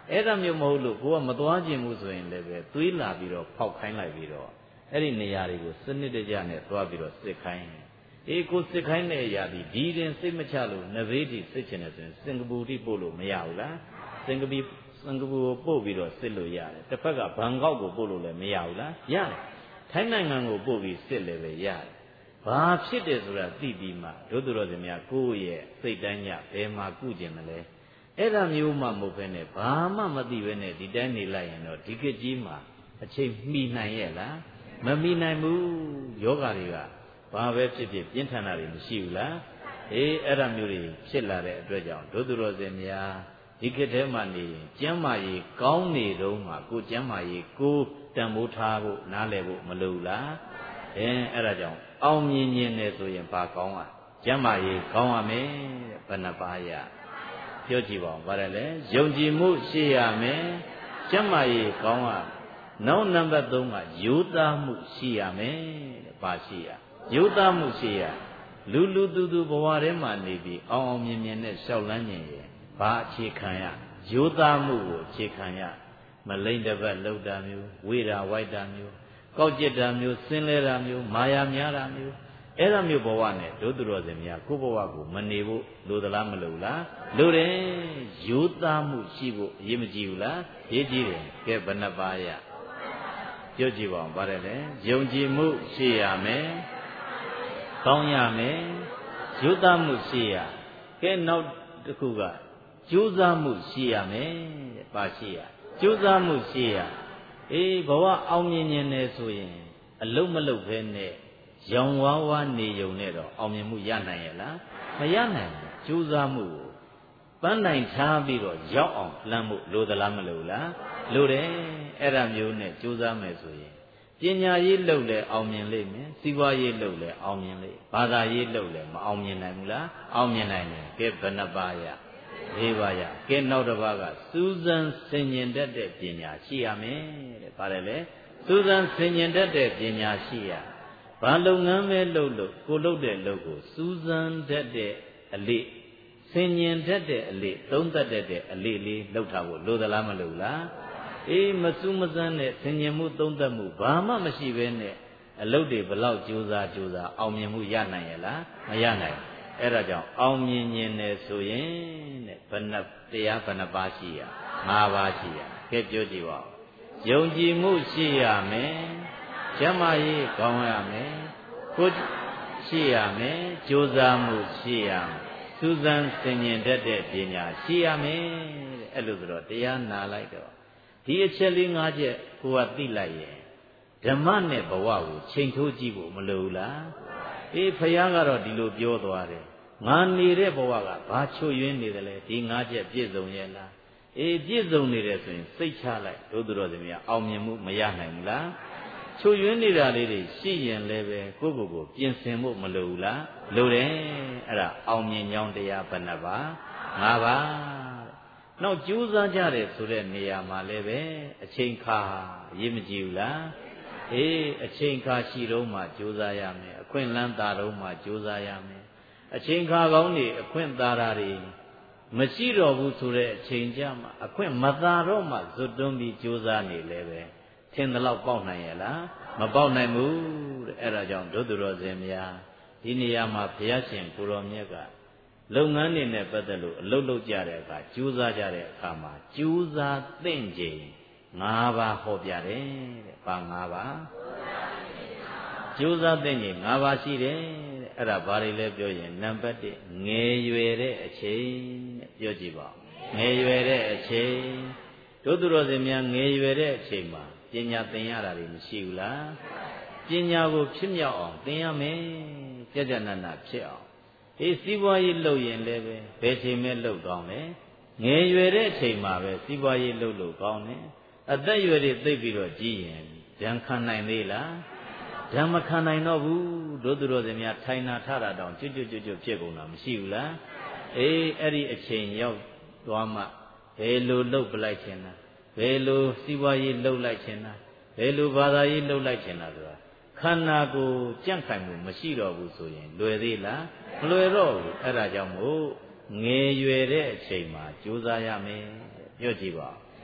အဲ့ဒါမျိုးမဟုတ်လို့ကိုကမသွားခြင်းဘူးဆိုရင်လည်းပဲသွေးလာပြီးတော့ဖောက်ခိုင်းလိုက်ပြီးတော့အဲ့ဒီနေရာတွေကိုစနစ်တကျနဲ့သွားပြီးတော့စစ်ခိုင်းကိုစစ်ခိုင်းတဲ့အရာဒီတင်စိတ်မချလို့နဘေးတိစစ်ချင်တယ်ဆိုရင်စင်ကာပူတိပို့လို့မရဘူးလားစင်ကာပူကိုပို့ပြီးတော့စစ်လို့ရတယ်တစ်ဖက်ကဘန်ကောက်ကိုပို့လို့လည်းမရဘူးလားရတယ်ထိုင်းနိုင်ငံကိုပို့ပြီးစစ်လည်းပဲရတယ်ဘာဖြစ်တယ်ဆိုတာသိပြီးမှဒုသူတော်စင်များကိုယ့်ရဲ့စိတ်တိုင်းညဘယ်မှာကုကျင်တယ်လဲအဲ့ဒါမျိုးမှမဟုတ်ဘဲနဲ့ဘာမှမသိဘဲနဲ့ဒီတိုင်းနေလိုက်ရင်တော့ဒီကကြီးမှာအချိန်မှီနိုင်ရဲ့လားမမှီနိုင်ဘူးယောဂတွေကဘာပဲဖြစ်ဖြစ်ပြင်းထန်တာတွေမရှိဘူးလားအဲ့ဒါမျိုးတွေဖြစ်လာတဲ့အတွက်ကြောင့်ဒုသူတော်စင်များဒီခေတ်ထဲမှာနေကျမ်းမာရေးကောင်းနေတော့မှကိုကျမ်းမာရေးကိုတန်ဖိုးထားဖို့နားလည်ဖို့မလိုလားအဲ့ဒါကြောင့်အောင်မြင်ခြင်းနဲ့ဆိုရင်ဘာကောင်းอ่ะကျမ်းမာရေးကောင်းရမယ်တဲ့ဘယ်နှပါးရပြောကြည့်ပါဦးဗါတယ်လေယုံကြည်မှုရှိရမယ်ကျမ်းမာရေးကောင်းရနောက်နံပါတ်3ကယူသားမှုရှိရမယ်တဲ့ဘာရှိရယူသားမှုရှိရလူသူဘဝထဲမှာနေပြီးအောင်မြင်နဲ့လျှောက်လန်းခြင်းရဲ့ဘာအခြေခံရယူသားမှုကိုအခြေခံရမလိမ့်တပတ်လောက်တာမျိုးဝေတာဝိုက်တာမျိုးကောက်ကျစ်တာမျိုးစင်လဲတာမျိုးမာယာများတာမျိုးအဲ့ဒါမျိုးဘဝနဲ့ဒုသူတော်စင်များကိုယ့်ဘဝကိုမနေဖို့လိုသလားမလိုလားလိုတယ်ယူသားမှုရှိဖို့အရေးမကြီးဘူးလားရေးကြည့်တယ်ကဲဘယ်နှပါးရပြောကြည့်ပါဦးဗါတယ်လေယုံကြည်မှုရှိရမယ်ကောင်းရမယ်ယူသားမှုရှိရကဲနောက်တစ်ခုကကြိုးစားမှုရှိရမယ်တဲ့ပါရှိရကြိုးစားမှုရှိရဘဝအောင်မြင်နေဆိုရင်အလုံးမလုံးပဲနဲ့ရောင်ဝါးဝါနေုံနဲ့တော့အောင်မြင်မှုရနိုင်ရဲ့လားမရနိုင်ဘူးကြိုးစားမှုကိုပန်းတိုင်ထားပြီးတော့ရောက်အောင်လှမ်းမှုလိုသလားမလိုလားလိုတယ်အဲ့ဒါမျိုးနဲ့ကြိုးစားမယ်ဆိုရင်ပညာရေးလုပ်လဲအောင်မြင်လိမ့်မယ်စီးပွားရေးလုပ်လဲအောင်မြင်လိမ့်ဘာသာရေးလုပ်လဲမအောင်မြင်နိုင်ဘူးလားအောင်မြင်နိုင်တယ်ကဲဘယ်နှပါးရ၄ပါးရကဲနောက်တစ်ပါးကစူးစမ်းဆင်ញင်တတ်တဲ့ပညာရှိရမယ်တဲ့ပါတယ်လေစူးစမ်းဆင်ញင်တတ်တဲ့ပညာရှိရဘာလုပ်ငန်းပဲလုပ်လို့ကိုလုပ်တဲ့လုပ်ကိုစူးစမ်းတတ်တဲ့အလေဆင်ញင်တတ်တဲ့အလေသုံးတတ်တဲ့အလေလေးလုပ်ထားဖို့လိုသလားမလိုလားမစူးမစမ်းနဲ့ဆင်ញင်မှုသုံးတတ်မှုဘာမှမရှိဘဲနဲ့အလုပ်တွေဘလောက်ကြိုးစားအောင်မြင်မှုရနိုင်ရဲ့လားမရနိုင်အဲ့ဒါကြောင့်အောင်မြင်ခြင်းနဲ့ဆိုရင်တဲ့ဘယ်နှတရားဘယ်နှပါးရှိရ၅ပါးရှိရကဲပြောကြည့်ပါဦးယုံကြည်မှုရှိရမယ်ကျမ်းမာရေးကောင်းရမယ်ကိုရှိရမယ်ကြိုးစားမှုရှိရမယ်စူးစမ်းဆင်ញင်တတ်တဲ့ပညာရှိရမယ်တဲ့အဲ့လိုဆိုတော့တရားနာလိုက်တော့ဒီအချက်လေး၅ချက်ကိုကသိလိုက်ရင်ဓမ္မနဲ့ဘဝကိုချိန်ထိုးကြည့်ဖို့မလိုဘူးလားဖယားကတော့ဒီလိုပြောသွားတယ်ငါနေတဲ့ဘဝကဘာချွတ်ယွင်းနေတယ်လဲဒီ၅ချက်ပြည့်စုံရဲ့လားပြည့်စုံနေတယ်ဆိုရင်စိတ်ချလိုက်ဒုသူတော်စင်များအောင်မြင်မှုမရနိုင်ဘူးလားချွတ်ယွင်းနေတာလေးတွေရှိရင်လည်းပဲကိုယ့်ကိုယ်ပြင်ဆင်ဖို့မလိုဘူးလားလိုတယ်အဲ့ဒါအောင်မြင်ကြောင်းတရားဘယ်နှပါ၅ပါးနောက်ကြိုးစားကြတယ်ဆိုတဲ့နေရာမှာလည်းပဲအချိန်ခါရေးမကြည့်ဘူးလားအချိန်ခါရှိတော့မှကြိုးစားရမယ်အခွင့်လန်းသာတော့မှကြိုးစားရမယ်အချိန်ခါကောင်းနေအခွင့်သာတာတွေမရှိတော့ဘူးဆိုတဲ့အချိန်ကြမှာအခွင့်မသာတော့မှဇွတ်တွန်းပြီးကြိုးစားနေလဲပဲထင်တယ်လို့ပေါက်နိုင်ရဲ့လားမပေါက်နိုင်ဘူးတဲ့အဲ့ဒါကြောင့်ဒုသူတော်စင်များဒီနေရာမှာဘုရားရှင်ကိုရောမြတ်ကလုပ်ငန်းတွေနဲ့ပတ်သက်လို့အလုပ်လုပ်ကြတဲ့အခါကြိုးစားကြတဲ့အခါမှာကြိုးစားသင့်ခြင်း၅ပါးဟောပြတယ်တဲ့။ဘာ၅ပါးကြိုးစားသင့်ခြင်း၅ပါးရှိတယ်တဲ့အဲ့ဒါဘာတွေလဲပြောရင်နံပါတ်1ငယ်ရွယ်တဲ့အချိန်တဲ့ပြောကြည့်ပါငယ်ရွယ်တဲ့အချိန်တို့သူတော်စင်များငယ်ရွယ်တဲ့အချိန်မှာပညာသင်ရတာတွေမရှိဘူးလားပညာကိုဖြစ်မြောက်အောင်သင်ရမယ်ကြကြနနဖြစ်အောင်စီးပွားရေးလုပ်ရင်လည်းပဲဘယ်ချိန်မဲ့လုပ်ကောင်းလဲငယ်ရွယ်တဲ့အချိန်မှာပဲစီးပွားရေးလုပ်လို့ကောင်းတယ်အသက်ရွယ်တွေသိပ်ပြီးတော့ကြီးရင်ဓာန်ခံနိုင်သေးလားဓာန်မခံနိုင်တော့ဘူးတို့သူတော်စင်များထိုင်နာထတာတောင်ကျွတ်ဖြစ်ကုန်တာမရှိဘူးလားအဲ့ဒီအချိန်ရောက်သွားမှဘယ်လိုလုပ်ပလိုက်ခြင်းလားဘယ်လိုစီးပွားရေးလုပ်လိုက်ခြင်းလားဘယ်လိုဘာသာရေးလုပ်လိုက်ခြင်းလားဆိုတာခန္ဓာကိုယ်ကြန့်ခိုင်မှုမရှိတော့ဘူးဆိုရင်လွယ်သေးလားမလွယ်တော့ဘူးအဲ့ဒါကြောင့်မို့ငယ်ရွယ်တဲ့အချိန်မှာကြိုးစားရမယ်ပြောကြည့်ပါင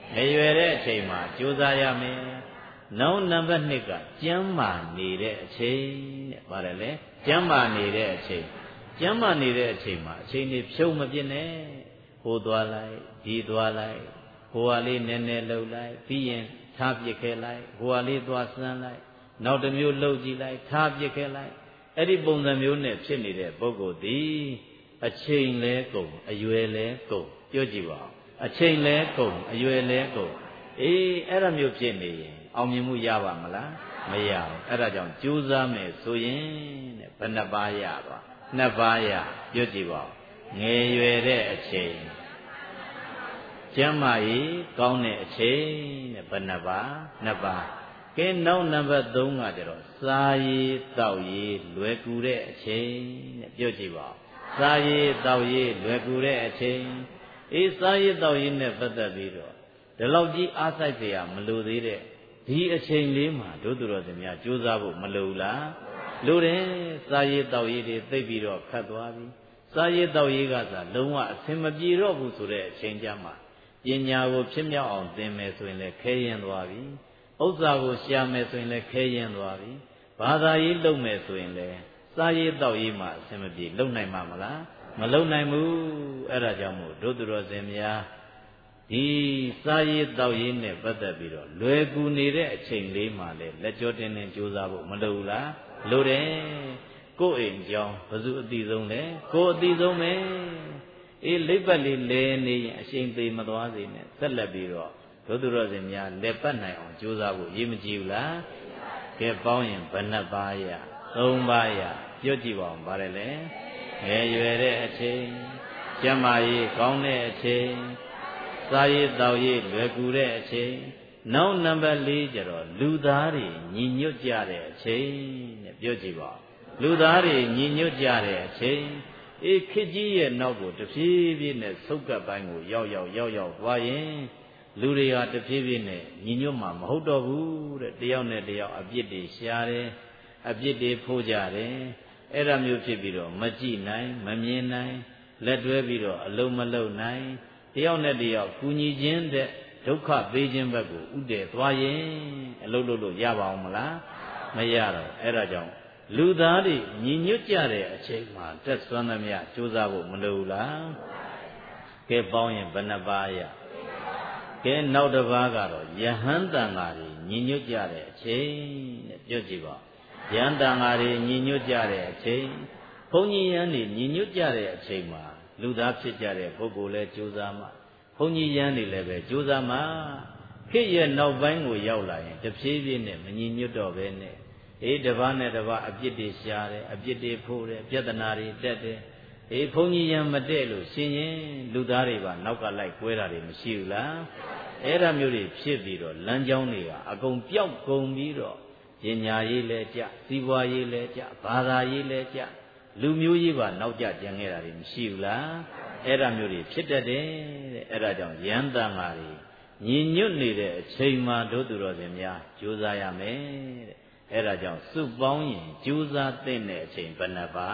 ငယ်ရွယ်တဲ့အချိန်မှာကြိုးစားရမယ်နောက်နံပါတ်2ကကျမ်းမာနေတဲ့အချိန်တဲ့ပါတယ်လေကျမ်းမာနေတဲ့အချိန်ကျမ်းမာနေတဲ့အချိန်မှာအချိန်တွေဖြုံးမပြစ်နဲ့ဟိုသွားလိုက်ဒီသွားလိုက်ဟိုဟာလေးနည်းနည်းလှုပ်လိုက်ပြီးရင်ထားပစ်ခဲ့လိုက်ဟိုဟာလေးသွားစမ်းလိုက်နောက်တစ်မျိုးလှုပ်ကြည့်လိုက်ထားပစ်ခဲ့လိုက်အဲ့ဒီပုံစံမျိုးနဲ့ဖြစ်နေတဲ့ပုဂ္ဂိုလ်သည်အချိန်လဲကုန်အရွယ်လဲကုန်ပြောကြည့်ပါဦးအချိန်လဲကုန်အရွယ်လဲကုန်အေးအဲ့ဒါမျိုးဖြစ်နေရင်အောင်မြင်မှုရပါမလားမရဘူးအဲ့ဒါကြောင့်ကြိုးစားမယ်ဆိုရင်တဲ့ဘယ်နှပါးရပါနှစ်ပါးရပြောကြည့်ပါဦးငယ်ရွယ်တဲ့အချိန်ကျမ်းမာရေးကောင်းတဲ့အချိန်တဲ့ဘယ်နှပါးနှစ်ပါးကဲနောက်နံပါတ်3ကကြတော့စားရည်တောက်ရည်လွယ်ကူတဲ့အချိန်တဲ့ပြောကြည့်ပါဦးစားရည်တောက်ရည်လွယ်ကူတဲ့အချိန်အေးစားရည်တောက်ရည်နဲ့ပတ်သက်ပြီးတော့ဒီလောက်ကြီးအားစိုက်เสียမလိုသေးတဲ့ဒီအချိန်လေးမှာတို့သူတော်စင်များကြိုးစားဖို့မလိုလားလိုတယ်စားရည်တောက်ရည်တွေသိပ်ပြီးတော့ခတ်သွားပြီစားရည်တောက်ရည်ကသာလုံးဝအဆင်မပြေတော့ဘူးဆိုတဲ့အချိန်ကြမှာပညာကိုဖြစ်မြောက်အောင်သင်မယ်ဆိုရင်လည်းခဲရင်သွားပြီဥစ္စာကိုရှာမယ်ဆိုရင်လည်းခဲရင်သွားပြီဘာသာရေးလုပ်မယ်ဆိုရင်လည်းစားရည်တောက်ရည်မှာအဆင်မပြေလုပ်နိုင်မှာမလားမလုပ်နိုင်ဘူးအဲ့ဒါကြောင့်မို့တို့သူတော်စင်များဒီစားရည်တောက်ရည်နဲ့ပတ်သက်ပြီးတော့လွယ်ကူနေတဲ့အချိန်လေးမှာလေလက်ကြောတင်းတင်းကြိုးစားဖို့မလိုဘူးလားလိုတယ်ကိုယ့်အိမ်ကြောင်းဘယ်သူအတိဆုံးလဲကိုယ်အတိဆုံးပဲအေးလိပ်ပတ်လေးလဲနေရင်အချိန်သေးမသွားစေနဲ့ဆက်လက်ပြီးတော့တို့သူတော်စင်များလက်ပတ်နိုင်အောင်ကြိုးစားဖို့ရေးမကြည့်ဘူးလားကဲပေါင်းရင်ဘယ်နှပါးရ3ပါးရပြောကြည့်ပါဦးဗါတယ်လေငယ်ရွယ်တဲ့အချိန်ကျမ်းမာရေးကောင်းတဲ့အချိန်စားရည်တောက်ရည်လွယ်ကူတဲ့အချိန်နောက်နံပါတ်4ကျတော့လူသားတွေညီညွတ်ကြတဲ့အချိန်တဲ့ပြောကြည့်ပါလူသားတွေညီညွတ်ကြတဲ့အချိန်အေးခေတ်ကြီးရဲ့နောက်ကိုတဖြည်းဖြည်းနဲ့ဆုတ်ကပ်ပိုင်းကိုရောက်သွားရင်လူတွေဟာတဖြည်းဖြည်းနဲ့ညီညွတ်မှာမဟုတ်တော့ဘူးတဲ့တယောက်နဲ့တယောက်အပြစ်တွေရှားတယ်အပြစ်တွေဖိုးကြတယ်အဲ့ဒါမျိုးဖြစ်ပြီးတော့မကြည့်နိုင်မမြင်နိုင်လက်တွဲပြီးတော့အလုံးမလုံးနိုင်တယောက်နဲ့တယောက်ကူညီခြင်းတဲ့ဒုက္ခပေးခြင်းဘက်ကိုဥတည်သွားရင်အလုံးလို့ရပါအောင်မလားမရတော့အဲ့ဒါကြောင့်လူသားတွေညီညွတ်ကြတဲ့အချိန်မှာတက်ဆွမ်းသမျှကြိုးစားဖို့မလိုဘူးလားကဲပေါင်းရင်ဘယ်နှပါးရကဲနောက်တစ်ပါးကတော့ယဟန်တန်ဃာတွေညီညွတ်ကြတဲ့အချိန်တဲ့ပြောကြည့်ပါယဟန်တန်ဃာတွေညီညွတ်ကြတဲ့အချိန်ဘုန်းကြီးယဟန်တွေညီညွတ်ကြတဲ့အချိန်မှာလူသားဖြစ်ကြတဲ့ပုဂ္ဂိုလ်လည်းကြိုးစားမှဘုန်းကြီးယဟန်တွေလည်းပဲကြိုးစားမှခေတ်ရဲ့နောက်ပိုင်းကိုရောက်လာရင်တဖြည်းဖြည်းနဲ့မညီညွတ်တော့ပဲနဲ့အေးတပားနဲ့တပားအပြစ်တွေရှားတယ်အပြစ်တွေဖိုးတယ်ပြဿနာတွေတက်တယ်အေးဘုန်းကြီးယဟန်မတည့်လို့ရှင်ရင်လူသားတွေပါနောက်ကလိုက်ကွဲတာတွေမရှိဘူးလားအဲ့ဒါမျိုးတွေဖြစ်ပြီးတော့လမ်းကြောင်းတွေကအကုန်ပျောက်ကုန်ပြီးတော့ပညာရေးလည်းကြစီးပွားရေးလည်းကြဘာသာရေးလည်းကြလူမျိုးရေးပါနောက်ကျကြံခဲ့တာတွေမရှိဘူးလားအဲ့ဒါမျိုးတွေဖြစ်တတ်တယ်တဲ့အဲ့ဒါကြောင့်ယန္တန်ဃာတွေညီညွတ်နေတဲ့အချိန်မှာတို့သူတော်စင်များကြိုးစားရမယ်တဲ့အဲ့ဒါကြောင့်စုပေါင်းရင်ကြိုးစားတဲ့အချိန်ဘယ်နှပါ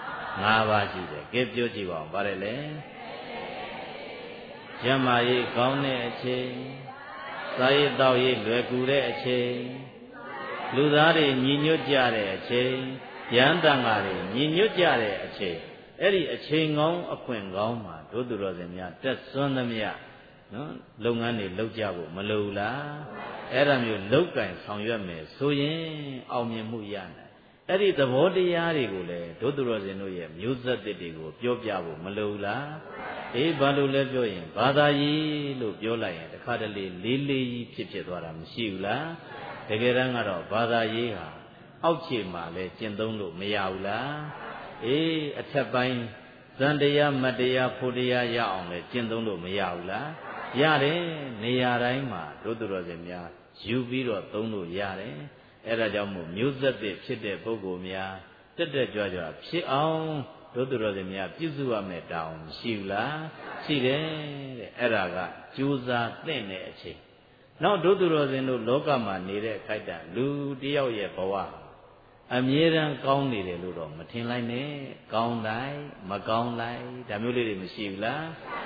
5ပါးရှိတယ်ကဲပြောကြည့်ပါဦးဗါတယ်လေကျမ်းမာရေးကောင်းတဲ့အချိန်စားရေးတောက်ရေးလွယ်ကူတဲ့အချိန်လူသားတွေညီညွတ်ကြတဲ့အချိန်ယန္တန်ဃာတွေညီညွတ်ကြတဲ့အချိန်အဲ့ဒီအချိန်ကောင်းအခွင့်ကောင်းမှာတို့သူတော်စင်များတက်စွန်းသမျှနော်လုပ်ငန်းတွေလုပ်ကြဖို့မလိုလားအဲ့ဒါမျိုးလောက်ကင်ဆောင်ရွက်မယ်ဆိုရင်အောင်မြင်မှုရနိုင်အဲ့ဒီသဘောတရားတွေကိုလည်းတို့သူတော်စင်တို့ရဲ့မျိုးဆက်သစ်တွေကိုပြောပြဖို့မလိုလားအေးဘာလို့လဲပြောရင်ဘာသာရေးလို့ပြောလိုက်ရင်တခါတလေလေးကြီးဖြစ်သွားတာမရှိဘူးလားတကယ်တမ်းကတော့ဘာသာရေးဟာအောက်ခြေမှာလဲကျင့်သုံးလို့မရဘူးလားအေးအထက်ပိုင်းဇန်တရားမတရားဖို့တရားရအောင်လဲကျင့်သုံးလို့မရဘူးလားရတယ်နေရာတိုင်းမှာတို့သူတော်စင်များယူပြီးတော့သုံးလို့ရတယ်အဲ့ဒါကြောင့်မို့မျိုးဆက်သစ်ဖြစ်တဲ့ပုဂ္ဂိုလ်များတက်ကြွဖြစ်အောင်တို့သူတော်စင်များပြုစုရမယ်တောင်းရှိဘူးလားရှိတယ်တဲ့အဲ့ဒါကကြိုးစားသင့်တဲ့အချိန်နောက်တို့သူတော်စင်တို့လောကမှာနေတဲ့ခိုက်တံလူတယောက်ရဲ့ဘဝအမြဲတမ်းကောင်းနေတယ်လို့တော့မထင်လိုက်နဲ့ကောင်းလိုက်မကောင်းလိုက်ဒါမျိုးလေးတွေမရှိဘူးလား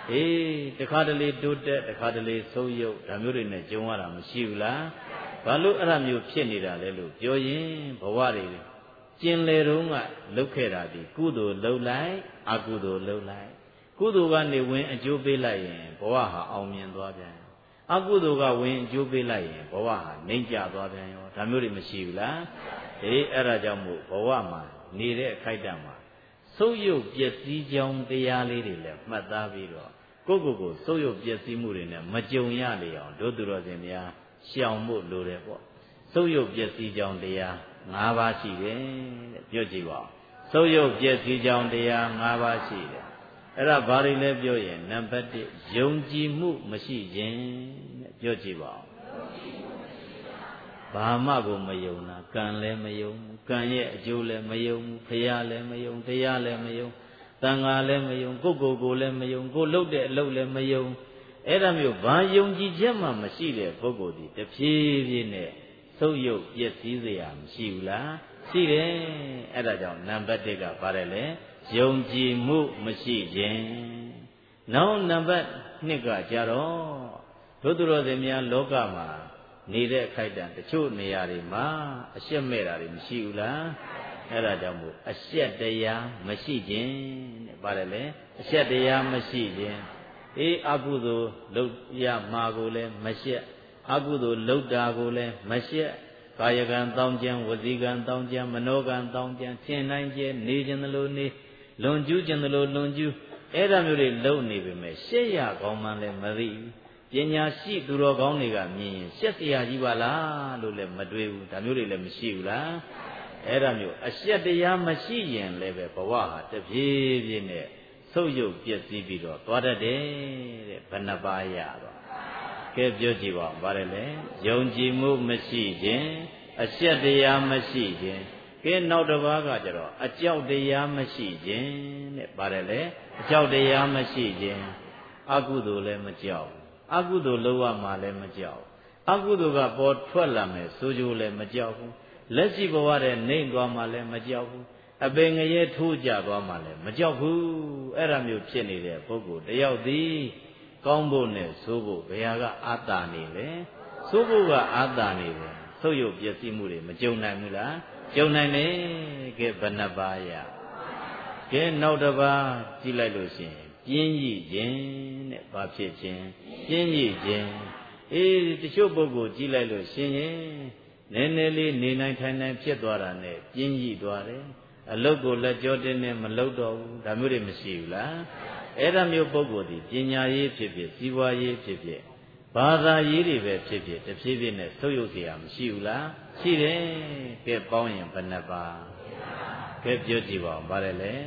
တခါတလေတိုးတက်တခါတလေဆုံးယုတ်ဒါမျိုးတွေနဲ့ကြုံရတာမရှိဘူးလားဘာလို့အဲ့ဒါမျိုးဖြစ်နေတာလဲလို့ပြောရင်ဘဝတွေကျင်လေတုန်းကလှုပ်ခဲ့တာဒီကုသိုလ်လှုပ်လိုက်အကုသိုလ်လှုပ်လိုက်ကုသိုလ်ကနေဝင်အကျိုးပေးလိုက်ရင်ဘဝဟာအောင်မြင်သွားပြန်အကုသိုလ်ကဝင်အကျိုးပေးလိုက်ရင်ဘဝဟာနှိမ့်ကျသွားပြန်ရောဒါမျိုးတွေမရှိဘူးလားအဲ့ဒါကြောင့်မို့ဘဝမှာနေတဲ့အခိုက်အတန့်မှာဆုပ်ယုပ်ပျက်စီးကြောင်းတရားလေးတွေလည်းမှတ်သားပြီးတော့ကိုဆုပ်ယုပ်ပျက်စီးမှုတွေနဲ့မကြုံရလေအောင်တို့သူတော်စင်များရှောင်ဖို့လိုတယ်ပေါ့ဆုပ်ယုပ်ပျက်စီးကြောင်းတရား၅ပါးရှိတယ်တဲ့ပြောကြည့်ပါဦးဆုပ်ယုပ်ပျက်စီးကြောင်းတရား၅ပါးရှိတယ်အဲ့ဒါဘာတွေလဲပြောရင်နံပါတ်1ယုံကြည်မှုမရှိခြင်းတဲ့ပြောကြည့်ပါဦးဘာမှကိုမယုံတာကံလည်းမယုံကံရဲ့အကျိုးလည်းမယုံဖရာလည်းမယုံတရားလည်းမယုံတန်ဃာလည်းမယုံကိုလည်းမယုံကိုလှုပ်တဲ့အလုပ်လည်းမယုံအဲ့ဒါမျိုးဘာယုံကြည်ချက်မှမရှိတဲ့ပုဂ္ဂိုလ်ဒီတဖြည်းဖြည်းနဲ့ဆုပ်ယုပ်ပျက်စီးเสียမရှိဘူးလားရှိတယ်အဲ့ဒါကြောင့်နံပါတ်1ကပါတယ်လေယုံကြည်မှုမရှိခြင်းနောက်နံပါတ်2ကကြတော့တို့သူတော်စင်များလောကမှာနေတဲ့အခိုက်အတန့်တချို့နေရာတွေမှာအရှက်မဲ့တာတွေမရှိဘူးလားအဲ့ဒါကြောင့်မို့အရှက်တရားမရှိခြင်းတဲ့ပါတယ်လေအရှက်တရားမရှိခြင်းအကုသိုလ်လုပ်ရမှာကိုလည်းမရှက်အကုသိုလ်လုပ်တာကိုလည်းမရှက်ကာယကံတောင်းကြံဝစီကံတောင်းကြံမနောကံတောင်းကြံထင်နိုင်ကျဲနေခြင်းသလိုနေလွန်ကျူးခြင်းသလိုလွန်ကျူးအဲ့ဒါမျိုးတွေလုပ်နေပေမဲ့ရှက်ရကောင်းမှလည်းမသိဘူးပညာရှိသူတော်ကောင်းတွေကမြင်ရင်ရှက်เสียကြီးပါလားလို့လည်းမတွေးဘူးဒါမျိုးတွေလည်းမရှိဘူးလားအဲ့ဒါမျိုးအရှက်တရားမရှိရင်လည်းပဲဘဝဟာတပြေးပြေးနဲ့ဆုပ်ယုပ်ပျက်စီးပြီးတော့သွားတတ်တယ်တဲ့ဘယ်နှပါးရတော့ကဲပြောကြည့်ပါဦးဗါတယ်လေယုံကြည်မှုမရှိခြင်းအရှက်တရားမရှိခြင်းကဲနောက်တစ်ပါးကကြတော့အကြောက်တရားမရှိခြင်းတဲ့ဗါတယ်လေအကြောက်တရားမရှိခြင်းအကုသိုလ်လည်းမကြောက်အကုသိုလ်လုပ်ရမှာလည်းမကြောက်အကုသိုလ်ကပေါ်ထွက်လာမယ်ဆိုကြလည်းမကြောက်ဘူးလက်ရှိဘဝတဲ့နှိမ့်သွားမှလည်းမကြောက်ဘူးအပင်ငရဲထိုးကြသွားမှလည်းမကြောက်ဘူးအဲ့ဒါမျိုးဖြစ်နေတဲ့ပုဂ္ဂိုလ်တယောက်သည်ကောင်းဖို့နဲ့ဆိုးဖို့ဘယ်ဟာကအာတာနေလဲဆိုးဖို့ကအာတာနေတယ်ဆုပ်ယုပ်ပျက်စီးမှုတွေမကြုံနိုင်ဘူးလားကြုံနိုင်တယ်ကဲဘယ်နှပါးရကဲနောက်တစ်ပါးကြည့်လိုက်လို့ရှိရင်ပြင်းရည်ခြင်းတဲ့ဘာဖြစ်ခြင်းပြင်းရည်ခြင်းတချို့ပုဂ္ဂိုလ်ကြည့်လိုက်လို့ရှင်ရင်နည်းနည်းလေးနေနိုင်ထိုင်နိုင်ဖြစ်သွားတာနဲ့ပြင်းရည်သွားတယ်အလုတ်ကိုလက်ကြောတင်းနဲ့မလုတ်တော့ဘူးဒါမျိုးတွေမရှိဘူးလားအဲ့ဒါမျိုးပုဂ္ဂိုလ်ဒီပညာရေးဖြစ်ဖြစ်စီးပွားရေးဖြစ်ဖြစ်ဘာသာရေးတွေပဲဖြစ်ဖြစ်တဖြည်းဖြည်းနဲ့ဆုပ်ယုပ်เสียမရှိဘူးလားရှိတယ်ကဲပေါင်းရင်ဘယ်နှပါကဲပြောကြည့်ပါဦးဗါတယ်လေ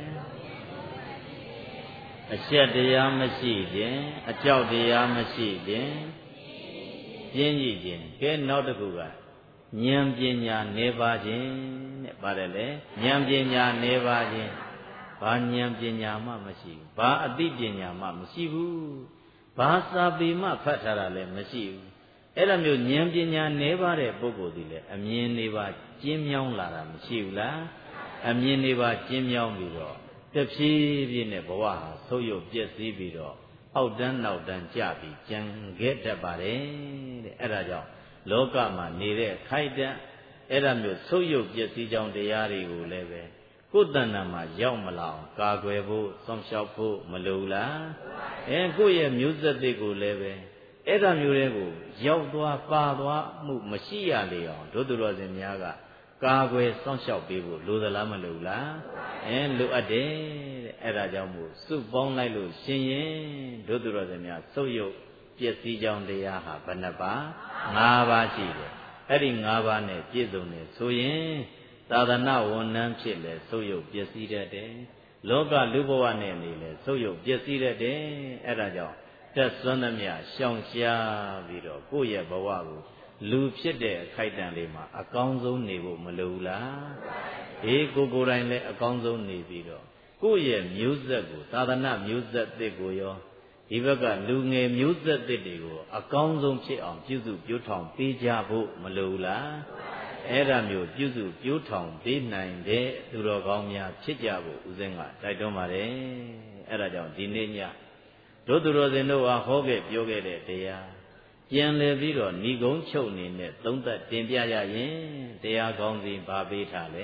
အရှက်တရားမရှိခြင်းအကြောက်တရားမရှိခြင်းပြင်းရည်ခြင်းကဲနောက်တစ်ခုကဉာဏ်ပညာနေပါခြင်းတဲ့ပါတယ်လေဉာဏ်ပညာနေပါခြင်းဘာဉာဏ်ပညာမှမရှိဘူးဘာအသိပညာမှမရှိဘူးဘာစာပေမှဖတ်ထားတာလည်းမရှိဘူးအဲ့လိုမျိုးဉာဏ်ပညာနေပါတဲ့ပုဂ္ဂိုလ်ဒီလေအမြင်နေပါကျင်းမြောင်းလာတာမရှိဘူးလားအမြင်နေပါကျင်းမြောင်းပြီးတော့တဖြည်းဖြည်းနဲ့ဘဝဟာဆုပ်ယုပ်ပျက်စီးပြီးတော့အောက်တန်းနောက်တန်းကျပြီးကြံခဲ့တတ်ပါတယ်တဲ့အဲ့ဒါကြောင့်လောကမှာနေတဲ့ခိုက်တန့်အဲ့ဒါမျိုးဆုပ်ယုပ်ပျက်စီးကြောင်းတရားတွေကိုလည်းပဲကိုယ်တဏ္ဍာမှာရောက်မလာအောင်ကာကွယ်ဖို့စောင့်ရှောက်ဖို့မလိုလားကိုယ့်ရဲ့မျိုးဆက်တွေကိုလည်းပဲအဲ့ဒါမျိုးတွေကိုရောက်သွားပါသွားမှုမရှိရလေအောင်တို့သူတော်စင်များကကာကွယ်စောင့်ရှောက်ပေးဖို့လိုသလားမလိုလားလိုအပ်တယ်တဲ့အဲ့ဒါကြောင့်မို့စုပေါင်းလိုက်လို့ရှင်ရင်တို့သူတော်စင်များဆုပ်ယုပ်ပျက်စီးကြောင်းတရားဟာဘယ်နှပါ၅ပါးရှိတယ်အဲ့ဒီ၅ပါးနဲ့ပြည့်စုံတယ်ဆိုရင်သာသနာဝန်ထမ်းဖြစ်လဲဆုပ်ယုပ်ပျက်စီးတတ်တယ်လောကလူဘဝနဲ့နေလဲဆုပ်ယုပ်ပျက်စီးတတ်တယ်အဲ့ဒါကြောင့်တက်စွမ်းသမျှရှောင်ရှားပြီးတော့ကိုယ့်ရဲ့ဘဝကိုလူဖြစ်တဲ့အခိုက်အတန့်လေးမှာအကောင်းဆုံးနေဖို့မလိုဘူးလားကိုယ်တိုင်လည်းအကောင်းဆုံးနေပြီးတော့ကိုယ့်ရဲ့မျိုးဆက်ကိုသာသနာမျိုးဆက်သစ်ကိုရောဒီဘက်ကလူငယ်မျိုးဆက်သစ်တွေကိုအကောင်းဆုံးဖြစ်အောင်ပြုစုပြောထောင်ပေးကြဖို့မလိုဘူးလားအဲ့ဒါမျိုးပြုစုပြောထောင်ပေးနိုင်တဲ့သူတော်ကောင်းများဖြစ်ကြဖို့ဦးဇင်းကတိုက်တွန်းပါတယ်အဲ့ဒါကြောင့်ဒီနေ့ညတို့သူတော်စင်တို့ဟာဟောခဲ့ပြောခဲ့တဲ့တရားပြန်လည်ပြီးတော့ဏိဂုံးချုပ်နေနဲ့သုံးသပ်တင်ပြရရင်တရားကောင်းစီဘာပေးထားလဲ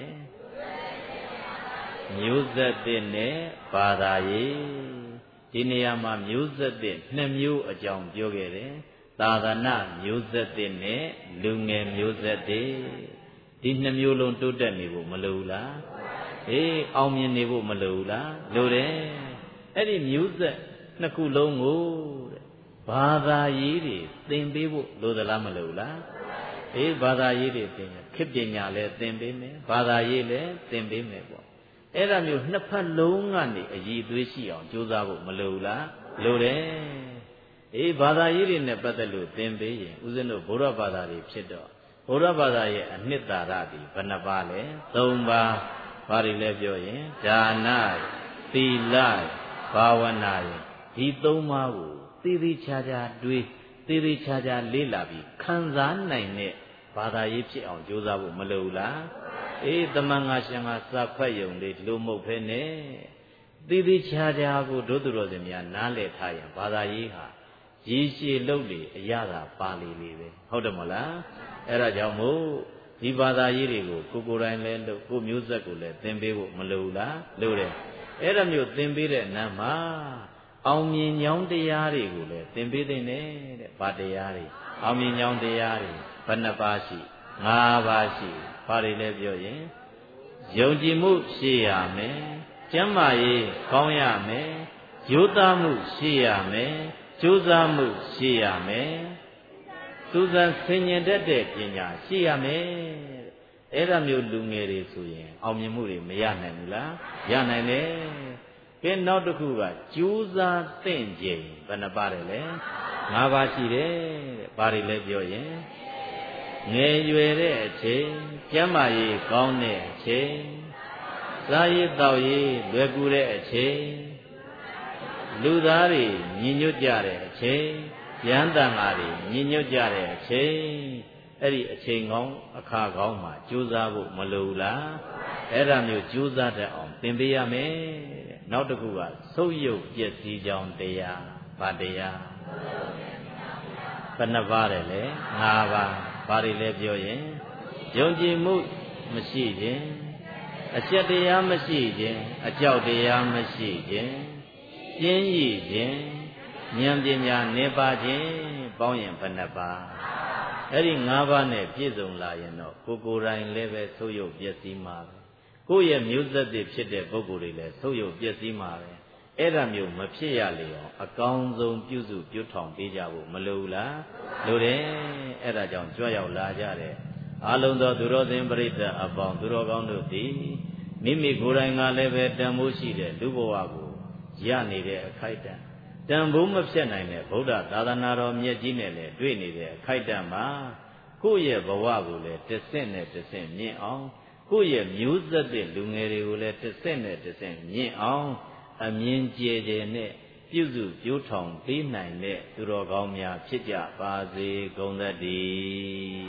မျိုးဆက်တဲ့နဲ့ဘာသာရေးဒီနေရာမှာမျိုးဆက်တဲ့နှစ်မျိုးအကြောင်းပြောခဲ့တယ်သာသနာမျိုးဆက်တဲ့နဲ့လူငယ်မျိုးဆက်တဲ့ဒီနှစ်မျိုးလုံးတိုးတက်နေဖို့မလိုဘူးလားအေးအောင်မြင်နေဖို့မလိုဘူးလားလိုတယ်အဲ့ဒီမျိုးဆက်နှစ်ခုလုံးကိုတဲ့ဘာသာရေးတွေသင်ပေးဖို့လိုသလားမလိုဘူးလားအေးဘာသာရေးတွေသင်ခေတ်ပညာလည်းသင်ပေးမယ်ဘာသာရေးလည်းသင်ပေးမယ်ပေါ့အဲ့ဒါမျိုးနှစ်ဖက်လုံးကနေအည်သွေးရှိအောင်ကြိုးစားဖို့မလိုဘူးလားလိုတယ်အေးဘာသာရေးတွေနဲ့ပတ်သက်လို့သင်ပေးရင်ဦးဇင်းတို့ဗုဒ္ဓဘာသာတွေဖြစ်တော့ဗုဒ္ဓဘာသာရဲ့အနှစ်သာရဒီဘယ်နှပါလဲ၃ပါးဘာတွေလဲပြောရင်ဒါနသီလဘာဝနာဒီ၃ပါးကိုသေသေးချာချာတွေးသေသေးချာချာလေ့လာပြီးခံစားနိုင်တဲ့ဘာသာရေးဖြစ်အောင်ကြိုးစားဖို့မလိုဘူးလားအေးတမန်ငါရှင်ငါစာခွက်ယုံလေးဒီလိုမဟုတ်ဖဲနဲ့သေသေးချာချာကိုတို့သူတော်စင်များနားလည်ထားရင်ဘာသာရေးဟာရည်ရှည်လို့လေအရသာပါလေလေပဲဟုတ်တယ်မဟုတ်လားအဲ့ဒါကြောင့်မို့ဒီဘာသာရေးတွေကိုကိုယ်တိုင်လဲလို့ကိုမျိုးဆက်ကိုလည်းသင်ပေးဖို့မလိုဘူးလားလိုတယ်အဲ့ဒါမျိုးသင်ပေးတဲ့နာမှာအောင်မြင်ကြောင်းတရားတွေကိုလည်းသင်ပေးတဲ့နဲ့တဲ့ဘာတရားတွေအောင်မြင်ကြောင်းတရားတွေဘယ်နှပါးရှိ၅ပါးရှိဘာတွေလဲပြောရင်ယုံကြည်မှုရှိရမယ်ကျမ်းမာရေးကောင်းရမယ်ရိုးသားမှုရှိရမယ်ကြိုးစားမှုရှိရမယ်စူးစမ်းဆင်ញင်တတ်တဲ့ပညာရှိရမယ်အဲ့ဒါမျိုးလူငယ်တွေဆိုရင်အောင်မြင်မှုတွေမရနိုင်ဘူးလားရနိုင်တယ်ကဲနောက်တစ်ခုကကြိုးစားသင့်ခြင်းဘယ်နှပါးတယ်လဲ၅ပါးရှိတယ်တဲ့ဘာတွေလဲပြောရင်ငယ်ရွယ်တဲ့အချိန်ကျမ်းမာရေးကောင်းတဲ့အချိန်စားရေးတောက်ရေးလွယ်ကူတဲ့အချိန်လူသားတွေညီညွတ်ကြတဲ့အချိန်ဉာဏ်တန်ဃာတွေညီညွတ်ကြတဲ့အချိန်အဲ့ဒီအချိန်ကောင်းအခါကောင်းမှာကြိုးစားဖို့မလိုဘူးလားအဲ့ဒါမျိုးကြိုးစားတတ်အောင်သင်ပေးရမယ်တဲ့နောက်တစ်ခုကဆုပ်ယုပ်ပျက်စီးကြောင်းတရားဘာတရားဘယ်နှပါးတယ်လဲ၅ပါးဘာတွေလဲပြောရင်ယုံကြည်မှုမရှိခြင်းအကျက်တရားမရှိခြင်းအကြောက်တရားမရှိခြင်းပြင်းရည်ခြင်းဉာဏ်ပညာနေပါခြင်းပေါင်းရင်ဘယ်နှပါးအဲ့ဒီ၅ပါးနဲ့ပြည့်စုံလာရင်တော့ကိုယ်တိုင်လည်းပဲဆုပ်ယုပ်ပျက်စီးမှာပဲကိုယ့်ရဲ့မျိုးသက်တွေဖြစ်တဲ့ပုဂ္ဂိုလ်တွေလည်းဆုပ်ယုပ်ပျက်စီးမှာပဲအဲ့ဒါမျိုးမဖြစ်ရလေအောင်အကောင်းဆုံးပြုစုပြုထောင်ပေးကြဖို့မလိုဘူးလားလိုတယ်အဲ့ဒါကြောင့်ကြွရောက်လာကြတဲ့အာလုံးသောသူတော်စင်ပရိသတ်အပေါင်းသူတော်ကောင်းတို့သည်မိမိကိုယ်တိုင်ကလည်းပဲတန်ဖိုးရှိတဲ့လူဘဝကိုရနေတဲ့အခိုက်အတန့်တန်ဖိုးမဖြတ်နိုင်တဲ့ဗုဒ္ဓသာသနာတော်မြတ်ကြီးနဲ့လည်းတွေ့နေတဲ့အခိုက်အတန့်မှာကိုယ့်ရဲ့ဘဝကိုလည်းတစ်ဆင့်နဲ့တစ်ဆင့်မြင့်အောင်ကိုယ့်ရဲ့မျိုးဆက်တဲ့လူငယ်တွေကိုလည်းတစ်ဆင့်နဲ့တစ်ဆင့်မြင့်အောင်အမြင်ကျယ်ကျယ်နဲ့ပြုစုပြိုးထောင်ပေးနိုင်တဲ့သူတော်ကောင်းများဖြစ်ကြပါစေကုန်သတည်း